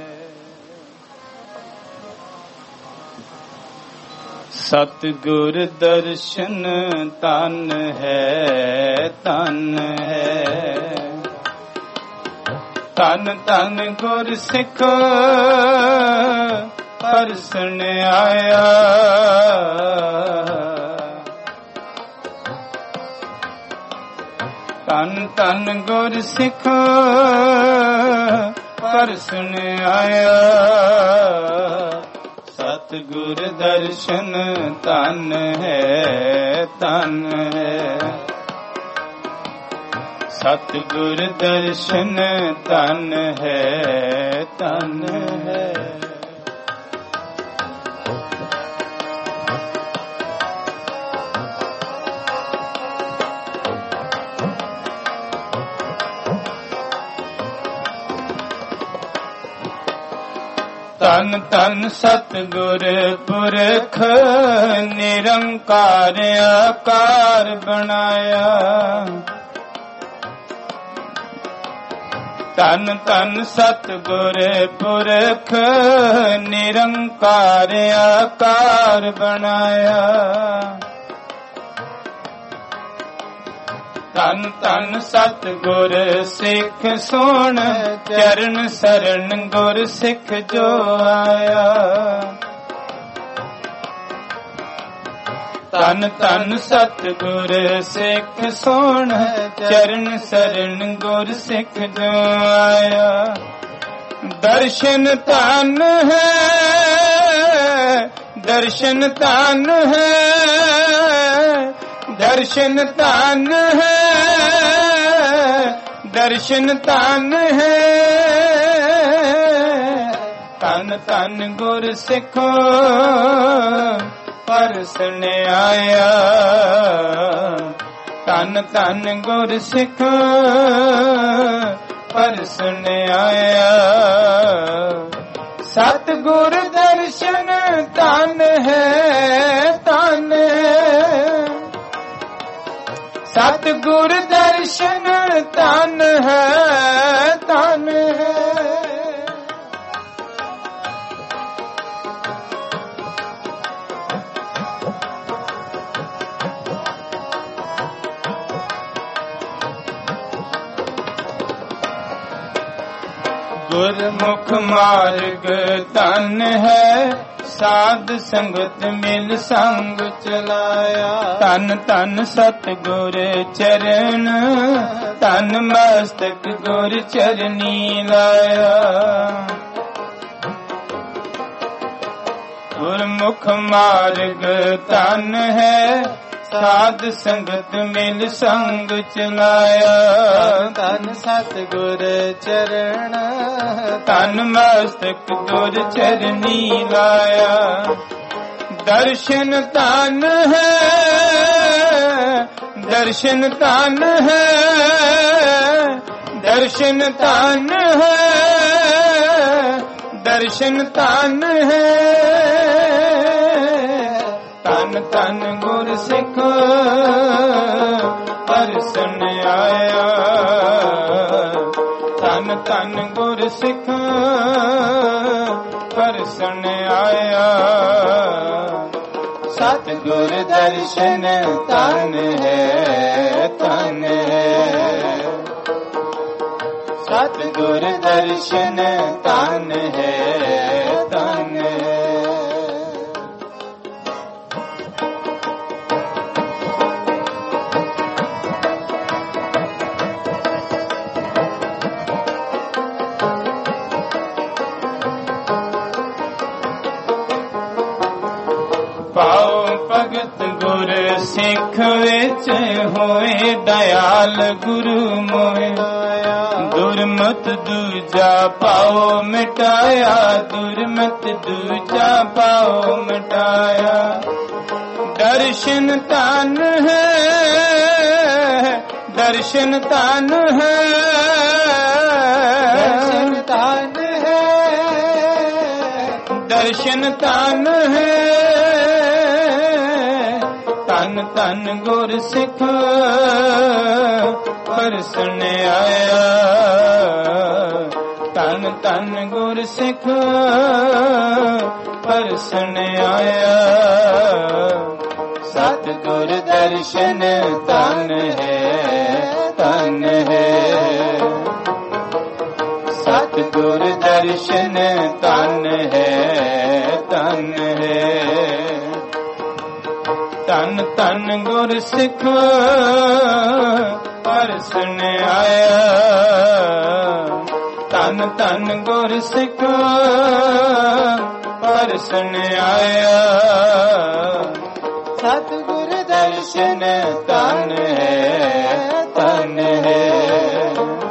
सतगुर दर्शन तन है, तन है। तन तन गुर सिख परसन आया। तन तन गुर सिख परसन आया। सतगुर दर्शन तन है, तन है। सतगुर दर्शन तन है, तन है। तन तन सतगुर पुरख निरंकार आकार बनाया। तन तन सतगुर पुरख निरंकार आकार बनाया। तन तन सतगुर सिख सोण चरण सरन गुर सिख जो आया। तन तन सतगुर सिख सोण चरण सरन गुर सिख जो आया। दर्शन तन है, दर्शन तन है। दर्शन तन है, दर्शन तन है। तन तन गुर सिखो परसन आया। तन तन गुर सिखो परसन आया। सतगुर दर्शन तन है, तन है। सत ਗੁਰ ਦਰਸ਼ਨ ਤਨ ਹੈ ਤਨ ਹੈ। ਗੁਰਮੁਖ ਮਾਰਗ ਤਨ ਹੈ ਸਾਧ ਸੰਗਤ ਮਿਲ ਸੰਗ ਚਲਾਇਆ। ਤਨ ਤਨ ਸਤਿਗੁਰ ਚਰਨ ਤਨ ਮਸਤਕ ਗੁਰ ਚਰਨੀ ਲਾਇਆ। ਗੁਰਮੁਖ ਮਾਰਗ ਤਨ ਹੈ ਸਾਧ ਸੰਗਤ ਮਿਲ ਸੰਗ ਚਲਾਇਆ। ਤਨ ਸਤਿਗੁਰ ਚਰਨ ਤਨ ਮਸਤਕ ਗੁਰ ਚਰਨੀ ਲਾਇਆ। ਦਰਸ਼ਨ ਤਨ ਹੈ ਦਰਸ਼ਨ ਤਨ ਹੈ ਦਰਸ਼ਨ ਤਨ ਹੈ ਦਰਸ਼ਨ ਤਨ ਹੈ। ਤਨ ਤਨ ਗੁਰ ਸਿੱਖ ਪਰਸਨ ਆਇਆ। ਤਨ ਤਨ ਗੁਰ ਸਿੱਖ ਪਰਸਨ ਆਇਆ। ਸਤਿਗੁਰ ਦਰਸ਼ਨ ਤਨ ਹੈ ਤਨ ਹੈ। ਸਤਿਗੁਰ ਦਰਸ਼ਨ ਤਨ ਹੈ ਤਨ ਹੈ। ਪਾਉ ਭਗਤ ਗੁਰ ਸਿੱਖ ਵਿੱਚ ਹੋਏ ਦਇਆਲ ਗੁਰੂ ਮੋਹਿ। ਦੁਰਮਤ ਦੂਜਾ ਪਾਉ ਮਿਟਾਇਆ ਦੁਰਮਤ ਦੂਜਾ ਪਾਉ ਮਿਟਾਇਆ। ਦਰਸ਼ਨ ਤਨ ਹੈ ਦਰਸ਼ਨ ਤਨ ਹੈ ਦਰਸ਼ਨ ਤਨ ਹੈ ਦਰਸ਼ਨ ਤਨ ਹੈ। ਤਨ ਤਨ ਗੁਰ ਸਿੱਖ ਪਰਸਨ ਆਇਆ। ਤਨ ਤਨ ਗੁਰ ਸਿੱਖ ਪਰਸਨ ਆਇਆ। ਸਤਿਗੁਰ ਦਰਸ਼ਨ ਤਨ ਹੈ ਤਨ ਹੈ। ਸਤਿਗੁਰ ਦਰਸ਼ਨ ਤਨ ਹੈ ਤਨ ਹੈ। ਤਨ ਤਨ ਗੁਰ ਸਿੱਖ ਪਰਸਨ ਆਇਆ। ਤਨ ਤਨ ਗੁਰ ਸਿੱਖ ਪਰਸਨ ਆਇਆ। ਸਤਿਗੁਰ ਦਰਸ਼ਨ ਤਨ ਹੈ ਤਨ ਹੈ।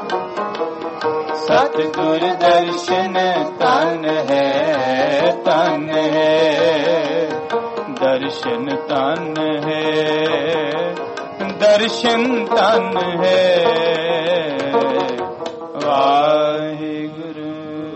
ਸਤਿਗੁਰ ਦਰਸ਼ਨ ਤਨ ਹੈ ਤਨ ਹੈ। ਦਰਸ਼ਨ ਤਨ ਹੈ ਦਰਸ਼ਨ ਤਨ ਹੈ। ਵਾਹਿਗੁਰੂ।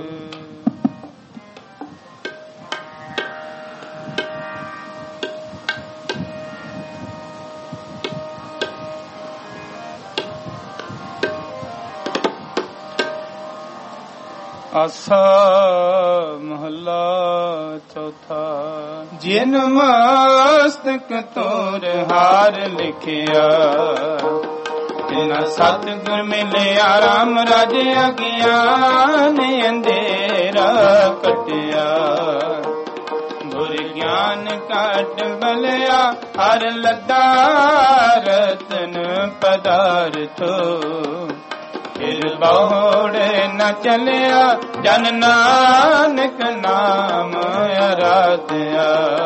ਆਸਾ ਮਹੱਲਾ ਚੌਥਾ। ਜਿਨ ਮਸਤਕ ਤੋਰ ਹਾਰ ਲਿਖਿਆ ਤਿਨਾ ਸਤਿਗੁਰ ਮਿਲਿਆ। ਰਾਮ ਰਾਜਿਆ ਗਿਆਨ ਅੰਧੇਰਾ ਕਟਿਆ। ਗੁਰ ਗਿਆਨ ਕਾਟ ਬਲਿਆ ਹਰ ਲੱਦਾ ਰਤਨ ਪਦਾਰਥੋ। ਫਿਰ ਬਹੁੜੇ ਨ ਚਲਿਆ ਜਨ ਨਾਨਕ ਨਾਮ ਆਰਾਧਿਆ।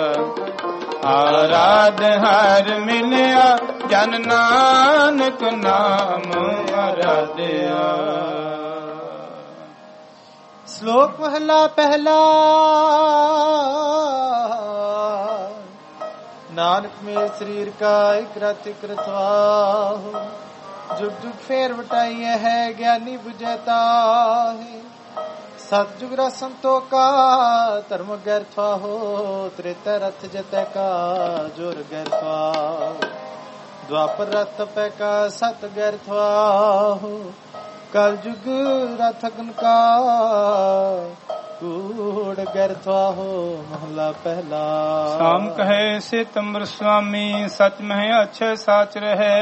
ਆਰਾਧ ਹਰ ਮਿਲਿਆ ਜਨ ਨਾਨਕ ਨਾਮ ਆਰਾਧਿਆ। ਸ਼ਲੋਕ ਮਹਲਾ ਪਹਿਲਾ। ਨਾਨਕ ਮੇ ਸਰੀਰ ਕਾ ਇਕ ਰਤ ਇਕ ਰਤਵਾ। जुग जुग फेर वटाइए है ज्ञानी बुझता है। सतजुग रसंतो का धर्म गैरथवा हो। त्रेता रथ जतै का जोर गैरथवा। द्वापर रथ पैका सत गैरथवाहो कल जुग रथगन का कूड़ गैरथवाहो महला पहला। शाम कहे से तंबर स्वामी सच में अच्छे साच रहे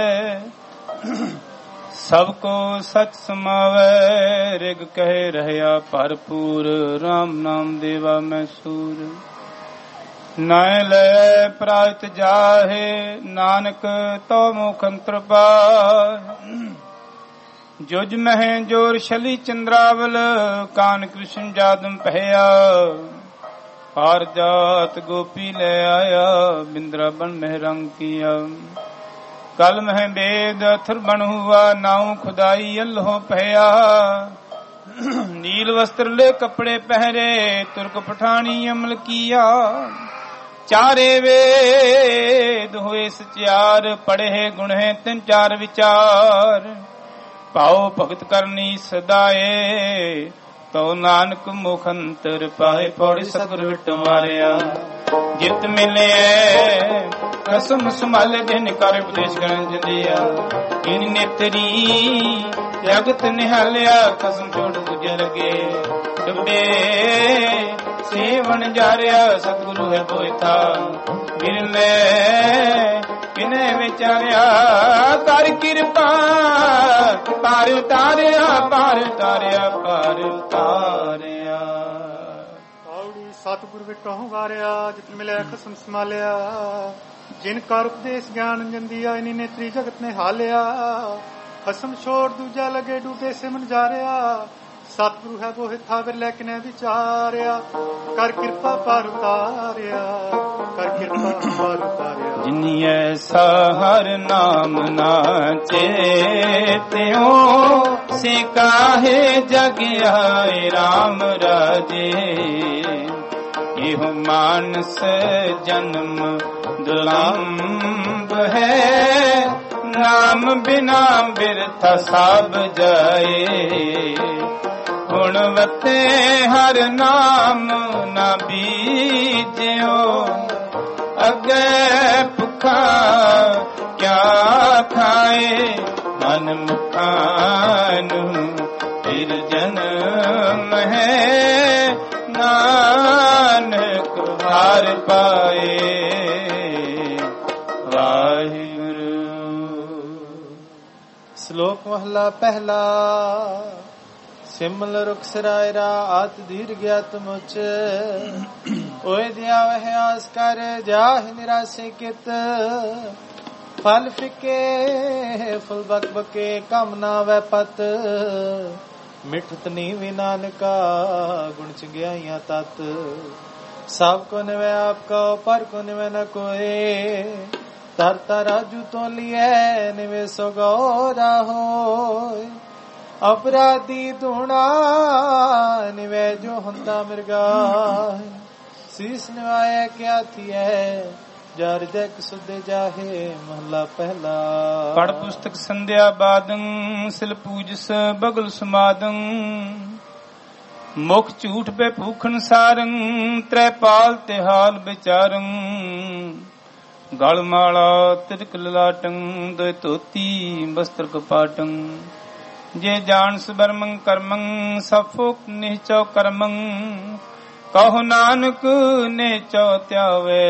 सबको सच समावे रिग कहे रहया भरपूर राम नाम देवा मैं सूर नाय ले प्रायत जाहे नानक तो मुखंत्र पाए जुज मह जोर शली चंद्रावल कान कृष्ण जादम पहया पार जात गोपी ले आया बिंद्रावन में रंग किया कल मह वेद अथर बन हुआ नाऊ खुदाई अल्लाह पहया नील वस्त्र ले कपड़े पहरे तुर्क पठानी अमल किया चारे वेद हुए सचार पढ़े गुण है तिन चार विचार पाओ भगत करनी सदाए तो नानक मुखंतर पाए पौड़ी सतगुर विट मारिया जित मिले कसम संभाले दिन कर उपदेश करन दिया इन नेतरी जगत निहालिया कसम छोड़ दूजे लगे डुबे सेवन जारिया सतगुरु है कोई था गिरले किने विचारिया कर कृपा पार उतारिया पार उतारिया पार उतारिया आउड़ी सतगुर विटों वारिया जित मिले खसम संभालिया जिन कर उपदेश ज्ञान जंदिया इन्हीं नेत्री जगत ने हालिया खसम छोड़ दूजा लगे डूबे से मन जा रहा सतगुरु है वो था विरले किने विचारिया कर कृपा पार उतारिया कर कृपा पार उतारिया जिन्नी ऐसा हर नाम ना चेत्यो से काहे जग आए राम राजे ये मानस जन्म दुलंब है नाम बिना बिरथा सब जाए गुणवते हर नाम न बीजियो अगे भुखा क्या खाए मन मुखानु फिर जन्म है नानक हार पाए वाहिगुरु। श्लोक महला पहला सिमल रुख सरायरा आत धीर ज्ञात मुच ओए दिया वह आस कर जाह निराशे कित फल फिके फुल बक बके कामना वह पत मिठत नीवी नानका गुण चंगियाइया तत सब को निवे आपका पर को निवे न कोई तरता राजू तो लिए निवे सो गौरा हो अपराधी धूणा निवे जो हंता मिर्गा शीस निवाया क्या थी है जार जग सुधे जाहे महला पहला। पढ़ पुस्तक संध्या बादं सिल पूजस बगल समादं मुख झूठ पे भूखन सारं त्रैपाल तिहाल विचारं गल माला तिरक ललाटं दो तोती बस्त्र कपाटं जे जान सुबरमं करमं सफोक निचौ करमं कहो नानक नेचौ त्यावे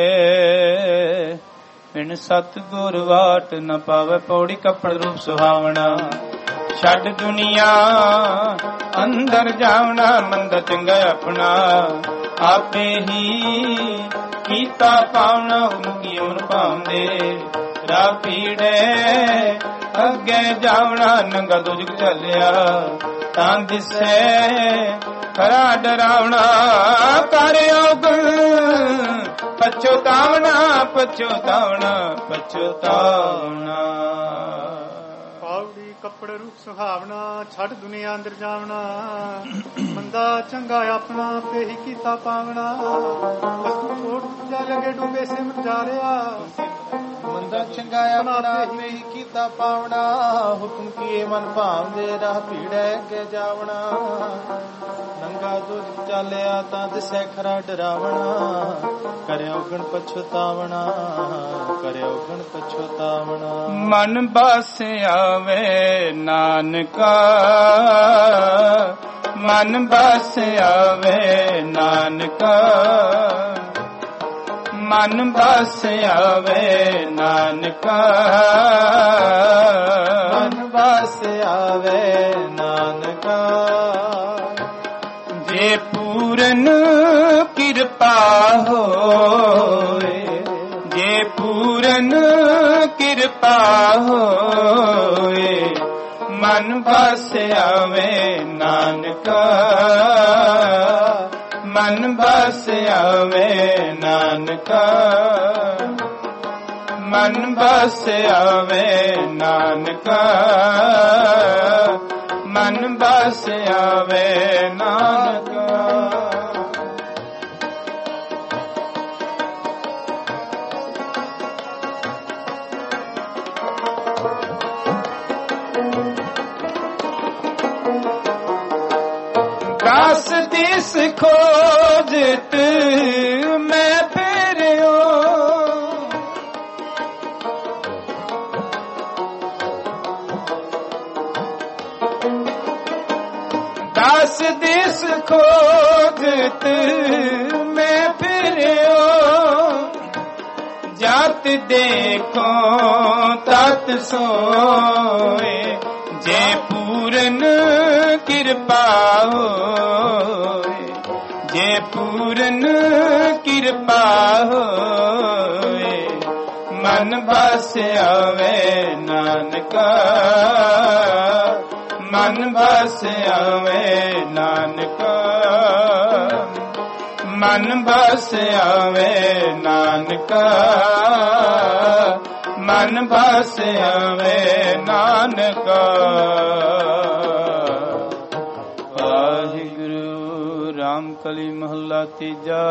बिन सतगुर वाट न पावे पौड़ी कपड़ रूप सुहावना छड़ दुनिया अंदर जावना मंद चंगा अपना आपे ही कीता पावना मुगी उन पाਉਂਦੇ रा पीड़े अगे जावना नंगा दुजग चलिया तां दिसे खरा डरावना कर अवगुण पछतावना पछतावना पछतावना। पावड़ी कपड़ रूप सुहावना छड़ दुनिया अंदर जावना मंदा चंगा अपना पे ही कीता पावना छोड़ जा लगे डूबे से मन जा रहा ਚੰਗਾ ਚੰਗਾ ਆਪਣਾ ਹੀ ਕੀਤਾ ਪਾਵਣਾ ਹੁਕਮ ਕੀਏ ਮਨ ਭਾਵਦੇ ਰਾਹ ਭੀੜੈ ਅੱਗੇ ਜਾਵਣਾ ਨੰਗਾ ਦੁੱਧ ਚਾਲਿਆ ਤਾਂ ਦਿਸੈ ਖਰਾ ਡਰਾਵਣਾ ਕਰਿਓ ਗਣ ਪਛਤਾਵਣਾ ਕਰਿਓ ਗਣ ਪਛਤਾਵਣਾ ਮਨ ਬਸ ਆਵੇ ਨਾਨਕਾ ਮਨ ਬਸ ਆਵੇ ਨਾਨਕਾ ਮਨ ਬਸ ਆਵੇ ਨਾਨਕਾ ਮਨ ਬਸ ਆਵੇ ਨਾਨਕਾ ਜੇ ਪੂਰਨ ਕਿਰਪਾ ਹੋਏ ਜੇ ਪੂਰਨ ਕਿਰਪਾ ਹੋਏ ਮਨ ਬਸ ਆਵੇ ਨਾਨਕਾ ਮਨ ਬਸ ਆਵੇ ਨਾਨਕਾ ਮਨ ਬਸ ਆਵੇ ਨਾਨਕਾ ਮਨ ਬਸ ਆਵੇ ਨਾਨਕਾ ਦਾਸ ਦਿਸ ਖੋਜਤ ਮੈਂ ਫਿਰਿਓ ਦਾਸ ਦਿਸ ਖੋਜਤ ਮੈਂ ਫਿਰਿਓ ਜਾਤ ਦੇਖੋ ਤਤ ਸੋਏ ਜੇ ਪੂਰਨ ਕਿਰਪਾ ਹੋਏ ਜੇ ਪੂਰਨ ਕਿਰਪਾ ਹੋਏ ਮਨ ਬਸ ਆਵੇ ਨਾਨਕਾ ਮਨ ਬਸ ਆਵੇ ਨਾਨਕਾ ਮਨ ਬਸ ਆਵੇ ਨਾਨਕਾ ਮਨ ਬਸ ਆਵੇ ਨਾਨਕਾ ਵਾਹਿਗੁਰੂ ਰਾਮ ਕਲੀ ਮਹੱਲਾ ਤੀਜਾ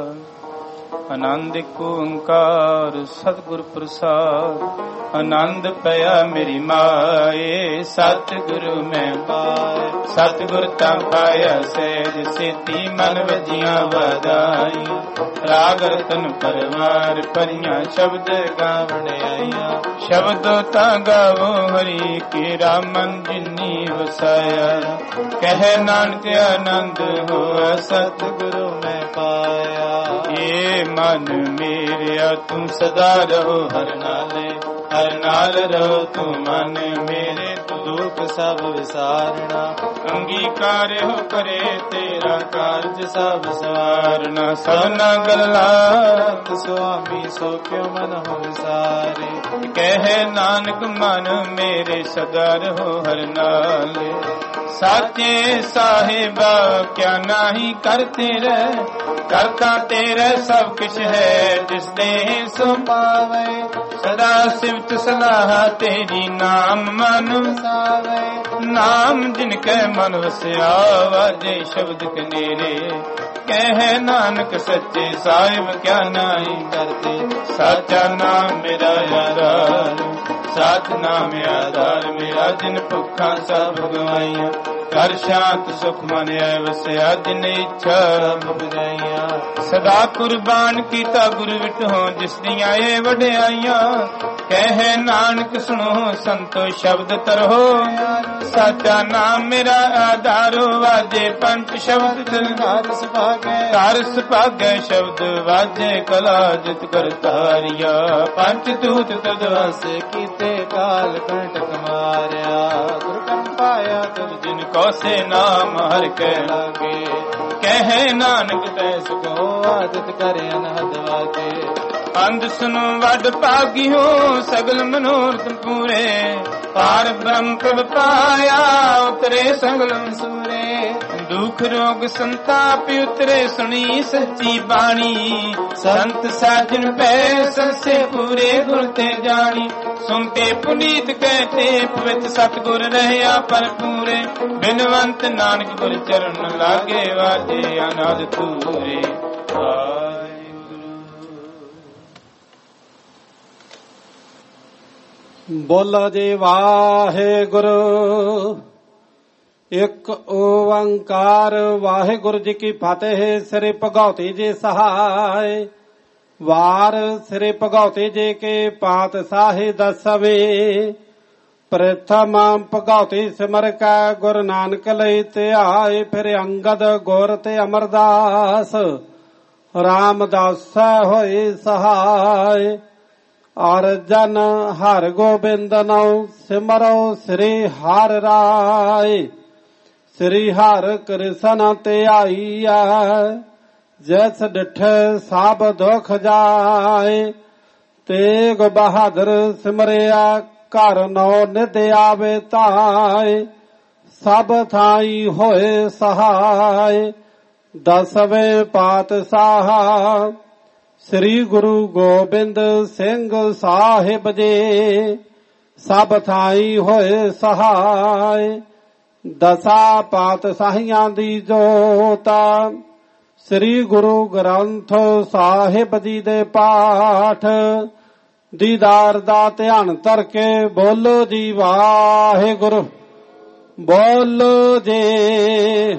ਆਨੰਦ ਏਕ ਓੰਕਾਰ ਸਤਿਗੁਰ ਪ੍ਰਸਾਦ ਆਨੰਦ ਪਿਆ ਮੇਰੀ ਮਾਏ ਸਤਿਗੁਰੂ ਮੈਂ ਪਾਏ ਸਤਿਗੁਰ ਤਾਂ ਪਾਇਆ ਸਹਿਜ ਸੇਤੀ ਮਨ ਵਜੀਆਂ ਵਧਾਈ ਰਾਗ ਰਤਨ ਪਰਵਾਰ ਭਰੀਆਂ ਸ਼ਬਦ ਗਾਵਣ ਆਈਆਂ ਸ਼ਬਦ ਤਾਂ ਗਾਵੋ ਹਰੀ ਕੇ ਰਾਮਨ ਜਿਨੀ ਵਸਾਇਆ ਕਹਿ ਨਾਨਕ ਆਨੰਦ ਹੋਆ ਸਤਿਗੁਰੂ ਮੈਂ ਪਾਇਆ ਏ ਮਨ ਮੇਰਿਆ ਤੂੰ ਸਦਾ ਰਹੋ ਹਰ ਨਾਲ ਰਹੋ ਤੂੰ ਮਨ ਮੇਰੇ ਤੂੰ ਦੁੱਖ ਸਭ ਵਿਸਾਰਣਾ ਅੰਗੀਕਾਰ ਹੋ ਕਰੇ ਤੇਰਾ ਕਾਰਜ ਸਭ ਸਵਾਰਨਾ ਸਭਨਾ ਗੱਲਾਂ ਸੁਆਮੀ ਸੋ ਕਿਉ ਮਨ ਹੋ ਵਿਸਾਰੇ ਕਹਿ ਨਾਨਕ ਮਨ ਮੇਰੇ ਸਦਾ ਰਹੋ ਹਰ ਨਾਲ ਸਾਚੇ ਸਾਹਿਬਾ ਕਿਆ ਨਾਹੀ ਕਰਤੇ ਰਹਿ ਕਰਤਾ ਤੇਰੇ ਸਭ ਕਿਛ ਹੈ ਜਿਸ ਦੇ ਸੋ ਪਾਵੇ ਸਦਾ ਸਿਫਤ ਸਲਾਹ ਤੇਰੀ ਨਾਮ ਮਨ ਵਸਾਵੇ ਨਾਮ ਜਿਨ ਕੈ ਮਨ ਵਸਿਆ ਵਾਜੇ ਸ਼ਬਦ ਕਨੇਰੇ ਕਹਿ ਨਾਨਕ ਸੱਚੇ ਸਾਹਿਬ ਕਿਆ ਨਾਹੀ ਕਰਤੇ ਸਾਚਾ ਨਾਮ ਮੇਰਾ ਆਧਾਰ ਸਾਚ ਨਾਮ ਆਧਾਰ ਮੇਰਾ ਜਿਨ ਭੁੱਖਾਂ ਸਭ ਗਵਾਈਆਂ ਕਰ ਸ਼ਾਂਤ ਸੁਖ ਮਨ ਆਇ ਵਸਿਆ ਜਿਨ ਇੱਛਾ ਮੁਕਦਾਈਆਂ ਸਦਾ ਕੁਰਬਾਨ ਕੀਤਾ ਗੁਰੂ ਵਿਟਹੁ ਜਿਸ ਦੀਆਂ ਇਹ ਵਡਿਆਈਆਂ ਕਹਿ ਨਾਨਕ ਸੁਣੋ ਸੰਤੋ ਸ਼ਬਦ ਤਰੋ ਸਾਚਾ ਨਾਮ ਮੇਰਾ ਆਧਾਰੋ ਵਾਜੇ ਪੰਜ ਸ਼ਬਦ ਘਰ ਸੁਭਾਗੈ ਸ਼ਬਦ ਵਾਜੇ ਕਲਾ ਜਿਤ ਕਰਤਾਰਿਆ ਪੰਜ ਦੂਤ ਤਦ ਵਾਸੇ ਕੀਤੇ ਕਾਲ ਕੰਟਕ ਮਾਰਿਆ ਗੁਰ ਕੰ ਪਾਇਆ ਤਦ ਜਿਨ ਕੋ ਸੇ ਨਾਮ ਹਰਿ ਕੈ ਲਾਗੇ ਕਹਿ ਨਾਨਕ ਤੈ ਸੁਖੋ ਆਦਿਤ ਕਰੇ ਅਨਹਦ ਵਾਗੇ ਅੰਧ ਸੁਨੋ ਵੱਡ ਭਾਗਿਓ ਸਗਲ ਮਨੋਰਥ ਪੂਰੇ ਪਾਰ ਬ੍ਰਹਮ ਪ੍ਰਭ ਪਾਇਆ ਉਤਰੇ ਸਗਲ ਸੂਰੇ ਦੁਖ ਰੋਗ ਸੰਤਾਪ ਉਤਰੇ ਸੁਣੀ ਸੱਚੀ ਬਾਣੀ ਸੰਤ ਸਾਜਨ ਪੈ ਸੰਸੇ ਪੂਰੇ ਗੁਰ ਤੇ ਜਾਣੀ ਸੁਣਤੇ ਪੁਨੀਤ ਕਹਤੇ ਪਵਿੱਤ ਸਤਿਗੁਰ ਰਹਿਆ ਪਰ ਪੂਰੇ ਬਿਨਵੰਤ ਨਾਨਕ ਗੁਰ ਚਰਨ ਲਾਗੇ ਵਾਜੇ ਅਨਾਦ ਤੂਰੇ ਬੋਲੋ ਜੀ ਵਾਹਿਗੁਰੂ। ਇੱਕ ਓੰਕਾਰ ਵਾਹਿਗੁਰੂ ਜੀ ਕੀ ਫਤਿਹ। ਸ੍ਰੀ ਭਗਉਤੀ ਜੀ ਸਹਾਇ। ਵਾਰ ਸ੍ਰੀ ਭਗਉਤੀ ਜੀ ਕੇ ਪਾਤਸ਼ਾਹੀ ਦਸਵੇਂ। ਪ੍ਰਥਮ ਭਗਉਤੀ ਸਿਮਰ ਕੈ ਗੁਰੂ ਨਾਨਕ ਲਈ ਧਿਆਏ। ਫਿਰ ਅੰਗਦ ਗੁਰ ਤੇ ਅਮਰਦਾਸ ਰਾਮਦਾਸ ਹੋਏ ਸਹਾਇ। ਅਰਜਨ ਹਰਿ ਗੋਬਿੰਦ ਨਉ ਸਿਮਰੋ ਸ੍ਰੀ ਹਰਿ ਰਾਇ। ਸ੍ਰੀ ਹਰਿ ਕ੍ਰਿਸ਼ਨ ਧਿਆਈਐ ਜੈਸ ਡਿਠ ਸਭ ਦੁਖ ਜਾਏ। ਤੇਗ ਬਹਾਦਰ ਸਿਮਰਿਆ ਘਰ ਨੌ ਨਿਧ ਆਵੇ ਧਾਇ। ਸਭ ਥਾਈ ਹੋਏ ਸਹਾਇ। ਦਸਵੇਂ ਪਾਤਸ਼ਾਹ ਸ੍ਰੀ ਗੁਰੂ ਗੋਬਿੰਦ ਸਿੰਘ ਸਾਹਿਬ ਜੀ ਸਭ ਥਾਈ ਹੋਏ ਸਹਾਇ। ਦਸਾਂ ਪਾਤਸ਼ਾਹੀਆਂ ਦੀ ਜੋਤ ਸ੍ਰੀ ਗੁਰੂ ਗ੍ਰੰਥ ਸਾਹਿਬ ਜੀ ਦੇ ਪਾਠ ਦੀਦਾਰ ਦਾ ਧਿਆਨ ਧਰ ਕੇ ਬੋਲੋ ਜੀ ਵਾਹਿਗੁਰੂ। ਬੋਲੋ ਜੀ।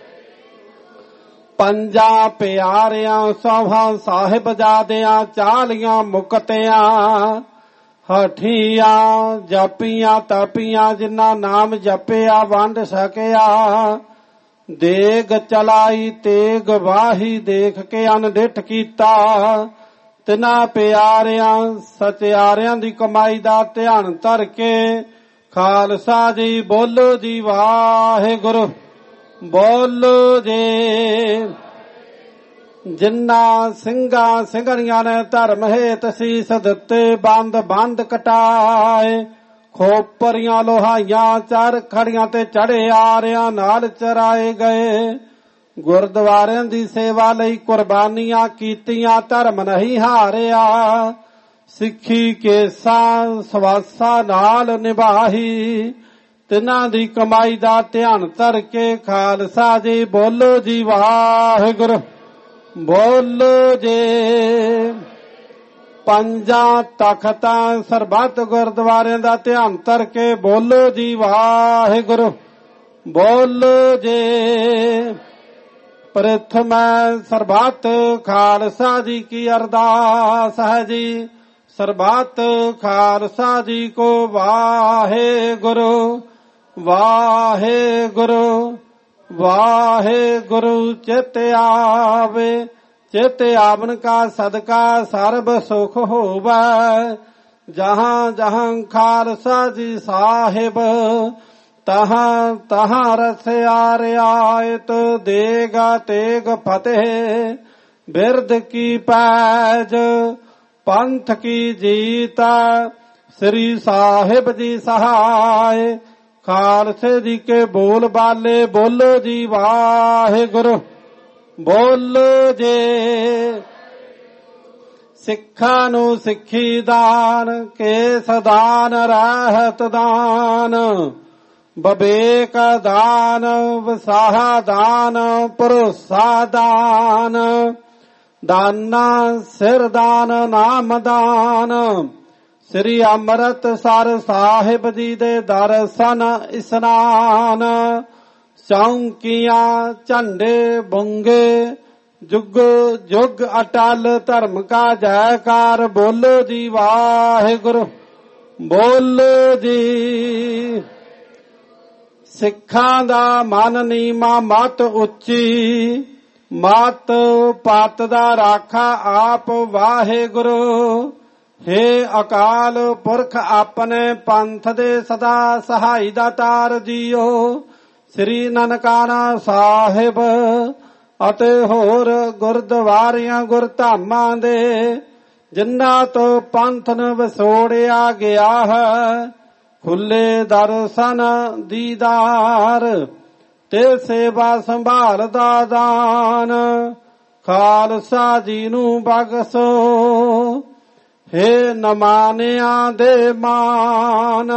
ਪੰਜਾਂ ਪਿਆਰਿਆਂ ਸੋਹਾਂ ਸਾਹਿਬਜ਼ਾਦਿਆਂ ਚਾਲੀਆਂ ਮੁਕਤਿਆਂ ਹਠੀਆਂ ਜਪੀਆਂ ਤਪੀਆਂ ਜਿਨ੍ਹਾਂ ਨਾਮ ਜਪਿਆ ਵੰਡ ਸਕਿਆ। ਦੇਗ ਚਲਾਈ ਤੇਗ ਵਾਹੀ ਦੇਖ ਕੇ ਅਨਡਿਠ ਕੀਤਾ। ਤਿਨਾਂ ਪਿਆਰਿਆਂ ਸਚਿਆਰਿਆਂ ਦੀ ਕਮਾਈ ਦਾ ਧਿਆਨ ਧਰ ਕੇ ਖਾਲਸਾ ਜੀ ਬੋਲੋ ਜੀ ਵਾਹਿਗੁਰੂ। ਬੋਲੋ ਜੀ। ਜਿਨ੍ਹਾਂ ਸਿੰਘਾਂ ਸਿੰਘਣੀਆਂ ਨੇ ਧਰਮ ਹੇਤ ਸੀਸ ਦਿੱਤੇ ਬੰਦ ਬੰਦ ਕਟਾਏ। ਖੋਪਰੀਆਂ ਲੋਹਾਈਆਂ ਚਰ ਖੜੀਆਂ ਤੇ ਚੜੇ ਆਰਿਆਂ ਨਾਲ ਚਰਾਏ ਗਏ। ਗੁਰਦੁਆਰਿਆਂ ਦੀ ਸੇਵਾ ਲਈ ਕੁਰਬਾਨੀਆਂ ਕੀਤੀਆਂ ਧਰਮ ਨਹੀਂ ਹਾਰਿਆ। ਸਿੱਖੀ ਕੇਸਾਂ ਸਵਾਸਾਂ ਨਾਲ ਨਿਭਾਈ। ਤਿਨਾਂ ਦੀ ਕਮਾਈ ਦਾ ਧਿਆਨ ਧਰ ਕੇ ਖਾਲਸਾ ਜੀ ਬੋਲੋ ਜੀ ਵਾਹਿਗੁਰੂ। ਬੋਲੋ ਜੀ। ਪੰਜਾਂ ਤਖਤਾਂ ਸਰਬੱਤ ਗੁਰਦੁਆਰਿਆਂ ਦਾ ਧਿਆਨ ਧਰ ਕੇ ਬੋਲੋ ਜੀ ਵਾਹਿਗੁਰੂ। ਬੋਲੋ ਜੀ। ਪ੍ਰਥਮ ਸਰਬੱਤ ਖਾਲਸਾ ਜੀ ਕੀ ਅਰਦਾਸ ਹੈ ਜੀ। ਸਰਬੱਤ ਖਾਲਸਾ ਜੀ ਕੋ ਵਾਹਿਗੁਰੂ ਵਾਹਿਗੁਰੂ ਵਾਹਿਗੁਰੂ। ਚਿਤ ਆਵੇ ਚਿਤ ਆਵਨ ਕਾ ਸਦਕਾ ਸਰਬ ਸੁਖ ਹੋਵੈ। ਜਹਾਂ ਜਹਾਂ ਖਾਲਸਾ ਜੀ ਸਾਹਿਬ ਤਹਾਂ ਤਹਾਂ ਰਸਿਆ ਰਿਆਇਤ ਦੇਗਾ ਤੇਗ ਫਤਿਹ। ਬਿਰਦ ਕੀ ਪੈਜ ਪੰਥ ਕੀ ਜੀਤਾ ਸ੍ਰੀ ਸਾਹਿਬ ਜੀ ਸਹਾਇ। ਖਾਲਸੇ ਜੀ ਕੇ ਬੋਲ ਬਾਲੇ ਬੋਲੋ ਜੀ ਵਾਹਿਗੁਰੂ। ਬੋਲੋ ਜੀ। ਸਿੱਖਾਂ ਨੂੰ ਸਿੱਖੀ ਦਾਨ ਕੇਸ ਦਾਨ ਰਹਿਤ ਦਾਨ ਬਵੇਕ ਦਾਨ ਵਸਾਹ ਦਾਨ ਭਰੋਸਾ ਦਾਨ ਦਾਨਾ ਸਿਰ ਦਾਨ ਨਾਮ ਦਾਨ। ਸ੍ਰੀ ਅੰਮ੍ਰਿਤਸਰ ਸਾਹਿਬ ਜੀ ਦੇ ਦਰਸ਼ਨ ਇਸਨਾਨ। ਚੌਂਕੀਆਂ ਝੰਡੇ ਬੁੰਗੇ ਜੁਗ ਜੁਗ ਅਟਲ ਧਰਮ ਕਾ ਜੈਕਾਰ ਬੋਲੋ ਜੀ ਵਾਹਿਗੁਰੂ। ਬੋਲੋ ਜੀ। ਸਿੱਖਾਂ ਦਾ ਮਨ ਨੀਵਾਂ ਮਤ ਉੱਚੀ ਮਤ ਪਤ ਦਾ ਰਾਖਾ ਆਪ ਵਾਹਿਗੁਰੂ। ਹੇ ਅਕਾਲ ਪੁਰਖ ਆਪਣੇ ਪੰਥ ਦੇ ਸਦਾ ਸਹਾਈ ਦਾ ਤਾਰ ਜੀਓ। ਸ੍ਰੀ ਨਨਕਾਣਾ ਸਾਹਿਬ ਅਤੇ ਹੋਰ ਗੁਰਦੁਆਰਿਆਂ ਗੁਰਧਾਮਾਂ ਦੇ ਜਿਨ੍ਹਾਂ ਤੋਂ ਪੰਥ ਨੂੰ ਵਿਛੋੜਿਆ ਗਿਆ ਹੈ। ਖੁੱਲੇ ਦਰਸ਼ਨ ਦੀਦਾਰ ਤੇ ਸੇਵਾ ਸੰਭਾਲ ਦਾ ਦਾਨ ਖਾਲਸਾ ਜੀ ਨੂੰ ਬਖਸ਼ੋ। ਹੇ ਨਮਾਨਿਆਂ ਦੇ ਮਾਨ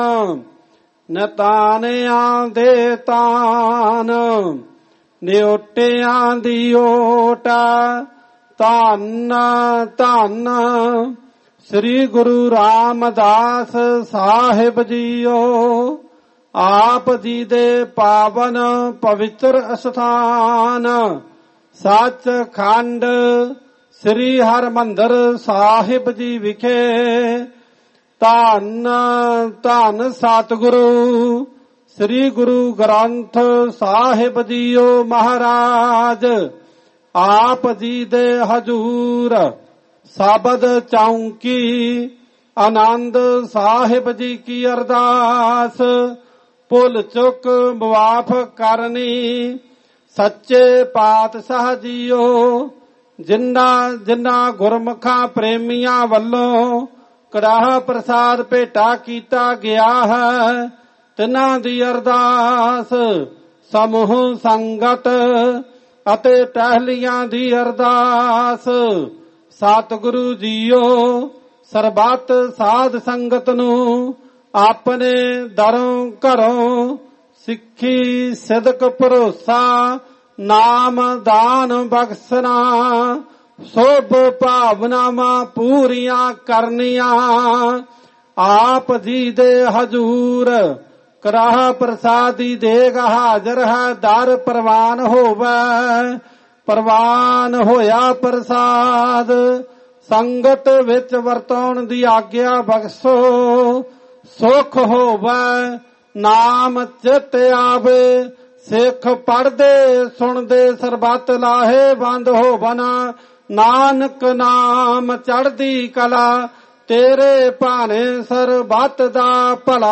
ਨਤਾਨਿਆਂ ਦੇ ਤਾਨ ਨਿਓਟਿਆਂ ਦੀ ਓਟ ਧੰਨ ਧੰਨ ਸ੍ਰੀ ਗੁਰੂ ਰਾਮਦਾਸ ਸਾਹਿਬ ਜੀਓ। ਆਪ ਜੀ ਦੇ ਪਾਵਨ ਪਵਿੱਤਰ ਅਸਥਾਨ ਸੱਚਖੰਡ ਸ੍ਰੀ ਹਰਿਮੰਦਰ ਸਾਹਿਬ ਜੀ ਵਿਖੇ ਧੰਨ ਧੰਨ ਸਤਿਗੁਰੂ ਸ੍ਰੀ ਗੁਰੂ ਗ੍ਰੰਥ ਸਾਹਿਬ ਜੀਓ ਮਹਾਰਾਜ ਆਪ ਜੀ ਦੇ ਹਜੂਰ ਸ਼ਬਦ ਚੌਂਕੀ ਆਨੰਦ ਸਾਹਿਬ ਜੀ ਕੀ ਅਰਦਾਸ ਭੁੱਲ ਚੁੱਕ ਮੁਆਫ ਕਰਨੀ। ਸੱਚੇ ਪਾਤਸ਼ਾਹ ਜੀਓ ਜਿਨ੍ਹਾਂ ਗੁਰਮੁਖਾਂ ਪ੍ਰੇਮੀਆਂ ਵੱਲੋਂ ਕੜਾਹ ਪ੍ਰਸਾਦ ਭੇਟਾ ਕੀਤਾ ਗਿਆ ਹੈ ਤਿਨਾਂ ਦੀ ਅਰਦਾਸ ਸਮੂਹ ਸੰਗਤ ਅਤੇ ਟਹਿਲੀਆਂ ਦੀ ਅਰਦਾਸ। ਸਤਿਗੁਰੂ ਜੀਓ ਸਰਬੱਤ ਸਾਧ ਸੰਗਤ ਨੂੰ ਆਪਣੇ ਦਰੋਂ ਘਰੋਂ ਸਿੱਖੀ ਸਿਦਕ ਭਰੋਸਾ ਨਾਮ ਦਾਨ ਬਖਸ਼ਣਾ ਸੋਭ ਭਾਵਨਾਵਾਂ ਪੂਰੀਆਂ ਕਰਨੀਆਂ। ਆਪ ਜੀ ਦੇ ਹਜੂਰ ਕਰਾਹ ਪ੍ਰਸਾਦੀ ਦੇਗ ਹਾਜ਼ਰ ਹੈ ਦਰ ਪ੍ਰਵਾਨ ਹੋਵੇ। ਪ੍ਰਵਾਨ ਹੋਇਆ ਪ੍ਰਸਾਦ ਸੰਗਤ ਵਿੱਚ ਵਰਤਾਉਣ ਦੀ ਆਗਿਆ ਬਖਸ਼ੋ। ਸੁਖ ਹੋਵੇ ਨਾਮ ਚਿਤ ਆਵੇ ਸਿੱਖ ਪੜਦੇ ਸੁਣਦੇ ਸਰਬੱਤ ਲਾਹੇ ਬੰਦ ਹੋਵਨ। ਨਾਨਕ ਨਾਮ ਚੜ੍ਹਦੀ ਕਲਾ ਤੇਰੇ ਭਾਣੇ ਸਰਬੱਤ ਦਾ ਭਲਾ।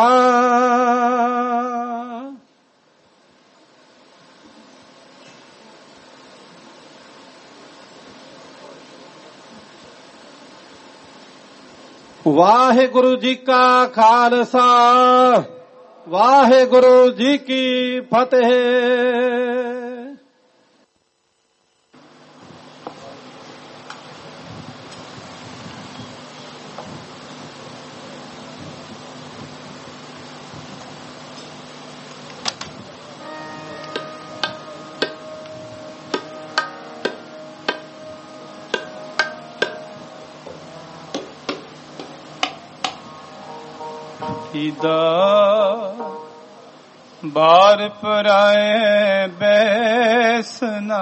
ਵਾਹਿਗੁਰੂ ਜੀ ਕਾ ਖਾਲਸਾ ਵਾਹਿਗੁਰੂ ਜੀ ਕੀ ਫਤਿਹ। ਬਾਰ ਪਰਾਏ ਬੈਸਨਾ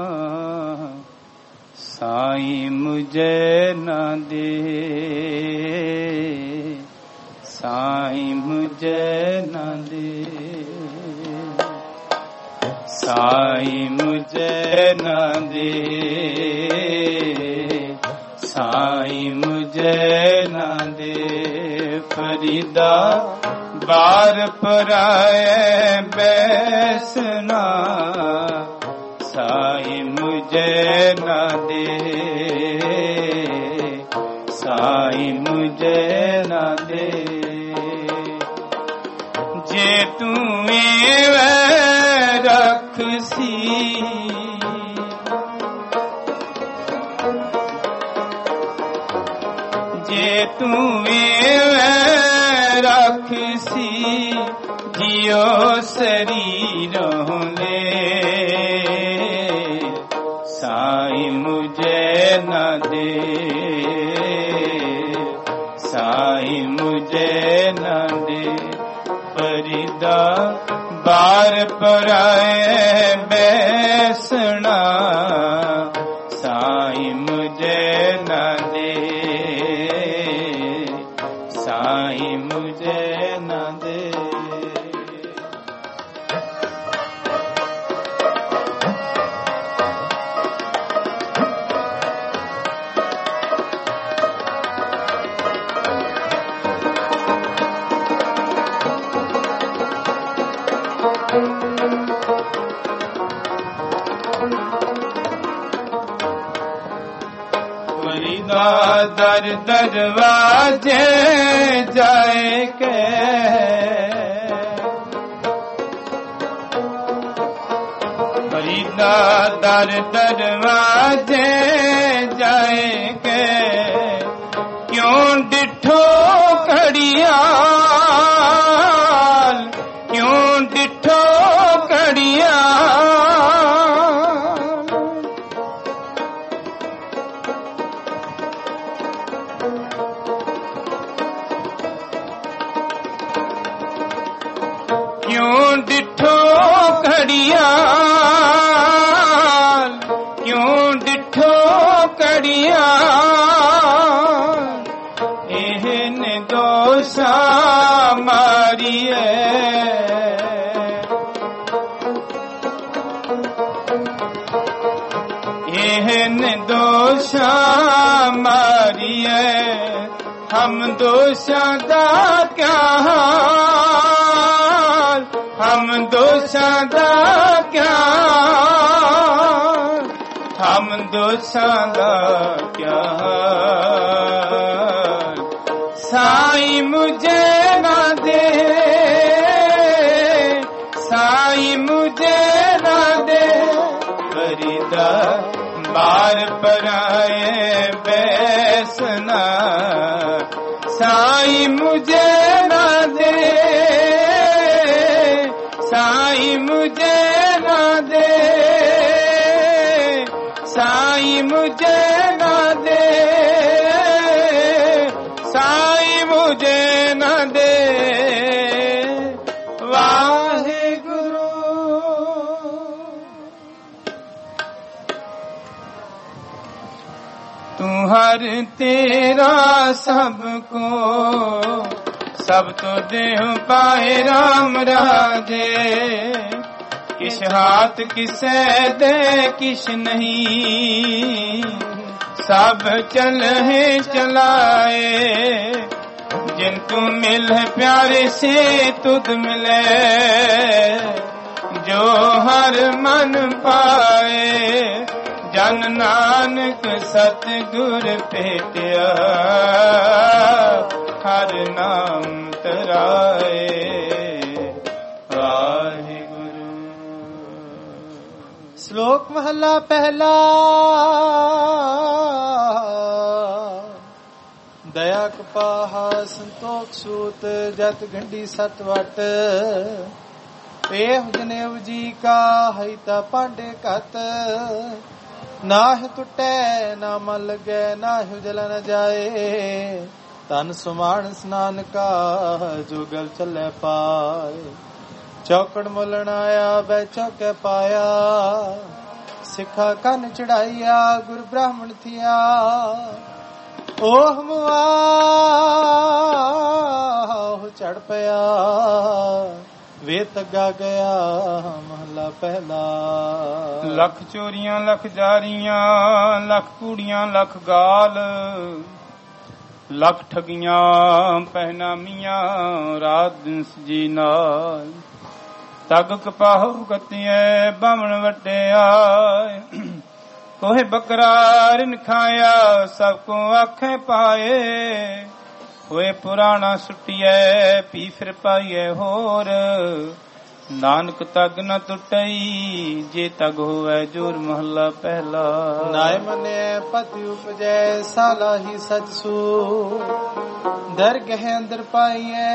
ਸਾਈਂ ਮੁਝੇ ਨਾ ਦੇ। ਸਾਈਂ ਮੁਝੇ ਨਾ ਦੇ। ਸਾਈਂ ਮੁਝੇ ਨਾ ਦੇ। ਸਾਈਂ ਮੁਝੇ ਨਾ ਦੇ। ਫਰੀਦਾ ਬਾਰ ਪਰਾਏ ਬੈਸਨਾ ਸਾਈਂ ਮੁਝੇ ਨਾ ਦੇ। ਸਾਈਂ ਮੁਝੇ ਨਾ ਦੇ। ਜੇ ਤੂੰ ਐਵੇਂ ਰੱਖਸੀ ਜੇ ਤੂੰ ਐਵੇਂ ਰੱਖਸੀ ਜਿਉ ਸਰੀਰੋਂ ਲੈ। ਸਾਈਂ ਮੁਝੇ ਨਾ ਦੇ। ਸਾਈਂ ਮੁਝੇ ਨਾ ਦੇ। ਫਰੀਦਾ ਬਾਰ ਪਰਾਏ ਬੈਸਣਾ ਸਾਈਂ ਮੁਝੇ ਨਾ ਦੇ। ਸਾਈਂ ਮੁਝੇ ਨਾ ਦੇ। ਦਰ ਦਰਵਾजे जाए के फरीदा दर दरवाजे जाए के क्यों डिठो कड़िया क्यों डिठो कड़िया ਇਹਨੇ ਦੋਸ਼ਾਂ ਮਾਰੀਏ ਹਮ ਦੋਸ਼ਾਂ ਦਾ ਕਿਆ ਹਾਲ ਹਮ ਦੋਸ਼ਾਂ ਦਾ ਕਿਆ ਹਮ ਦੋਸ਼ਾਂ ਦਾ ਕਿਆ ਹਾਲ ਸਾਈਂ ਮੁਝੇ ਨਾ ਦੇ ਸਾਈਂ ਮੁਝੇ ਨਾ ਦੇ ਫਰੀਦਾ ਬਾਰ ਪਰਾਏ ਬੈਸਨਾ ਸਾਈਂ ਮੁਝੇ ਨਾ ਦੇ ਸਾਈਂ ਮੁਝੇ ਨਾ ਦੇ ਸਾਈਂ ਮੁਝੇ ਨਾ ਦੇ ਸਾਈਂ ਮੁਝੇ ਨਾ ਦੇ ਵਾਹਿਗੁਰੂ ਤੂੰ ਹਰ ਤੇਰਾ ਸਭ ਕੋ ਸਭ ਤੋਂ ਦੇਹ ਪਾਏ ਰਾਮ ਰਾਜੇ किस हाथ किसे दे किस नहीं सब चल है चलाए जिन तू मिल है प्यारे से तुद मिले जो हर मन पाए जन नानक सतगुर भेटिया हर नाम तराए ਸ਼ਲੋਕ ਮਹਲਾ ਪਹਿਲਾ ਦਇਆ ਕਪਾਹ ਸੰਤੋਖ ਸੂਤ ਜਤ ਗੰਢੀ ਸਤ ਵਟ ਇਹ ਜਨੇਵ ਜੀ ਕਾ ਹੈ ਤਾ ਪਾਂਡੇ ਕਤ ਨਾਹਿ ਟੁੱਟੇ ਨਾ ਮਨ ਲਗੇ ਨਾਹਿ ਜਲ ਨ ਜਾਏ ਤਨ ਸੁਮਾਨ ਸਨਾਨ ਕਾ ਜੋ ਗਲ ਚੱਲੇ ਪਾਏ ਚੌਕੜ ਮੁਲਣ ਆਇਆ ਬੈ ਚੌਕੇ ਪਾਇਆ ਸਿੱਖਾ ਕੰਨ ਚੜਾਈਆ ਗੁਰ ਬ੍ਰਾਹਮਣ ਥਿਆ ਓਹ ਮੁਆ ਚੜ ਪਿਆ ਵੇ ਤੱਗਾ ਗਿਆ ਮਹਲਾ ਪਹਿਲਾ ਲੱਖ ਚੋਰੀਆਂ ਲੱਖ ਜਾਰੀਆਂ ਲੱਖ ਕੂੜੀਆਂ ਲੱਖ ਗਾਲ ਲੱਖ ਠਗੀਆਂ ਪਹਿਨਾਮੀਆਂ ਰਾਤ ਦਿਨ ਜੀ ਨਾਲ ਤਗ ਕਪਾਹੋ ਗਤੀਏ ਬਾਵਣ ਵੱਡਿਆ ਕੋਹੇ ਬਕਰਾ ਰਿਨ ਖਾਇਆ ਸਭ ਕੋ ਆਖੇ ਪਾਏ ਹੋਏ ਪੁਰਾਣਾ ਸੁਟਿਐ ਪੀ ਫਿਰ ਪਾਈਏ ਹੋਰ ਨਾਨਕ ਤਗ ਨ ਟੁੱਟਈ ਜੇ ਤਗ ਹੋਵੇ ਜੋਰ ਮਹੱਲਾ ਪਹਿਲਾ ਨਾਇ ਮਨੇ ਪਤਿ ਉਪਜੈ ਸਾਲਾ ਹੀ ਸਚ ਸੂ ਦਰਗਹਿ ਅੰਦਰ ਪਾਈਏ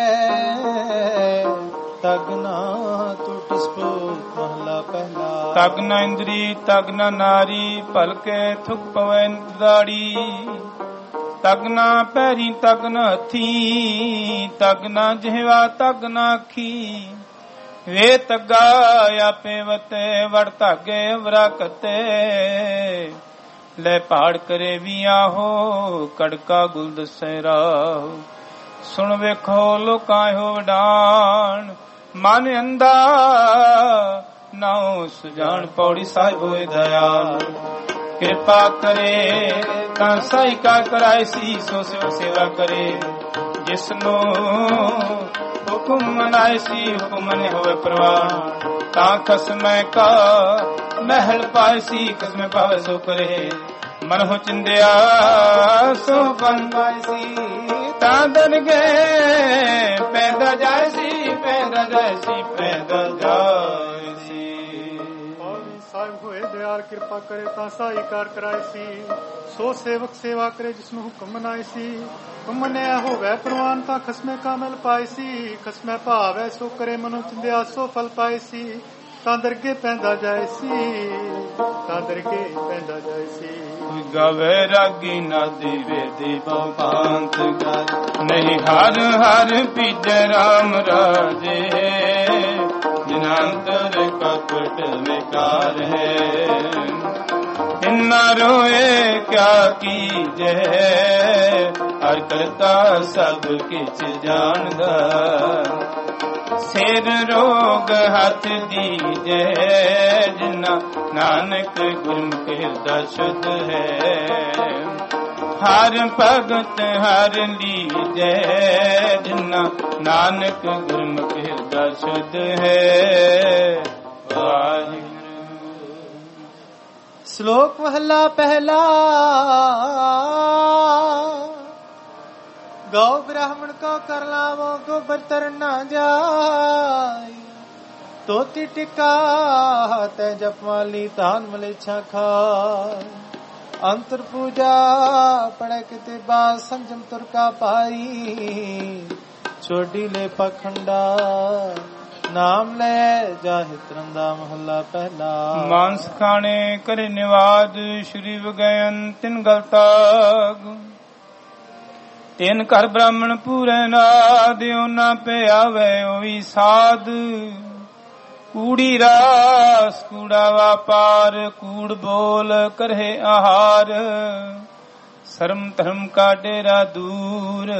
ਤਗ ਨਾ ਟੁੱਟ ਸਪੂਤ ਮਹਲਾ ਪਹਿਲਾ ਤਗ ਨ ਇੰਦਰੀ ਤਗ ਨ ਨਾਰੀ ਭਲਕੇ ਥੁਕ ਪਵੈ ਦਾੜੀ ਤਗ ਨ ਪੈਰੀ ਤਗ ਨ ਹੱਥੀ ਤਗ ਨ ਜਿਹਵਾ ਤਗ ਨ ਅੱਖੀ ਵੇ ਤਗਾ ਆਪੇ ਵਤੇ ਵੜ ਧਾਗੇ ਵਰਾ ਕਤੇ ਲੈ ਪਹਾੜ ਕਰੇ ਵੀ ਆਹੋ ਕੜਕਾ ਗੁਲ ਦਸੈ ਰਾਹੋ ਸੁਣ ਵੇਖੋ ਲੋਕਾਂ ਹੋ ਵਡਾਣ ਮਨ ਅੰਦਾ ਨਾਉ ਸੁਜਾਨ ਪੌੜੀ ਸਾਹਿਬ ਹੋਏ ਦਇਆਲ ਕਿਰਪਾ ਕਰੇ ਤਾਂ ਸਾਈ ਕਾ ਕਰਾਏ ਸੀ ਸੋ ਸੇਵਾ ਕਰੇ ਜਿਸਨੂੰ ਹੁਕਮ ਮਨਾਏ ਸੀ ਹੁਕਮ ਨੇ ਹੋਵੇ ਪ੍ਰਵਾਨ ਤਾਂ ਖਸਮੈ ਕਾ ਮਹਿਲ ਪਾਏ ਸੀ ਖਸਮੈ ਪਾਵੇ ਸੋ ਕਰੇ ਮਨ ਹੋ ਚਿੰਦਿਆ ਸੋ ਬੰਦਾਏ ਸੀ ਤਾਂ ਦਰ ਗਏ ਪੈਦਾ ਜਾਏ ਸੀ ਪੈਦਾ ਜਾਏ ਸੀ ਪੈਦਾ ਜਾਏ ਸੀ ਸਾਹਿਬ ਹੋਏ ਦਿਆਲ ਕਿਰਪਾ ਕਰੇ ਤਾਂ ਸਾਈ ਕਾਰ ਕਰਾਏ ਸੀ ਸੋ ਸੇਵਕ ਸੇਵਾ ਕਰੇ ਜਿਸਨੂੰ ਹੁਕਮ ਮਨਾਏ ਸੀ ਹੁਕਮ ਮੰਨਿਆ ਹੋਵੇ ਪ੍ਰਵਾਨ ਤਾਂ ਖਸਮੇ ਕਾਮਲ ਪਾਏ ਸੀ ਖਸਮੇ ਭਾਵੈ ਸੋ ਕਰੇ ਮਨੋ ਚਿੰਦਿਆ ਸੋ ਫਲ ਪਾਏ ਸੀ ਤਾਂ ਦਰਗੇ ਪੈਂਦਾ ਜਾਏ ਸੀ ਤਾਂ ਦਰਗੇ ਪੈਂਦਾ ਜਾਏ ਸੀ ਗਾਵੇ ਰਾਗੀ ਨਾ ਦੇਵੇ ਦੇ ਭਾਂਤ ਗਾਏ ਨਹੀਂ ਹਰ ਹਰ ਪੀਜੈ ਰਾਮ ਰਾਜੇ ਜਿਨਾੰਤਰ ਕਪਟ ਵਿਕਾਰ ਹੈ ਇਨਾ ਰੋਏ ਕਿਆ ਕੀਜੈ ਹਰ ਕਰਤਾ ਸਭ ਕਿਛ ਜਾਣਦਾ ਸਿਰ ਰੋਗ ਹੱਥ ਦੀਜੈ ਜਿਨਾ ਨਾਨਕ ਗੁਰਮੁਖ ਹਿਰਦਾ ਸ਼ੁੱਧ ਹੈ। ਹਰ ਭਗਤ ਹਰ ਲੀਜੈ ਜਿਨਾ ਨਾਨਕ ਗੁਰਮੁਖ ਹਿਰਦਾ ਸ਼ੁੱਧ ਹੈ। ਵਾਹਿਗੁਰੂ। ਸ਼ਲੋਕ ਮਹਲਾ ਪਹਿਲਾ। ਗौ ब्राह्मण को कर लावो गोबर तर ना जाय। तोती टिका ते जपमाली तान मलेच्छा खाय। अंतर पूजा पड़े किते बास संजम तुर का पाई। छोड़ी ले पखंडा नाम ले जाहि तरंदा महला पहला। मांस खाने करे निवाद श्री वगैन तिन गलताग। ਤਿੰਨ ਘਰ ਬ੍ਰਾਹਮਣ ਪੂਰੇ ਨਾਦ ਉਹਨਾਂ ਪਿਆਵੇ ਉਹੀ ਸਾਧ। ਕੂੜੀ ਰਾਸ ਕੂੜਾ ਵਾਪਾਰ ਕੂੜ ਬੋਲ ਕਰਹਿ ਆਹਾਰ। ਸ਼ਰਮ ਧਰਮ ਕਾ ਡੇਰਾ ਦੂਰ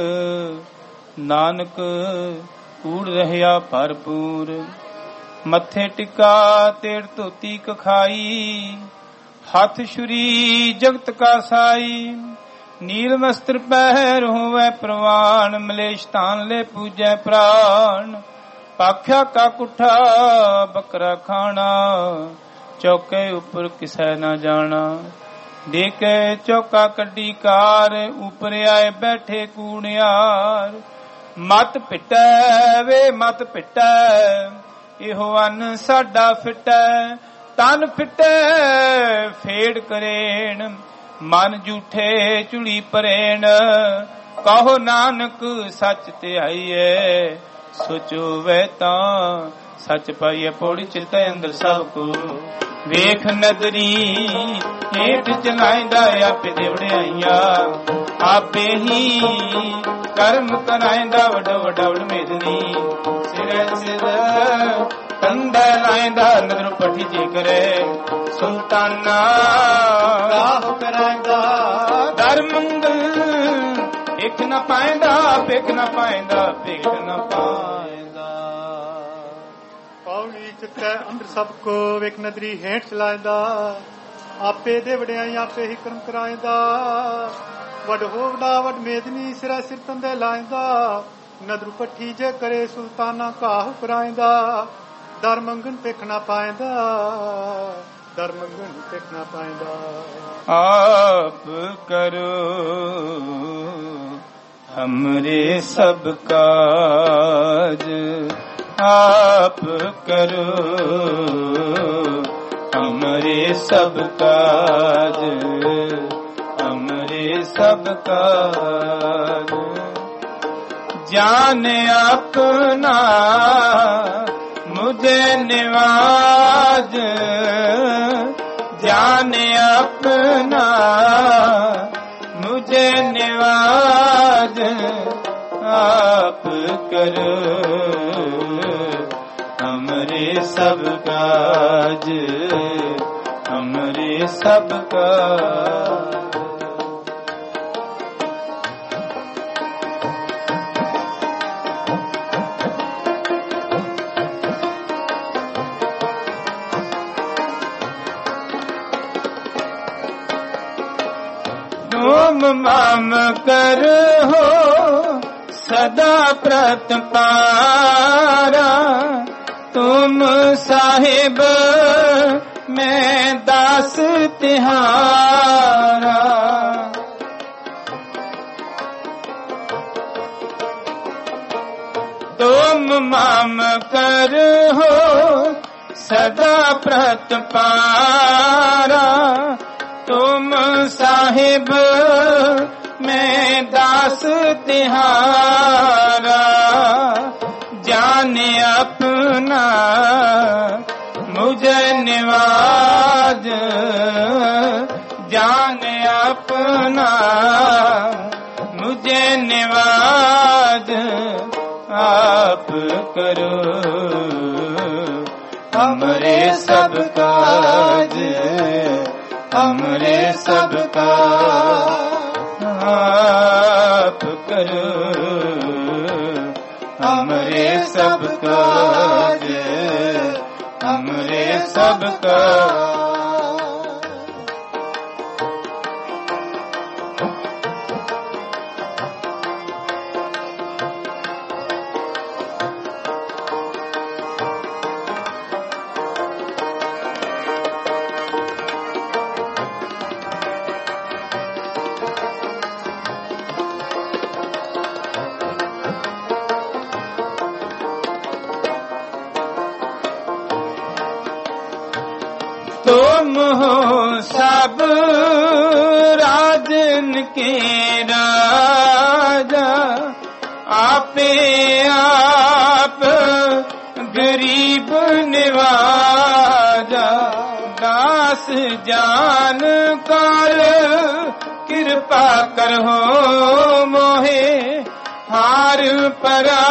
ਨਾਨਕ ਕੂੜ ਰਹਿਆ ਭਰਪੂਰ। ਮੱਥੇ ਟਿਕਾ ਤੇੜ ਧੋਤੀ ਕਖਾਈ ਹੱਥ ਛੁਰੀ ਜਗਤ ਕਾ ਸਾਈ। ਨੀਲ ਵਸਤਰ ਪਹਿਰ ਹੋਵੇ ਪ੍ਰਵਾਨ ਮਲੇਸ਼ ਤਾਨ ਲੈ ਪੂਜੈ ਪ੍ਰਾਨ। ਪਾਖਿਆ ਕਾ ਕੁੱਠਾ ਬੱਕਰਾ ਖਾਣਾ ਚੌਕੇ ਉੱਪਰ ਕਿਸੈ ਨਾ ਜਾਣਾ। ਦੇ ਕੇ ਚੌਕਾ ਕੱਢੀ ਕਾਰ ਉੱਪਰ ਆਏ ਬੈਠੇ ਕੂੜਿਆਰ। ਮਤ ਪਿਟੈ ਵੇ ਮਤ ਪਿਟੈ ਇਹੋ ਅੰਨ ਸਾਡਾ ਫਿਟੈ। ਤਨ ਫਿਟੈ ਫੇੜ ਕਰੇਣ ਮਨ ਝੂਠੇ ਝੁਲੀ ਪਰੇਣ। ਕਹੋ ਨਾਨਕ ਸੱਚ ਧਿਆਈਐ ਸੋਚੋ ਵੈ ਤਾਂ ਸੱਚ ਪਾਈਐ। ਪੌੜੀ ਚਿਤੈ ਅੰਦਰ ਸਭ ਕੋ ਵੇਖ ਨਦਰੀ ਹੇਠ ਚਲਾਇਂਦਾ ਆਪੇ ਦੇ ਵਡਿਆਈਆਂ। ਆਪੇ ਹੀ ਕਰਮ ਕਰਾਇਂਦਾ ਵੱਡਾ ਵੱਡਾ ਵਡਮੇਦਨੀ। ਸਿਰੇ ਸਿਰ ਕੰਧਾ ਲਾਇਂਦਾ ਨਦਰ ਪੱਠੀ ਜੇ ਕਰੇ। ਸੁਲਤਾਨਾ ਰਾਹ ਕਰਾਇਂਦਾ ਦਰ ਮੰਗਲ। ਇੱਕ ਨਾ ਪਾਇਂਦਾ ਭਿਖ ਨਾ ਪਾਇਂਦਾ ਭਿਖ ਨਾ ਪਾਇਂਦਾ। ਪੌੜੀ ਚਿਤੈ ਅੰਦਰ ਸਭ ਕੋ ਵੇਖ ਨਦਰੀ ਹੇਠ ਚਲਾਇਂਦਾ। ਆਪੇ ਦੇ ਵਡਿਆਈ ਆਪੇ ਹੀ ਕਰਮ ਕਰਾਇਂਦਾ। ਵੱਡ ਹੋ ਵੱਡਾ ਵੱਡ ਮੇਦਨੀ ਸਿਰਾ ਸਿਰ ਤੰਦੇ ਲਾਇਂਦਾ। ਨਦਰ ਪੱਠੀ ਜੇ ਕਰੇ ਸੁਲਤਾਨਾ ਘਾਹ ਕਰਾਇਂਦਾ। ਦਰ ਮੰਗਣ ਭਿਖ ਨਾ ਪਾਇਂਦਾ ਦਰ ਮੰਗਣ ਭਿਖ ਨਾ ਪਾਇਂਦਾ। ਆਪ ਕਰੋ ਹਮਰੇ ਸਭ ਕਾਜ। ਆਪ ਕਰੋ ਹਮਰੇ ਸਭ ਕਾਜ। ਹਮਰੇ ਸਭ ਕਾਜ। ਜਾਨ ਆਪਣਾ मुझे निवाज। जान अपना मुझे निवाज। आप करो हमरे सब काज। हमरे सब काज। माम कर हो सदा प्रत पारा। तुम साहिब मैं दास तिहारा। तुम माम कर हो सदा प्रत पारा। तुम साहिब मैं दास तिहारा। जान अपना मुझे निवाज। जान अपना मुझे निवाज। आप करो हमरे सब काज। हमरे सब काज। आप करो हमरे सब सब काज हमरे सब काज। तुम हो सब राजन के राजा, आपे आप गरीब निवाजा। दास जान कर कृपा करहो मोहे, हार परा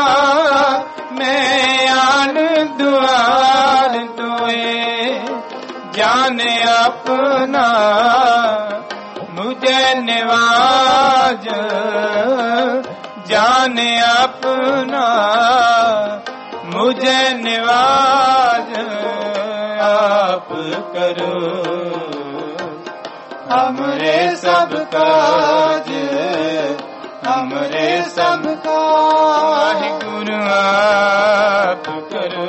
मैं आन दुआर दुए। जाने अपना मुझे निवाज, जाने अपना मुझे निवाज। आप करो हमरे सब काज, हमरे सब काज। गुरु आप करो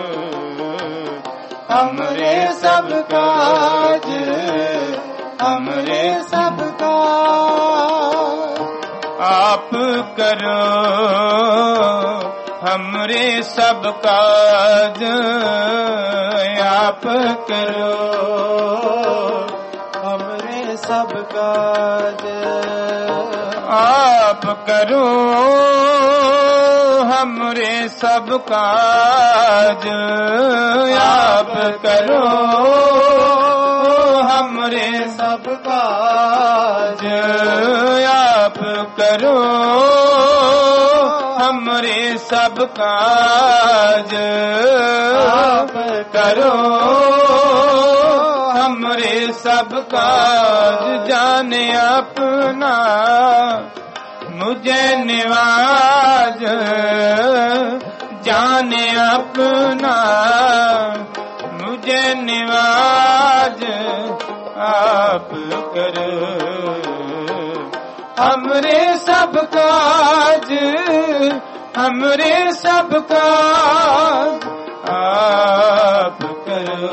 हमरे सब काज, हमरे सब काज। आप करो हमरे सब काज, आप करो हमरे सब काज। आप करो हमरे सब काज, आप करो हमरे सब काज। आप करो हमरे सब काज, आप करो हमरे सब काज। जाने अपना मुझे निवाज, जाने अपना मुझे निवाज। आप करो हमरे सब काज, हमरे सब काज। आप करो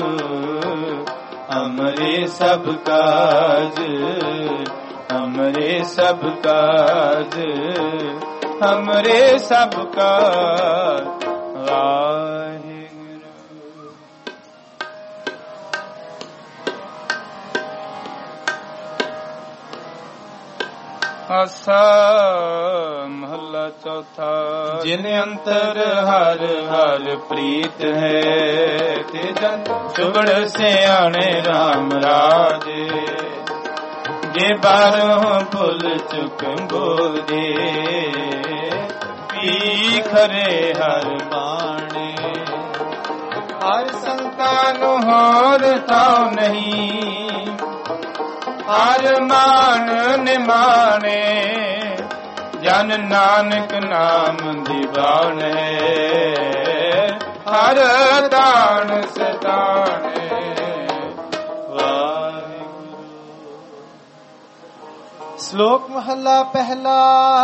हमरे सब काज, हमरे सब काज, हमरे सब काज। वाहिगुरु। आसा महला चौथा। जिन अंतर हर हर प्रीत है, ते जन सुबड़ सियाणे राम राजे। जे बारों भुल चुक बोल दे, पी खरे हर बाणे। हर संतान होर ताऊ नहीं, हर मान निमाने। जन नानक नाम दीवाने, हर दान सदाने। श्लोक महला पहला।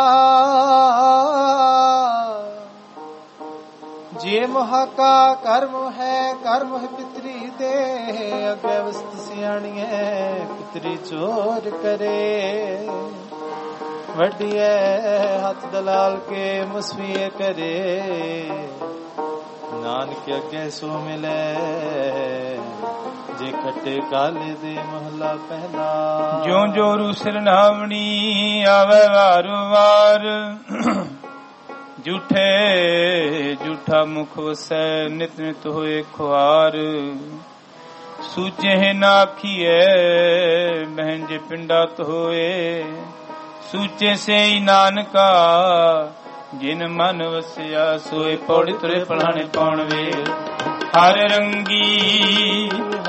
जे मोहा का कर्म है, कर्म है पितरी दे। अव्यवस्थ सियाणिए पितरी चोर करे। वडिए हाथ दलाल के मुसविए करे। नानक अगे सो मिले, जे खट्टे काले दे महला पहला। ज्यों जोरू सिरनावणी आवे वारो वार। झूठे झूठा मुख वसै, नित नित होए खुआर। सूचे न आखिए महंजे पिंडा तो होए। सूचे से ही नानका जिन मन वसिया। सोए पौड़ी तुरे पढ़ाने पौण वे। हर रंगी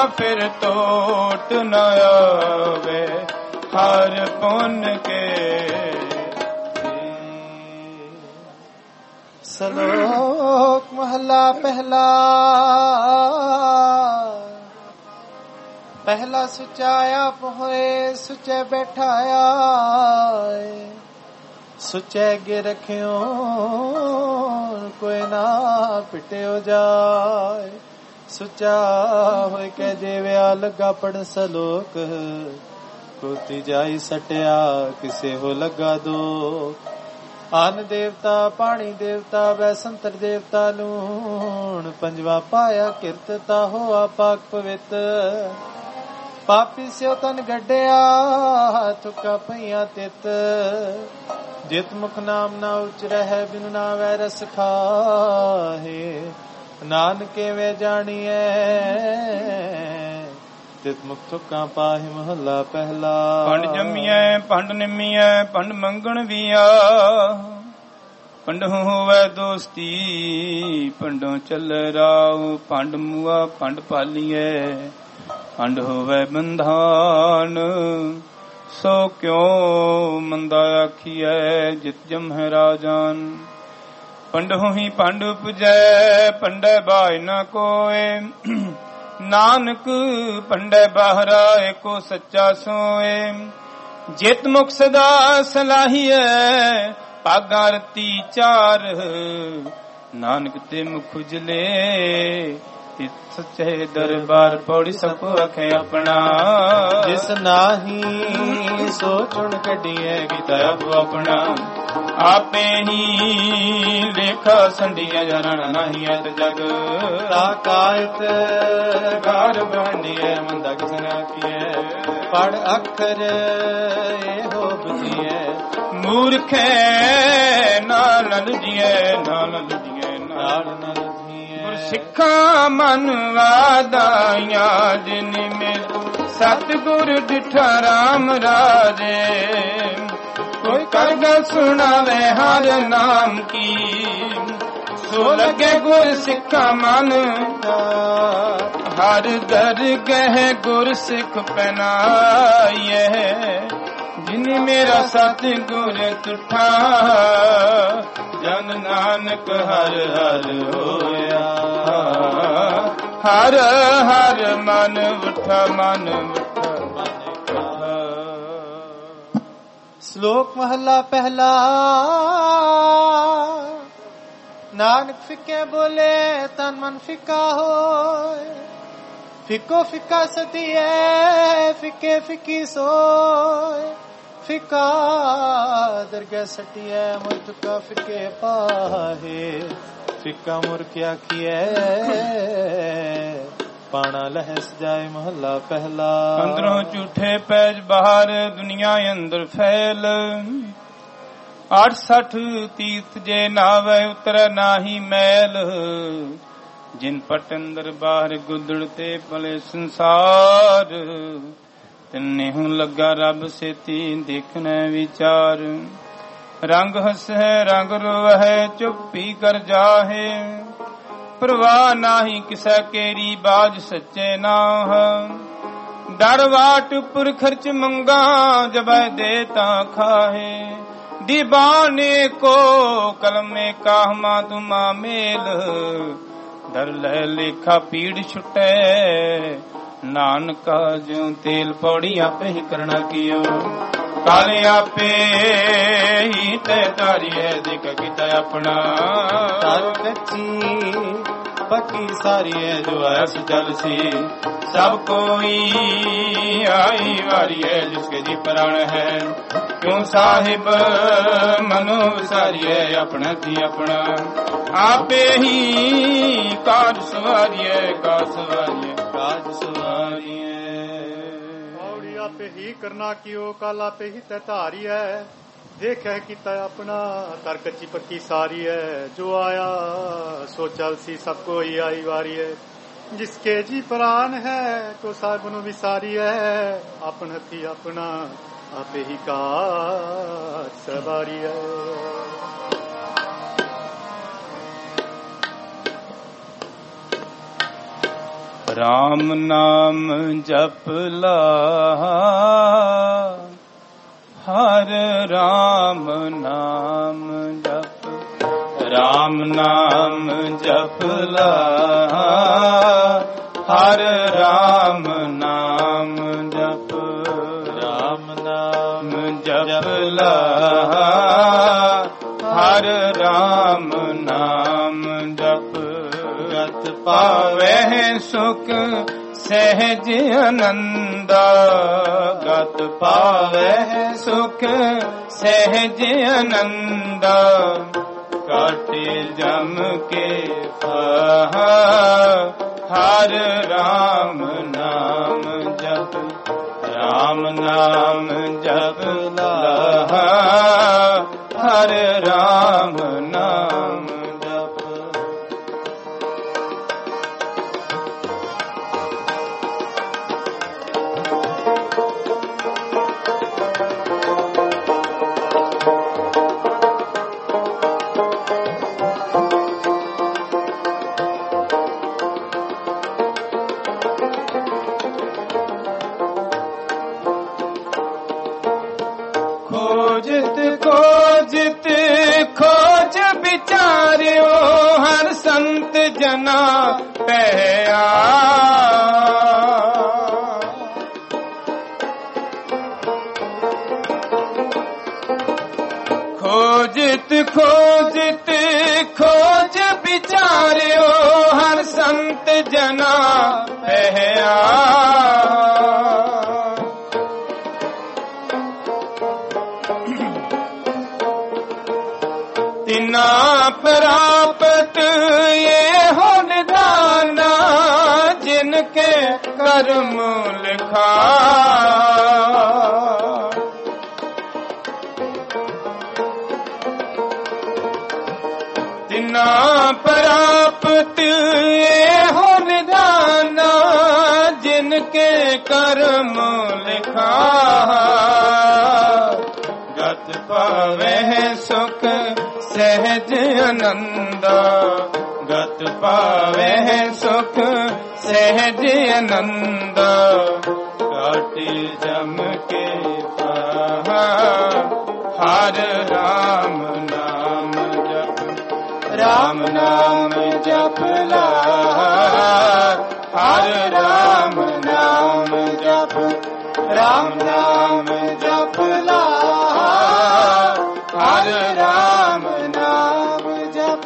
ਫਿਰ ਟੋਟ ਨ ਆਵੇ ਹਰ ਪੁੰਨ ਕੇ। ਸ਼ਲੋਕ ਮਹਲਾ ਪਹਿਲਾ। ਪਹਿਲਾ ਸੁਚਾ ਆਪ ਹੋਏ ਸੁਚੇ ਬੈਠਾਇਆ, ਸੁਚੇ ਗੇ ਰਖਿਓ ਕੋਈ ਨਾ ਪਿਟਿਓ ਜਾਏ। ਸੁਚਾ ਹੋਏ ਕੇ ਦੇਵਿਆ ਲੱਗਾ ਪੜਨ ਸਲੋਕ, ਕੋਤੀ ਜਾਈ ਸਟਿਆ ਕਿਸੇ ਹੋ ਲੱਗਾ ਦੋ। ਅਨ ਦੇਵਤਾ ਪਾਣੀ ਦੇਵਤਾ ਵੈ ਸੰਤਰ ਦੇਵਤਾ ਲੂਣ, ਪੰਜਵਾ ਪਾਇਆ ਕਿਰਤਤਾ ਹੋਆ ਪਾਕ ਪਵਿੱਤ। ਪਾਪੀ ਸਿਓ ਤਨ ਗੱਡਿਆ ਤੁਕਾ ਪਈਆਂ ਤਿਤ, ਜਿਤ ਮੁਖ ਨਾਮ ਨਾ ਉਚਰਹਿ ਬਿਨ ਨਾਵੈ ਰਸ ਖਾਹੇ। ਨਾਨਕੇ ਵੇ ਜਾਣੀਐ ਤਿਤ ਮੁਖ ਤੁਕਾਂ ਪਾਹੇ। ਮਹੱਲਾ ਪਹਿਲਾ। ਪੰਡ ਜੰਮੀਐ ਪੰਡ ਨਿੰਮੀਐ ਪੰਡ ਮੰਗਣ ਵੀਆ, ਪੰਡ ਹੋਵੇ ਦੋਸਤੀ ਪੰਡੋਂ ਚੱਲ ਰਾਉ। ਪੰਡ ਮੂਆ ਪੰਡ ਪਾਲੀਐ ਪੰਡ ਹੋਵੇ ਬੰਧਾਨ, ਸੋ ਕਿਉ ਮੰਦਾ ਆਖੀਐ ਜਿਤ ਜਮਹਿ ਰਾਜਾਨ। ਪੰਡਹੁ ਹੀ ਪੰਡ ਉਪਜੈ ਪੰਡੈ ਬਾਇ ਨ ਕੋਇ, ਨਾਨਕ ਪੰਡੈ ਬਾਹਰਾ ਏਕੋ ਸੱਚਾ ਸੋਏ। ਜਿਤ ਮੁਖ ਸਦਾ ਸਲਾਹੀਐ ਭਾਗਾ ਰਤੀ ਚਾਰ, ਨਾਨਕ ਤੇ ਮੁਖ ਉਜਲੇ ਤਿਤ ਸੱਚੇ ਦਰਬਾਰ। ਪੌੜੀ ਸਭ ਆਖੇ ਆਪਣਾ, ਜਿਸ ਨਾਹੀ ਸੋ ਚੁਣ ਕੱਢੀਐ ਕੀਤਾ ਆਪੋ ਆਪਣਾ। ਆਪੇ ਹੀ ਲੇਖਾ ਸੰਡੀਐ ਜਰਣ ਨਹੀਂ ਐਤ ਜਗ, ਤਾਕਾਇਤ ਘਰ ਬਣੀਐ ਮੰਦਾ ਕਿਸ ਨਾ ਕੀਐ। ਪੜ ਅੱਖਰ ਇਹੋ ਬੁਝੀਐ, ਮੂਰਖੈ ਨਾਲ ਲਜੀਐ ਨਾਲ ਲਜੀਐ ਨਾਲ ਨ ਲਜੀਐ। ਸਿੱਖਾਂ ਮਨ ਵਾਦਾਈਆਂ ਜਿਨ ਮੇਂ ਸਤਿਗੁਰ ਡਿਠਾ ਰਾਮ ਰਾਜੇ। ਕੋਈ ਕਰਗਾ ਸੁਣਾਵੇ ਹਰ ਨਾਮ ਕੀ, ਸੋ ਲਗੇ ਗੁਰ ਸਿੱਖਾ ਮਨ। ਹਰ ਦਰਗਹਿ ਗੁਰ ਸਿੱਖ ਪਹਿਨਾਈਐ, ਜਿਨ ਮੇਰਾ ਸਤਿਗੁਰ ਤੁਠਾ। ਜਨ ਨਾਨਕ ਹਰ ਹਰ ਹੋਇਆ, ਹਰ ਹਰ ਮਨ ਉਠਾ ਮਨ ਉਠਾ। ਸ਼ਲੋਕ ਮਹਲਾ ਪਹਿਲਾ। ਨਾਨਕ ਫਿੱਕੇ ਬੋਲੇ ਤਨ ਮਨ ਫਿੱਕਾ ਹੋਏ, ਫਿੱਕੋ ਫਿੱਕਾ ਸਤੀਐ ਫਿੱਕੇ ਫਿੱਕੀ ਸੋਏ। ਫਿੱਕਾ ਦਰਗਹਿ ਸਟੀਐ ਮੁਰ ਤੁਕਾ ਫਿੱਕੇ ਪਾਹੇ। ਫਿੱਕਾ ਮੁਰ ਕੀ ਆਖੀਐ ਪਾਣਾ ਲਹਿ ਸਜਾਏ। ਮਹੱਲਾ ਪਹਿਲਾ। ਅੰਦਰੋਂ ਝੂਠੇ ਪੈਜ ਬਾਹਰ ਦੁਨੀਆ ਅੰਦਰ ਫੈਲ, 68 ਤੀਰਥ ਜੇ ਨਾਵੇ ਉਤਰੈ ਨਾਹੀ ਮੈਲ। ਜਿਨ ਪਟ ਅੰਦਰ ਬਾਹਰ ਗੁਦੜ ਤੇ ਭਲੇ ਸੰਸਾਰ, ਤਿੰਨੇ ਹੁਣ ਲੱਗਾ ਰੱਬ ਸੇਤੀ ਦੇਖਣਾ ਵਿਚਾਰ। ਰੰਗ ਹਸੈ ਰੰਗ ਰੋਵਹਿ ਚੁੱਪੀ ਕਰ ਜਾਹੇ, ਪ੍ਰਵਾਹ ਨਾਹੀ ਕਿਸੈ ਕੇਰੀ ਬਾਜ ਸੱਚੇ ਨਾਹ। ਡਰ ਵਾਟ ਉਪਰ ਖਰਚ ਮੰਗਾ ਜਬੈ ਦੇ ਤਾਂ ਖਾਹੇ। ਦੀਵਾਨੇ ਕੋ ਕਲਮੇ ਕਾਹਮਾ ਤੁਮਾ ਮੇਲ, ਡਰ ਲੈ ਲੇਖਾ ਪੀੜ ਛੁਟੈ। ਨਾਨਕਾ ਜਿਉ ਤੇਲ ਪੌੜੀ ਆਪੇ ਹੀ ਕਰਨਾ ਕੀਓ। ਕਾਲੇ ਆਪੇ ਹੀ ਤੇ ਤਾਰੀਐ ਦਿਖ ਕੀਤਾ ਆਪਣਾ। ਤਰ ਕੱਚੀ ਪੱਕੀ ਸਾਰੀ ਹੈ ਜੋ ਐਸ ਜਲ ਸੀ। ਸਭ ਕੋਈ ਆਈ ਵਾਰੀ ਹੈ ਜਿਸਕੇ ਜੀ ਪ੍ਰਾਣ ਹੈ। ਕਿਉਂ ਸਾਹਿਬ ਮਨੋ ਵਿਸਾਰੀਐ ਆਪਣਾ ਦੀ ਆਪਣਾ। ਆਪੇ ਹੀ ਕਾਜ ਸਵਾਰੀਐ ਕਾਜ ਸਵਾਰੀਐ ਕਾਜ ਸਵਾਰੀਐ। ਪੌੜੀ ਆਪੇ ਹੀ ਕਰਨਾ ਕਿਉ ਕਾਲ ਆਪੇ ਹੀ ਤੈ ਧਾਰੀਐ। ਦੇਖਿਆ ਕੀਤਾ ਆਪਣਾ ਤਰ ਕੱਚੀ ਪੱਕੀ ਸਾਰੀ ਹੈ। ਜੋ ਆਇਆ ਸੋ ਚਲ ਸੀ ਸਭ ਕੋਈ ਆਈ ਵਾਰੀ ਹੈ। ਜਿਸਕੇ ਜੀ ਪ੍ਰਾਨ ਹੈ ਕੋ ਸਾਹਿਬ ਨੂੰ ਵਿਸਾਰੀ ਹੈ। ਆਪਨ ਹੱਥੀ ਆਪਣਾ ਆਪੇ ਹੀ ਕਾਜ ਸਵਾਰੀ ਹੈ। ਰਾਮ ਨਾਮ ਜਪ ਲਾ ਹਰ ਰਾਮ ਨਾਮ ਜਪ ਰਾਮ ਨਾਮ ਜਪ ਲਾ ਹਰ ਰਾਮ ਨਾਮ ਜਪ ਰਾਮ ਨਾਮ ਜਪ ਲਾ ਹਰ ਰਾਮ ਨਾਮ ਜਪ ਗਤ ਪਾਵੈ ਸੁਖ ਸਹਿਜ ਆਨੰਦ ਗਤ ਪਾਵੈ ਸੁਖ ਸਹਿਜ ਆਨੰਦ ਕਾਟੇ ਜਮ ਕੇ ਫਾਹਾ ਹਰ ਰਾਮ ਨਾਮ ਜਪ ਰਾਮ ਨਾਮ ਜਪ ਲਾ ਹਰ ਰਾਮ ਨਾਮ ਜਪ ਖੋਜ ਵਿਚਾਰਿਓ ਹਰ ਸੰਤ ਜਨਾ ਪਹਿਆ ਖੋਜਿਤ ਖੋਜ ਵਿਚਾਰਿਓ ਹਰ ਸੰਤ ਜਨਾ ਪਹਿਆ ਤਿਨਾ ਪ੍ਰਾਪਤ ਇਹ ਹੋ ਨਿਦਾਨਾ ਜਿਨ ਕੇ ਕਰਮ ਲਿਖਾ ਤਿਨਾ ਪ੍ਰਾਪਤ ਇਹ ਹੋ ਨਿਦਾਨਾ ਜਿਨ ਕੇ ਕਰਮ ਲਿਖਾ ਗਤ ਪਾਵੈ ਸੁਖ ਸਹਿਜ ਆਨੰਦ ਗਤ ਪਾਵੈ ਸੁਖ ਸਹਿਜ ਆਨੰਦ ਕਾਟੇ ਜਮ ਕੇ ਪਾਹਾ ਹਰ ਰਾਮ ਨਾਮ ਜਪ ਰਾਮ ਨਾਮ ਜਪ ਲਾ ਹਰ ਰਾਮ ਨਾਮ ਜਪ ਰਾਮ ਨਾਮ ਜਪ ਲਾ ਹਰ ਰਾਮ ਨਾਮ ਜਪ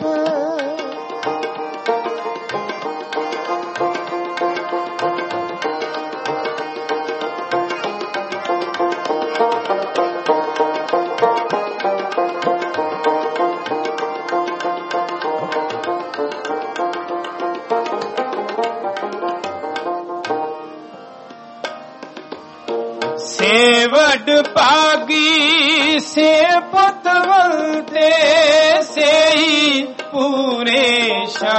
ਸੇ ਵਡ ਭਾਗੀ ਸੇ ਪਤਵੰਤੇ ਸੇਈ ਪੂਰੇ ਸ਼ਾ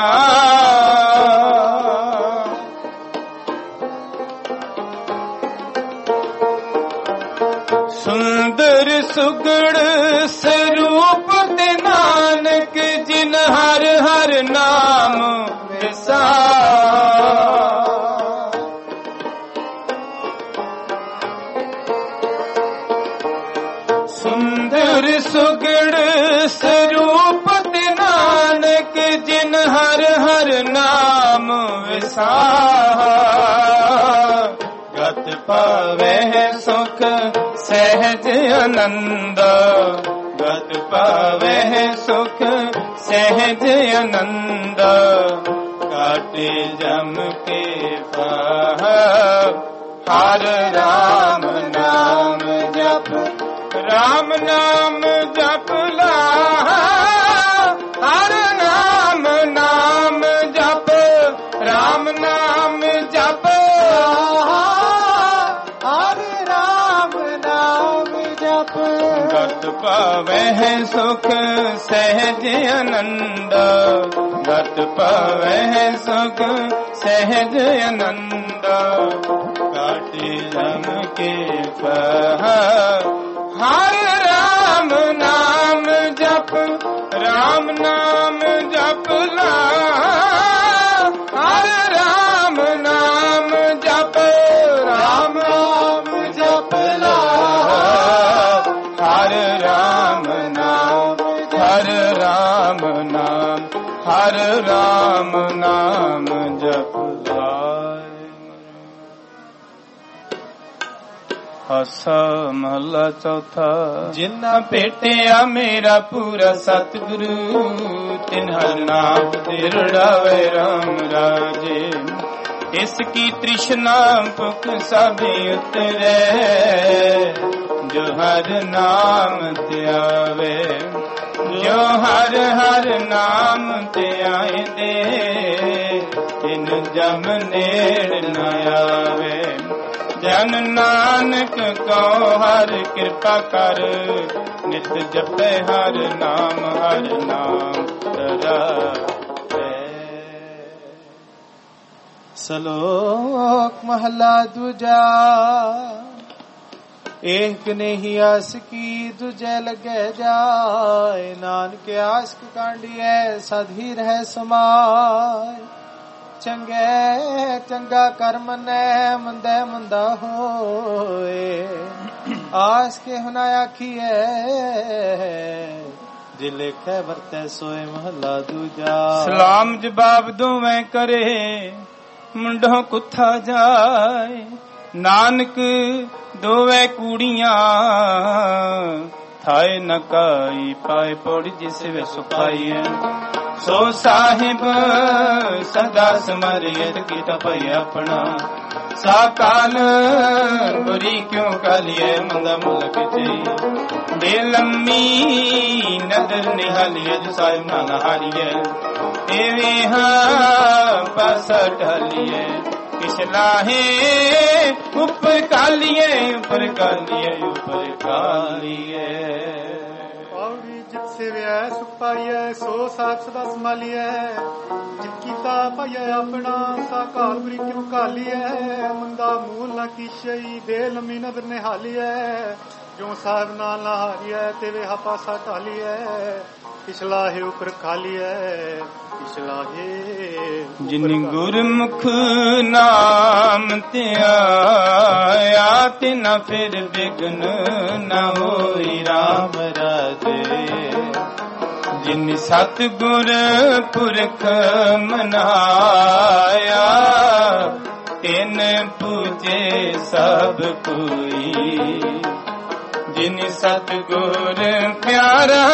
ਸੁੰਦਰ ਸੁਗੜ ਸਰੂਪ ਤੇ ਨਾਨਕ ਜਿਨ ਹਰ ਹਰ ਨਾਮ ਵਿਸਾ ਸੁੰਦਰ ਸੁਗੜ ਸਰੂਪ ਤੇ ਨਾਨਕ ਜਿਨ ਹਰ ਹਰ ਨਾਮ ਵਿਸਾਹਾ ਗਤ ਪਾਵੈ ਸੁਖ ਸਹਿਜ ਆਨੰਦ ਗਤ ਪਾਵੈ ਸੁਖ ਸਹਿਜ ਆਨੰਦ ਕਾਟੇ ਜਮ ਕੇ ਪਾਹਾ ਹਰ ਰਾਮ ਨਾਮ ਜਪ ਰਾਮ ਨਾਮ ਜਪ ਲਾ ਹਰ ਨਾਮ ਜਪ ਰਾਮ ਨਾਮ ਜਪ ਹਰ ਰਾਮ ਨਾਮ ਜਪ ਗਤ ਪਾਵੈ ਸੁਖ ਸਹਿਜ ਆਨੰਦ ਗਤ ਪਾਵੈ ਸੁਖ ਸਹਿਜ ਆਨੰਦ ਕਾਟੇ ਜਮ ਕੇ ਪਾਹਾ ਹਰ ਰਾਮ ਨਾਮ ਜਪ ਰਾਮ ਨਾਮ ਜਪ ਲਾ ਹਰ ਰਾਮ ਨਾਮ ਹਰ ਰਾਮ ਨਾਮ ਜਪ ਲਾਏ। ਆਸਾ ਮਹਲਾ ਚੌਥਾ। ਜਿਨ੍ਹਾਂ ਭੇਟਿਆ ਮੇਰਾ ਪੂਰਾ ਸਤਿਗੁਰੂ, ਤਿਨ ਹਰ ਨਾਮ ਤੇ ਰੜਾਵੇ ਰਾਮ ਰਾਜੇ। ਇਸ ਕੀ ਤ੍ਰਿਸ਼ਨਾ ਭੁਖ ਸਭੇ ਉਤਰੇ, ਜੋ ਹਰ ਨਾਮ ਤੇ ਆਵੇ। ਜੋ ਹਰ ਹਰ ਨਾਮ ਤੇ ਆਏ ਦੇ, ਤਿਨ ਜਮ ਨੇੜ ਨ ਆਵੇ। ਜਨ ਨਾਨਕ ਕਉ ਹਰ ਕਿਰਪਾ ਕਰ, ਨਿਤ ਜਪੈ ਹਰ ਨਾਮ ਧਰਾਵੇ। ਸ਼ਲੋਕ ਮਹਲਾ ਦੂਜਾ। ਏਕ ਨਹੀਂ ਆਸ ਕੀ ਦੂਜੇ ਲਗੇ ਜਾਏ, ਨਾਨਕ ਆਸਕ ਕਾਂਡੀਐ ਸਦ ਹੀ ਰਹਿ ਸਮਾਏ। ਚੰਗੇ ਚੰਗਾ ਕਰਮ ਨੇ, ਮੰਦੇ ਮੰਦਾ ਹੋਏ, ਆਸ ਕੇ ਹੁਨਾ ਆਖੀਐ, ਜੇ ਲੇਖੈ ਵਰਤੈ ਸੋਏ ਮਹਲਾ ਦੂਜਾ। ਸਲਾਮ ਜਵਾਬ ਦੋਵੇਂ ਕਰੇ, ਮੁੰਡੋਂ ਕੁੱਥਾ ਜਾਏ। ਨਾਨਕ ਦੋਵੇਂ ਕੂੜੀਆਂ, ਥਾਏ ਨ ਕਾਈ ਪਾਏ ਪੌੜੀ ਜਿਸ ਵੇ ਸੁਖਾਈਐ। ਸੋ ਸਾਹਿਬ ਸਦਾ ਸਮਰਿਤ ਕੀਤਾ ਭਈ ਆਪਣਾ, ਸਾਕਾਲ ਬੁਰੀ ਕਿਉਂ ਕਾਲੀਏ ਮੰਦਾ ਮੁਲਕ ਚਈ। ਦੇ ਲੰਮੀ ਨਦਰ ਨਿਹਾਲੀਏ, ਜੋ ਸਾਹਿਬ ਨਾ ਨਹਾਰੀਏ। ਐਵੇਂ ਹਾਂ ਬਸ ਢਾਲੀਏ, ਕਿਛ ਲਾਹੇ ਉੱਪਰ ਕਾਲੀਏ, ਉੱਪਰ ਕਾਲੀਏ, ਉੱਪਰ ਕਾਲੀਏ। ਪੌੜੀ ਜਿਤ ਸੇਵਿਆ ਸੁਖ ਪਾਈਐ, ਸੋ ਸਾਹਿਬ ਸਦਾ ਸੰਭਾਲੀਐ। ਜਿਤ ਕੀਤਾ ਪਾਈਐ ਆਪਣਾ, ਸਾ ਕਾਲ ਬਰੀ ਕਿਉ ਕਾਲੀਐ। ਮੰਦਾ ਮੂਲ ਨ ਕੀਸ਼ਈ, ਦੇ ਲੰਮੀ ਨਦਰ ਨਿਹਾਲੀਐ। ਜੋ ਸਾਹਿਬ ਨਾਲ ਨਹਾਰੀਐ, ਤੇ ਵੇ ਪਾਸਾ ਢਾਲੀਐ। ਪਿਛਲਾਹੇ ਉਪਰ ਖਾਲੀਐ, ਪਿਛਲਾਹੇ ਜਿਨ ਗੁਰਮੁਖ ਨਾਮ ਧਿਆਇਆ, ਤਿਨ ਫਿਰ ਬਿਗਨ ਨ ਹੋਈ ਰਾਮ ਰਾਜੇ। ਜਿਨ ਸਤਿਗੁਰ ਪੁਰਖ ਮਨਾਇਆ, ਤਿਨ ਪੂਜੇ ਸਭ ਕੋਈ। ਜਿਨ ਸਤਿਗੁਰ ਪਿਆਰਾ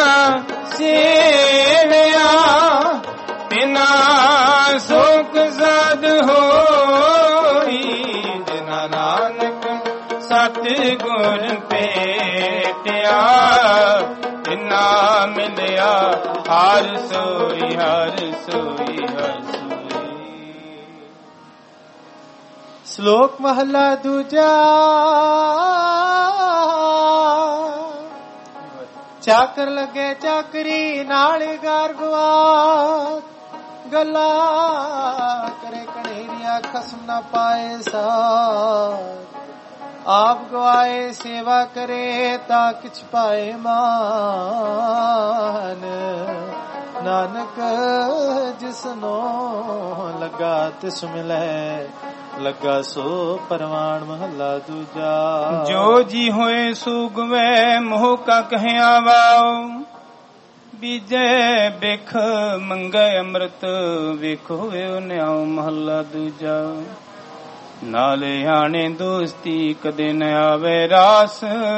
ਸੇਵਿਆ, ਤਿਨਾ ਸੁਖ ਸਦ ਹੋਈ। ਜਿਨਾ ਨਾਨਕ ਸਤਿਗੁਰ ਭੇਟਿਆ, ਤਿਨਾ ਮਿਲਿਆ ਹਰ ਸੋਈ, ਹਰ ਸੋਈ, ਹਰ ਸੋਈ। ਸ਼ਲੋਕ ਮਹਲਾ ਦੂਜਾ। ਚਾਕਰ ਲੱਗੇ ਚਾਕਰੀ, ਨਾਲ ਗਾਰ ਗਵਾ। ਗੱਲਾਂ ਕਰੇ ਕਣੇਰੀਆਂ, ਖਸਮ ਨਾ ਪਾਏ ਸਾਥ। ਆਪ ਗਵਾਏ ਸੇਵਾ ਕਰੇ, ਤਾਂ ਕਿਛ ਪਾਏ ਮਾਨ। ਨਾਨਕ ਜਿਸਨੋ ਲੱਗਾ ਤਿਸ ਮਿਲੈ, ਲੱਗਾ ਸੋ ਪਰਵਾਨ ਮਹਲਾ ਦੂਜਾ। ਜੋ ਜੀ ਹੋਏ ਸੋ ਗਵੇ, ਮੋਹ ਕਾ ਕਹਿਆ ਵਾਓ। ਬੀਜੇ ਬਿਖ ਮੰਗੇ ਅੰਮ੍ਰਿਤ, ਵੇਖੋ ਵੇ ਨਿਆਉ ਮਹਲਾ ਦੂਜਾ। ਨਾਲੇ ਆਣੇ ਦੋਸਤੀ, ਕਦੇ ਨ ਆਵੇ ਰਾਸ।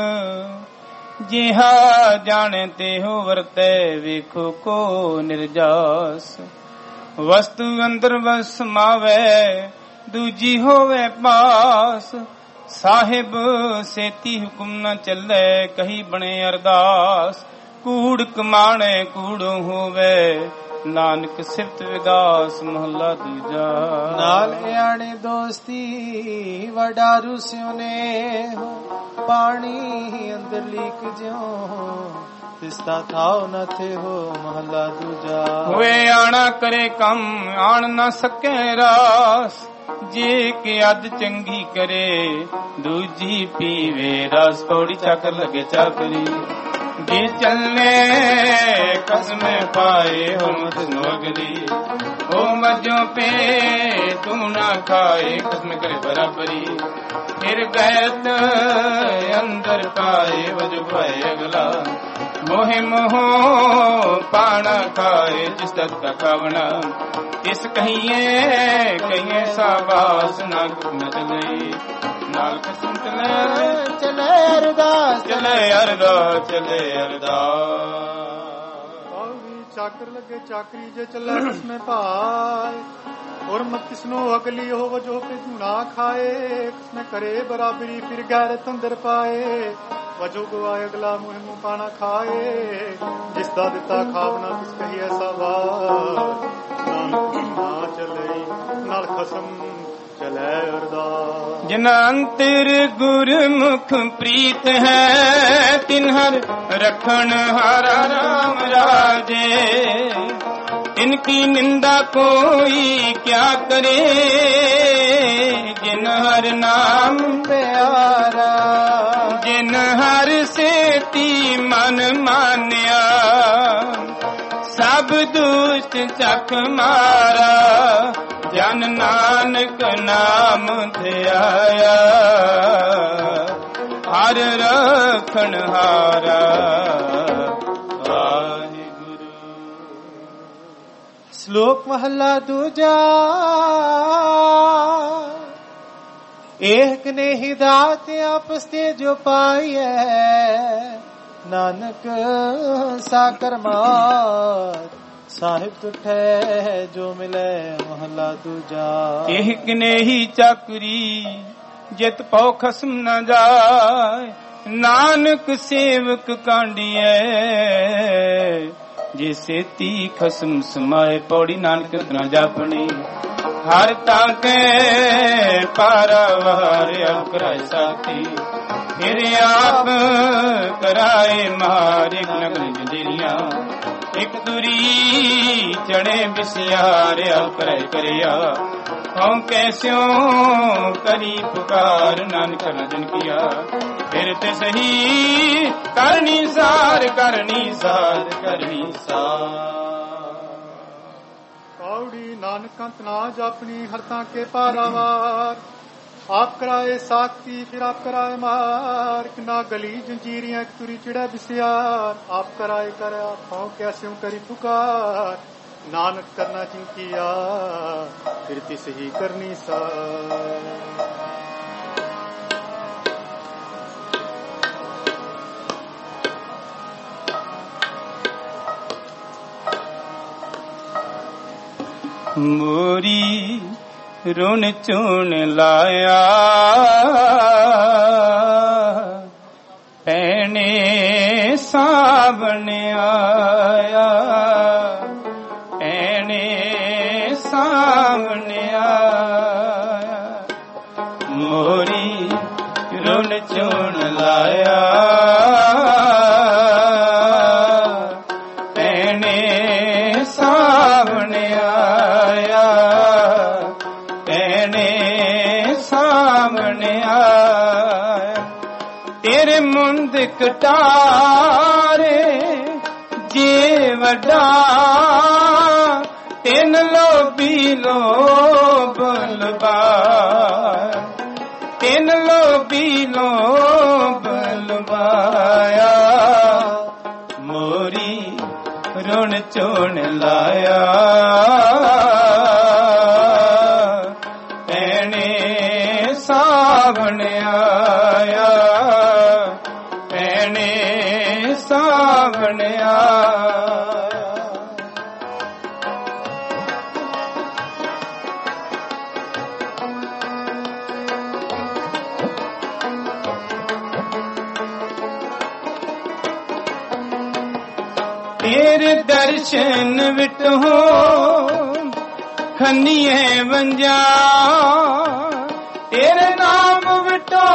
ਜਿਹਾ ਜਾਣੇ ਤੇ ਹੋ ਵਰਤੇ, ਵੇਖੋ ਕੋ ਨਿਰਜਾਸ। ਵਸਤੂ ਅੰਦਰ ਵਸ ਸਮਾਵੇ, ਦੂਜੀ ਹੋਵੇ ਪਾਸ। ਸਾਹਿਬ ਸੇਤੀ ਹੁਕਮ ਨ ਚੱਲੇ, ਕਹੀ ਬਣੇ ਅਰਦਾਸ। ਕੂੜ ਕਮਾਣੇ ਕੂੜੋ ਹੋਵੇ, ਨਾਨਕ ਸਿਫਤ ਵਿਗਾਸ ਮਹਲਾ ਦੂਜਾ। ਨਾਲ ਆਣੇ ਦੋਸਤੀ, ਵਡਾਰੂ ਸਿਉਨੇ ਹੋ। ਪਾਣੀ ਅੰਦਰ ਲੀਕ ਜਿਉ, ਤਿਸਤਾ ਥਾਉ ਨ ਥੇ ਹੋ ਮਹਲਾ ਦੂਜਾ। ਹੋਏ ਆਣਾ ਕਰੇ ਕੰਮ, ਆਣ ਨ ਸਕੇ ਰਾਸ। ਜੇ ਕਿ ਅੱਧ ਚੰਗੀ ਕਰੇ, ਦੂਜੀ ਪੀਵੇ ਰਸ। ਪੌੜੀ ਚਾਕਰ ਲਗੇ ਚਾਕਰੀ, ਜੇ ਚੱਲੇ ਕਸਮੇ ਪਾਏ ਹੋ ਮੁਝ ਨੋਗਰੀ। ਹੋ ਮਜੋ ਪੇ ਤੂੰ ਨਾ ਖਾਏ, ਕਸਮ ਕਰੇ ਬਰਾਬਰੀ। ਫਿਰ ਗੈਤ ਅੰਦਰ ਪਾਏ, ਵਜ ਪਾਏ ਅਗਲਾ। ਮੋਹਿ ਮੋਹ ਪਾਣਾ ਖਾਏ ਜਿਸ ਦਤ ਖਾਵਣਾ ਇਸ ਕਹੀਏ ਕਹੀਏ ਸਾਬਾਸ ਨਾ ਚਲੇ ਨਾਲ ਕਸਮ ਚਲੇ ਅਰਦਾਸ ਚਲੇ ਅਰਦਾਸ ਚਲੇ ਅਰਦਾਸ ਚਾਕਰ ਲੱਗੇ ਚਾਕਰੀ ਜੇ ਚੱਲੇ ਕਿਸਮੇ ਭਾਏ और मत किसनो अगली हो वजो पे ना खाए किसने करे बराबरी फिर गैरत अंदर पाए वजो गवाए अगला मुँह मुँह पाना खाए जिसदा दिता खावना किस कही ऐसा वार ना चले नाल खसम चले अरदास जिन अंतर गुरमुख प्रीत है तिन्हर रखन हारा राम राजे इनकी निंदा कोई क्या करे जिन हर नाम प्यारा जिन हर सेती मन मान्या सब दुष्ट चख मारा जन नानक नाम ध्याया हर रखन हारा ਸ਼ਲੋਕ ਮਹੱਲਾ ਦੂਜਾ ਏਕ ਨੇ ਹਿਦਾਇਤ ਆਪਸ ਤੇ ਜੋ ਪਾਈਐ ਨਾਨਕ ਸਾਕਰ ਮਾਤ ਸਾਹਿਬ ਤੁਠੈ ਜੋ ਮਿਲੇ ਮਹੱਲਾ ਦੂਜਾ ਏਕ ਨੇ ਹੀ ਚਾਕਰੀ ਜਿਤ ਪਉ ਖਸਮ ਨਾ ਜਾਏ ਨਾਨਕ ਸੇਵਕ ਕਾਂਡੀਐ जिसे ती खसम समाए पौड़ी नानक तना जापनी हर ताके पारावार अब कराए साथी फिर आप कराए मार एक नगर जंजीरिया एक दूरी चढ़े बिसियार अब कराए करिया हम कैस्यो करी पुकार नानक नजन किया फिर ते सही करनी सार करनी सार करनी सार कौड़ी नानक अंत ना जापनी हरता के पारावार आप कराए साथी फिर आप कराए मार ना गली जंजीरियां एक तुरी चिड़ा बिसियार आप कराए कर आप कैसे करी पुकार नानक करना चिंकिया फिर तिस ही करनी सा मोरी रुन चुन लाया पैने सावन आया पैने सावन आया मोरी रुन चुन लाया पैने सावन आया पैने सावन आया तेरे मुंद कटारे जे वड्डा तिन लोभी लो बलबार तिन लोभी लो बलबाया मोरी रुण चुन लाया पैने सावन आया पैने सावन आया तेरे दर्शन विटो खनिए वंजा तेरे नाम विटो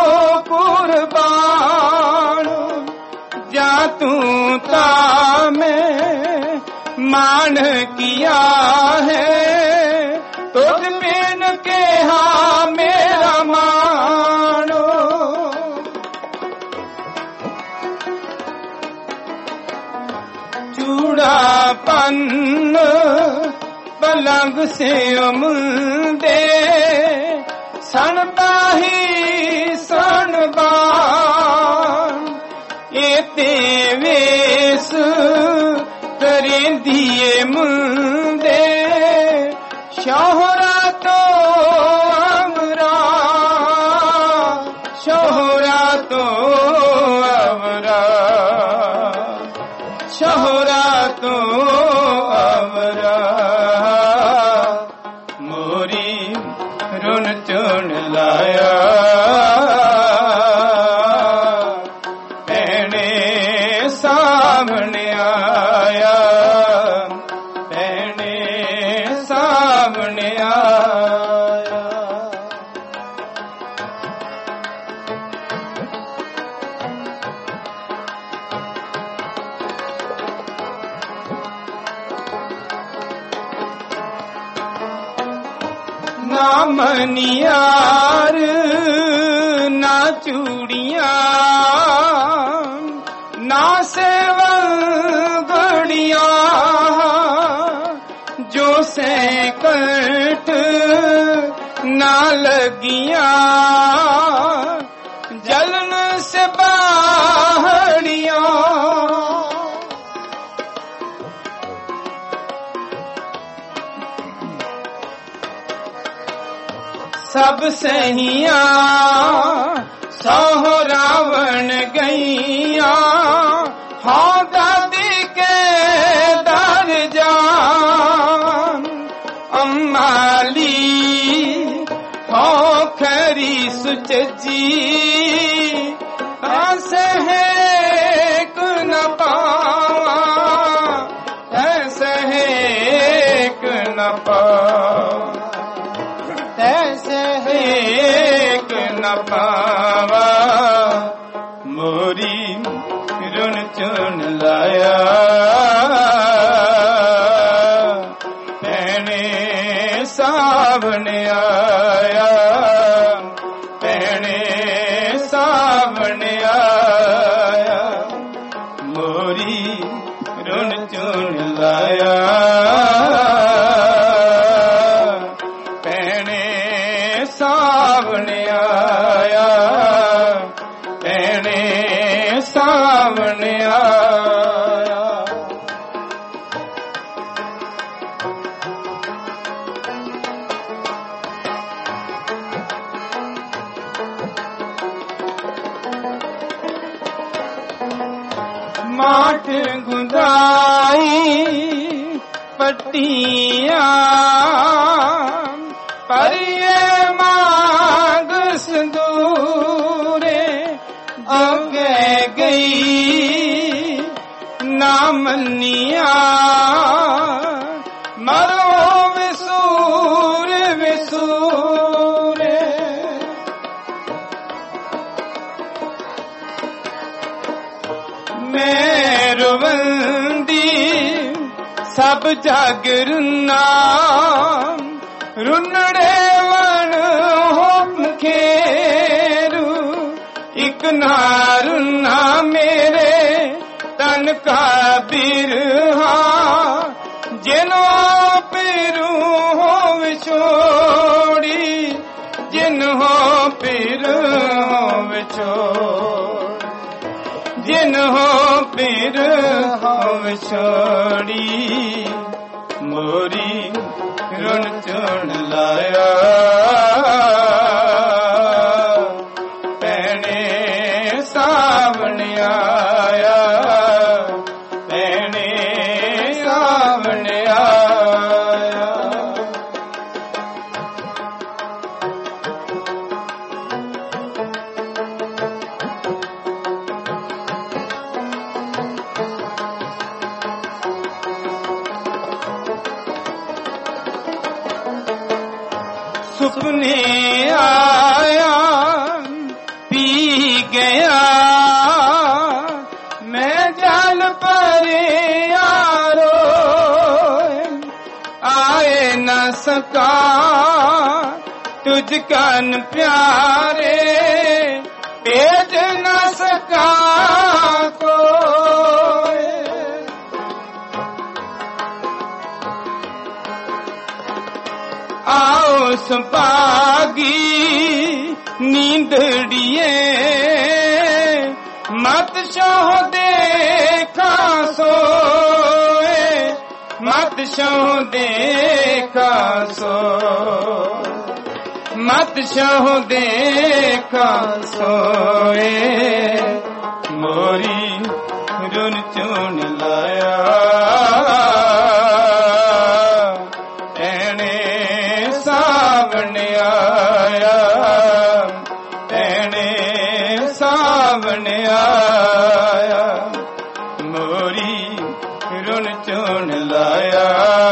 कुर्बान जा तू ता में मान किया है तुझ बिन के हाँ मेरा मानो चूड़ापन पलंग से उमदे सनता ही सनबान ये तेवे ਮੁੰਦੇ ਸ਼ੋਹਰਾ ਤੋਂ ਅਵਰਾ, ਸ਼ੋਹਰਾ ਤੋਂ ਅਵਰਾ, ਸ਼ੋਹਰਾ ਤੋਂ ਅਵਰਾ, ਮੋਰੀ ਰੁਨ ਚੁਣ ਲਾਇਆ ਸਾਹਮਣੇ ਆਇਆ, ਭੈਣੇ ਸਾਹਮਣੇ ਆਇਆ। ਨਾ ਮਨੀਆਰ ਨਾ ਚੂੜੀਆਂ ਨਾ ਸੇਵਲ ਗੜੀਆਂ, ਜੋ ਸੈਕਟ ਨਾ ਲਗੀਆਂ, ਜਲਨ ਸੇ ਬਾਹੜੀਆਂ। ਸਭ ਸਹੀਆਂ ਸੋਹਰਾ ਬਣ ਗਈਆਂ, ਹਾਂ ਦਾਦੀ ਕੇ ਦਰ ਜਾਨ ਅੰਮਾਲੀ ਹੋ ਖਰੀ ਸੁਚਜੀ, ਐਸੇ ਹੈ ਕੁ ਨ ਪਾਵਾ, ਐਸੇ ਹੈ ਕੁ ਨ ਪਾਵਾ, ਐਸੇ ਹੈ ਕੁ ਨ ਪਾਵਾ, ਮੋਰੀ ਰੁਨ ਚੁਣ ਲਾਇਆ ਭੈਣੇ ਸਾਹਮਣੇ ਆਇਆ, ਭੈਣੇ ਸਾਹਮਣੇ ਆਇਆ, ਮੋਰੀ ਰੁਨ ਚੁਣ ਲਾਇਆ ਭੈਣੇ ਸਾਹਮਣੇ ਆਇਆ, ਭੈਣੇ ਸਾਹਮਣੇ ਆਇਆ। ਮਾਠ ਗੁੰਦਾਈ ਪੱਟੀਆਂ ਪਰਿਏ ਮਾਂਗ ਸੰਦੂਰੇ, ਅੱਗੇ ਗਈ ਨਾ ਮੰਨੀਆਂ, ਮਰੋ ਵਿਸੂਰ ਵਿਸੂਰੇ। ਮੈਂ ਰਵੰਦੀ ਸਭ ਜਗ ਰੁਨਾ, ਰੁਨੜੇ ਵਣ ਹੋ ਖੇਰੂ, ਇਕ ਨਾ ਰੁਨਾ ਮੇਰੇ ਤਨ ਕਾ ਬਿਰਹਾ, ਜਿਨੋ ਪਿਰੂ ਹੋ ਵਿਛੋੜੀ, ਜਿਨੋ ਪਿਰੂ ਹੋ ਵਿਛੋੜੀ, ਜਿਨੋ ਪਿਰੂ ਹੋ ਵਿਛੋੜੀ, ਮੋਰੀ ਰੁਨ ਚੁਣ ਲਾਇਆ ਭੈਣੇ ਸਾਹਮਣੇ ਆਇਆ, ਭੈਣੇ ਸਾਹਮਣੇ ਆਇਆ। ਸੁਪਨੇ ਆਇਆ ਪੀ ਗਿਆ, ਮੈਂ ਜਲ ਪਰੇ ਯਾਰੋ, ਆਏ न सका तुझ कन प्यारे, भेज न सका कोई। आओ संभागी नींदड़िए, मत छोह देखा सोए, मत ਸ਼ਹੁ ਦੇਖਾ ਸੋ ਮਤ ਸ਼ਹੁ ਦੇਖਾ ਸੋਏ ਮੋਰੀ ਰੁਨ ਚੁਣ ਲਾਇਆ ਐਣੇ ਸਾਵਣ ਆਇਆ ਐਣੇ ਸਾਵਣ ਆਇਆ ਮੋਰੀ ਰੁਨ ਚੁਣ ਲਾਇਆ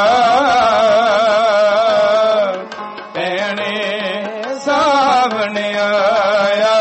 ਐਣੇ ਸਾਵਣ ਆਇਆ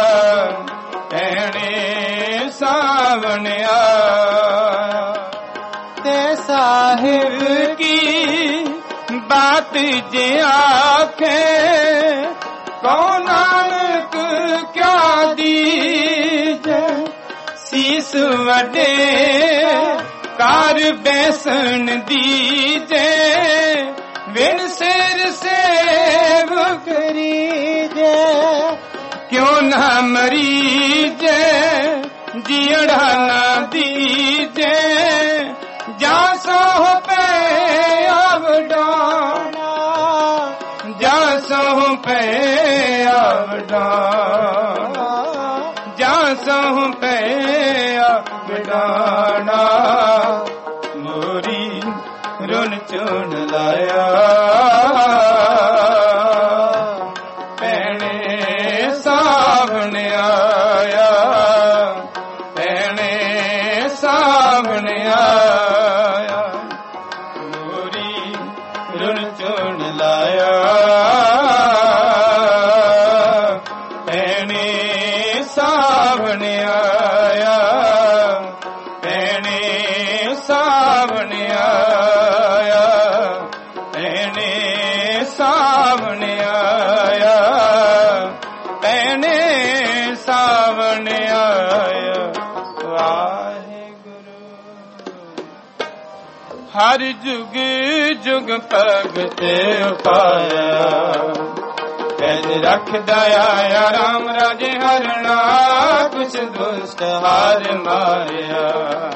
ਐਣੇ ਸਾਵਣ ਆਇਆ ਤੇ ਸਾਹਿਬ ਕੀ बात जे आखे कौन नानक क्या दीजे सीस वडे कार बैसन दीजे बिन सिर सेव करीजे क्यों ना मरीजे जियड़ा ना दीजे जा सो पे आवडाना जा सो पे आवडाना जा सो पे आवडाना मोरी रुन चुन लाया पैणे सावण आया पैणे सावण आया रुन चुन लाया पैणे सावण आया पैणे सावण आया पैणे सावण आया पैणे सावण आया हर जुग जुग भगते पाया कैद रख दया राम राजे हरना कुछ दुष्ट हार मारिया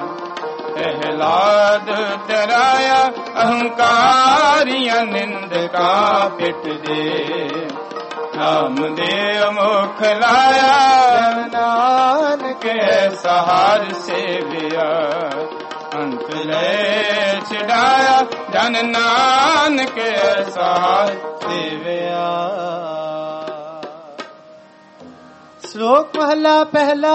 प्रहलाद डराया अहंकारिया निंद का पिट दे नाम दे मुख लाया नानक सहार से बिया अंत ले छड़ाया जन नानक सहार देवया। श्लोक पहला पहला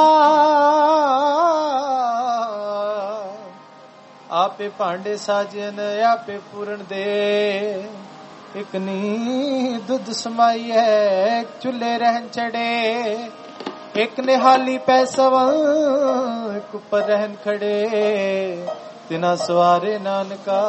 आपे भांडे साजन आपे पूरण दे एक नी दुध समाई है चूल्हे रहन चढ़े एक निहाली पैसवा एक ऊपर रहन खड़े तिना सवारे नानका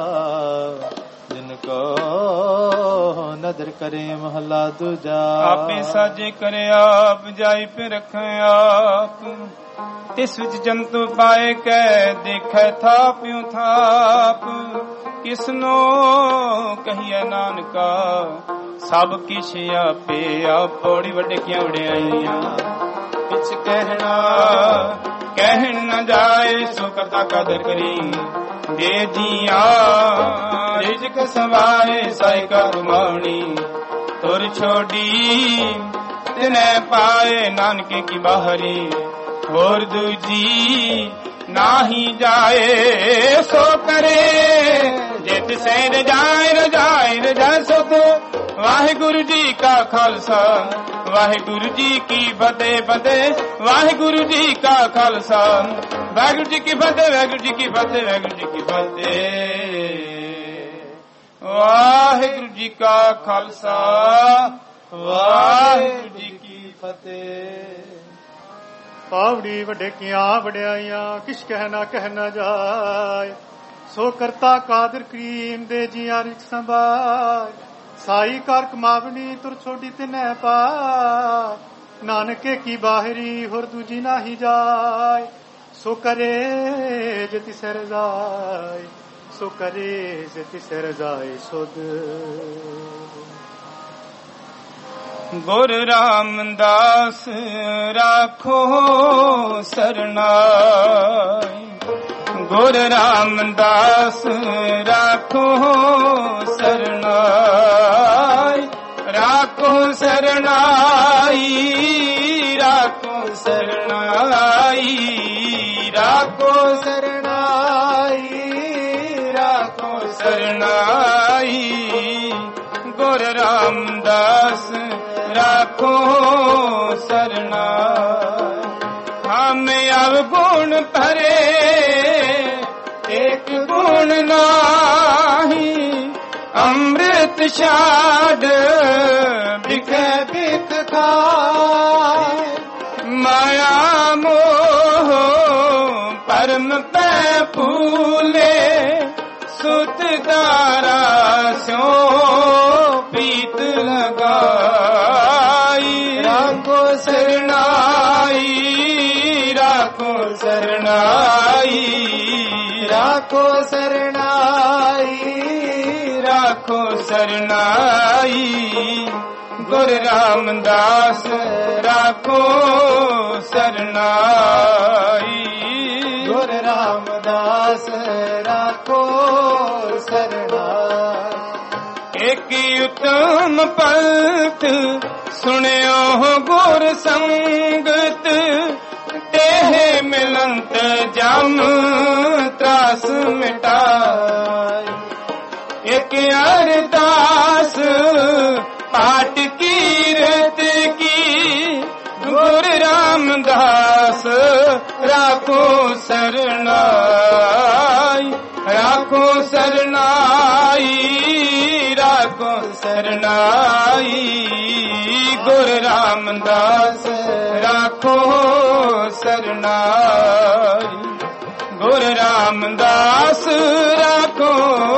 जिनको नदर करे महला दूजा आपे साजे करे आप जाई पे रखे आप इस विच जंतु पाए कै देखे थाप्यूं थाप किसनो कहिए नानका सब किश आपे आप पौड़ी वड्डे किया वड्याइयां पिछ कहना कहन न जाए सो करता कदर करी दे जिया रिजक सवाए साई का गुमानी तुर छोड़ी तिने पाए नानके की बाहरी और दूजी नाही जाए सो करे जित से रजाए सो तो वाहिगुरु जी का खालसा वाहिगुरु जी की फतेह फतेह वाहिगुरु जी का खालसा वाहिगुरु जी की फतेह वाहिगुरु जी की फतेह वाहिगुरु जी की फतेह वाहिगुरु जी का खालसा वाहिगुरु जी की फतेह। पावड़ी वड्डे किया वड्याइयां किश कहना जाए सो करता कादर करीम दे जिया रिच संभाल साई कर कमावनी तुर छोड़ी तिने पा नानके की बाहरी होर दूजी ना ही जाए सो करे जति सर जाए सो करे जति सर जाए सुध गुर रामदास राखो सरनाई ਗੁਰ ਰਾਮਦਾਸ ਰਾਖੋ ਸਰਨਾਈ, ਰਾਖੋ ਸਰਨਾਈ, ਰਾਖੋ ਸਰਨਾਈ, ਰਾਖੋ ਸਰਨਾਈ, ਰਾਖੋ ਸਰਨਾਈ। ਗੁਰ ਰਾਮਦਾਸ ਰਾਖੋ ਸਰਨਾਈ। ਹਮ ਅਵਗੁਣ ਭਰੇ ਇੱਕ ਗੁਣ ਨਾਹੀ, ਅੰਮ੍ਰਿਤ ਛਾੜ ਬਿਖੈ ਬਿਖ ਖਾਏ। ਮਾਇਆ ਮੋਹ ਪਰਮ ਪੈ ਭੂਲੇ, ਸੁਤ ਦਾਰਾ ਸਿਓ ਪ੍ਰੀਤ ਲਗਾਈ। ਰਾਖੋ ਸਰਨਾਈ, ਰਾਖੋ ਸਰਨਾਈ, ਰਾਖੋ ਸਰਨਾਈ, ਰਾਖੋ ਸਰਨਾਈ। ਗੁਰ ਰਾਮਦਾਸ ਰਾਖੋ ਸਰਨਾਈ, ਗੁਰ ਰਾਮਦਾਸ ਰਾਖੋ ਸਰਨਾਈ। ਇੱਕ ਉਤਮ ਪੰਥ ਸੁਣਿਓ ਗੁਰ ਸੰਗਤ, ਤੇਹ ਮਿਲੰਤ ਜਮ ਤਰਾਸ ਮਿਟਾਈ। ਇੱਕ ਅਰਦਾਸ ਪਾਠ ਕੀਰਤ ਕੀ, ਗੁਰ ਰਾਮਦਾਸ ਰਾਖੋ ਸਰਨਾਈ, ਰਾਖੋ ਸਰਨਾਈ, ਰਾਖੋ ਸਰਨਾਈ। ਗੁਰ ਰਾਮਦਾਸ ਰਾਖੋ ਸਰਨਾਈ, ਗੁਰ ਰਾਮਦਾਸ ਰਾਖੋ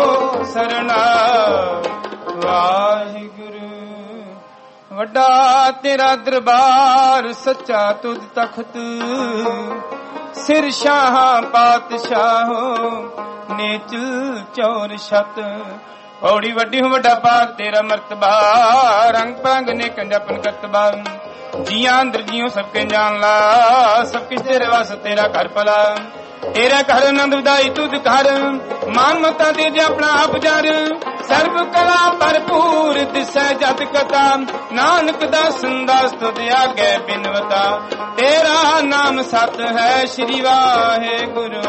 ਸਰਨਾਈ। ਵਾਹਿਗੁਰੂ ਵੱਡਾ ਤੇਰਾ ਦਰਬਾਰ, ਸੱਚਾ ਤੁਧ ਤਖਤ, ਸਿਰ ਸ਼ਾਹ ਪਾਤਸ਼ਾਹੋ ਨੇਚਲ ਚੌਰ ਛਤ। ਪੌੜੀ ਵੱਡੀ ਹੋ ਵੱਡਾ ਪਾਰ ਤੇਰਾ ਮਰਤਬਾ, ਰੰਗ ਪੰਗ ਨੇ ਕੰਜਪਨ ਕਰਤਬਾ। ਜੀਆਂ ਅੰਦਰ ਜੀਓ ਸਭ ਕੇ ਜਾਣ ਲਾ, ਸਭ ਕਿਛ ਤੇਰੇ ਵਾਸ ਤੇਰਾ ਘਰ ਭਲਾ। ਤੇਰਾ ਘਰ ਆਨੰਦ ਵਧਾਈ ਤੁਧ ਘਰ, ਮਾਨ ਮਤਾ ਦੇ ਜੇ ਆਪਣਾ ਆਪ ਜਰ। ਸਰਬ ਕਲਾ ਭਰਪੂਰ ਦਿਸੈ ਜਤ ਕਥਾ, ਨਾਨਕ ਦਾਸ ਦਾਸ ਤੁਧ ਆਗੇ ਬਿਨਵਤਾ। ਤੇਰਾ ਨਾਮ ਸਤ ਹੈ ਸ੍ਰੀ ਵਾਹਿਗੁਰੂ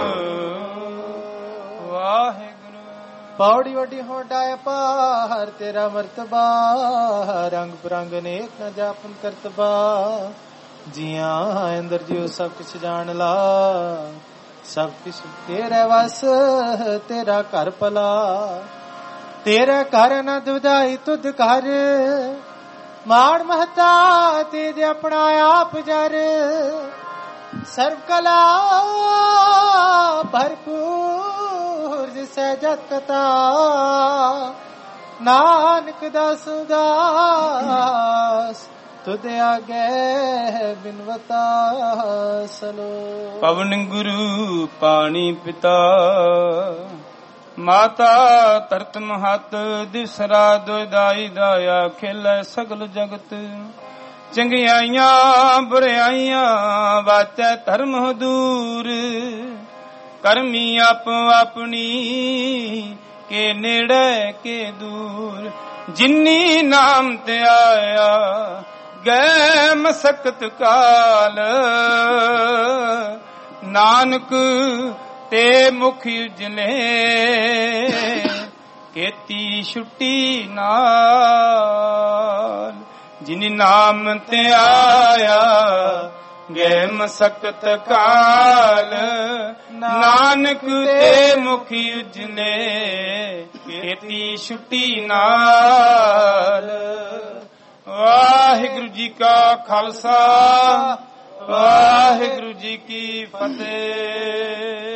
ਵਾਹਿਗੁਰੂ। ਪੌੜੀ ਵੱਡੀ ਹੋਡਾ ਪਾਰ ਤੇਰਾ ਮਰਤਬਾ, ਰੰਗ ਬਰੰਗ ਅਨੇਕ ਨ ਜਾਪਨ ਕਰਤਬਾ। ਜੀਆਂ ਅੰਦਰ ਜਿਉ ਸਭ ਕੁਛ ਜਾਣ ਲਾ, ਸਭ ਕੁਛ ਤੇਰੇ ਵਸ ਤੇਰਾ ਘਰ ਭਲਾ। ਤੇਰੇ ਘਰ ਆਨੰਦ ਵਧਾਈ ਤੁਧ ਘਰ, ਮਾਣ ਮਹਤਾ ਤੇ ਜੇ ਆਪਣਾ ਆਪ ਜਰ। ਸਰਬ ਕਲਾ ਭਰਪੂਰ ਜਿਸੈ ਜਤ ਕਥਾ, ਨਾਨਕ ਦਾਸ ਦਾਸ ਤੁਧ ਆਗੇ ਬਿਨਵਤਾ ਸਲੋ। ਪਵਨ ਗੁਰੂ ਪਾਣੀ ਪਿਤਾ, ਮਾਤਾ ਧਰਤ ਮਹਤ, ਦਿਸਰਾ ਦੁਇਦਾਈ ਦਾਇਆ ਖੇਲੇ ਸਗਲ ਜਗਤ। ਚੰਗਿਆਈਆਂ ਬੁਰਿਆਈਆਂ ਵਾਚੈ ਧਰਮ ਦੂਰ, ਕਰਮੀ ਆਪੋ ਆਪਣੀ ਕੇ ਨੇੜੇ ਕੇ ਦੂਰ। ਜਿਨੀ ਨਾਮ ਤੇ ਆਇਆ ਗਏ ਮਸਕਤ ਕਾਲ, ਨਾਨਕ ਤੇ ਮੁਖ ਉਜਲੇ ਕੀਤੀ ਛੁੱਟੀ ਨਾਲ। ਜਿਨ ਨਾਮ ਤੇ ਆਇਆ ਗਏ ਮਸਕਤ ਕਾਲ, ਨਾਨਕ ਤੇ ਮੁਖ ਉਜਲੇ ਕੀਤੀ ਛੁੱਟੀ ਨਾਲ। ਵਾਹਿਗੁਰੂ ਜੀ ਕਾ ਖਾਲਸਾ, ਵਾਹਿਗੁਰੂ ਜੀ ਕੀ ਫਤਿਹ।